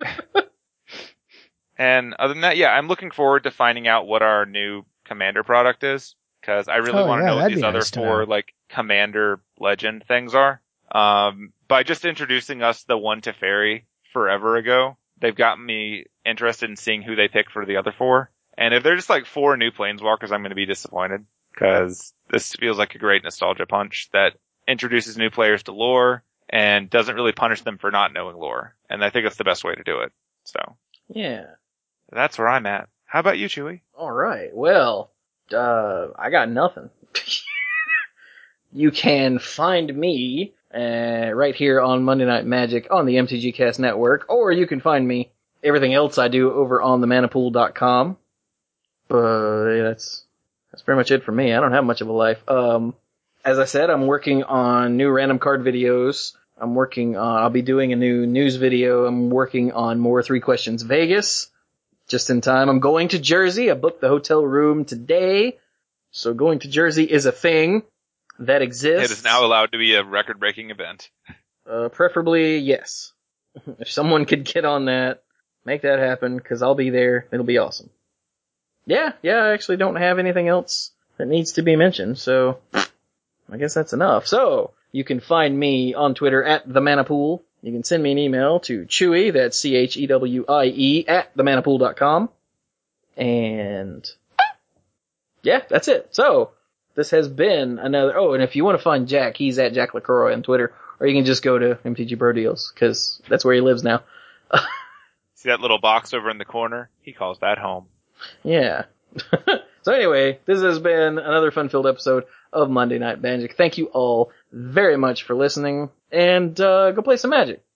And other than that, yeah, I'm looking forward to finding out what our new Commander product is, because I really Oh, want to yeah, know what that'd these be other nice to four, know. like, Commander Legend things are. Um, by just introducing us the one to Fairy forever ago, they've gotten me interested in seeing who they pick for the other four. And if they're just like four new Planeswalkers, I'm going to be disappointed, because this feels like a great nostalgia punch that introduces new players to lore and doesn't really punish them for not knowing lore. And I think that's the best way to do it. So Yeah. that's where I'm at. How about you, Chewy? Alright, well, uh, I got nothing. you can find me uh, right here on Monday Night Magic on the M T G Cast Network, or you can find me everything else I do over on the mana pool dot com. But yeah, that's that's pretty much it for me. I don't have much of a life. Um, as I said, I'm working on new random card videos. I'm working on, I'll be doing a new news video. I'm working on more Three Questions Vegas. Just in time. I'm going to Jersey. I booked the hotel room today. So going to Jersey is a thing that exists. It is now allowed to be a record-breaking event. Uh, preferably, yes. If someone could get on that, make that happen, because I'll be there. It'll be awesome. Yeah, yeah, I actually don't have anything else that needs to be mentioned, so I guess that's enough. So, you can find me on Twitter at the Manapool. You can send me an email to Chewie, that's C H E W I E, at the mana pool dot com. And yeah, that's it. So, this has been another, oh, and if you want to find Jack, he's at Jack LaCroix on Twitter, or you can just go to M T G Bro Deals, because that's where he lives now. See that little box over in the corner? He calls that home. Yeah. So anyway, this has been another fun-filled episode of Monday Night Magic. Thank you all very much for listening, and uh, go play some Magic.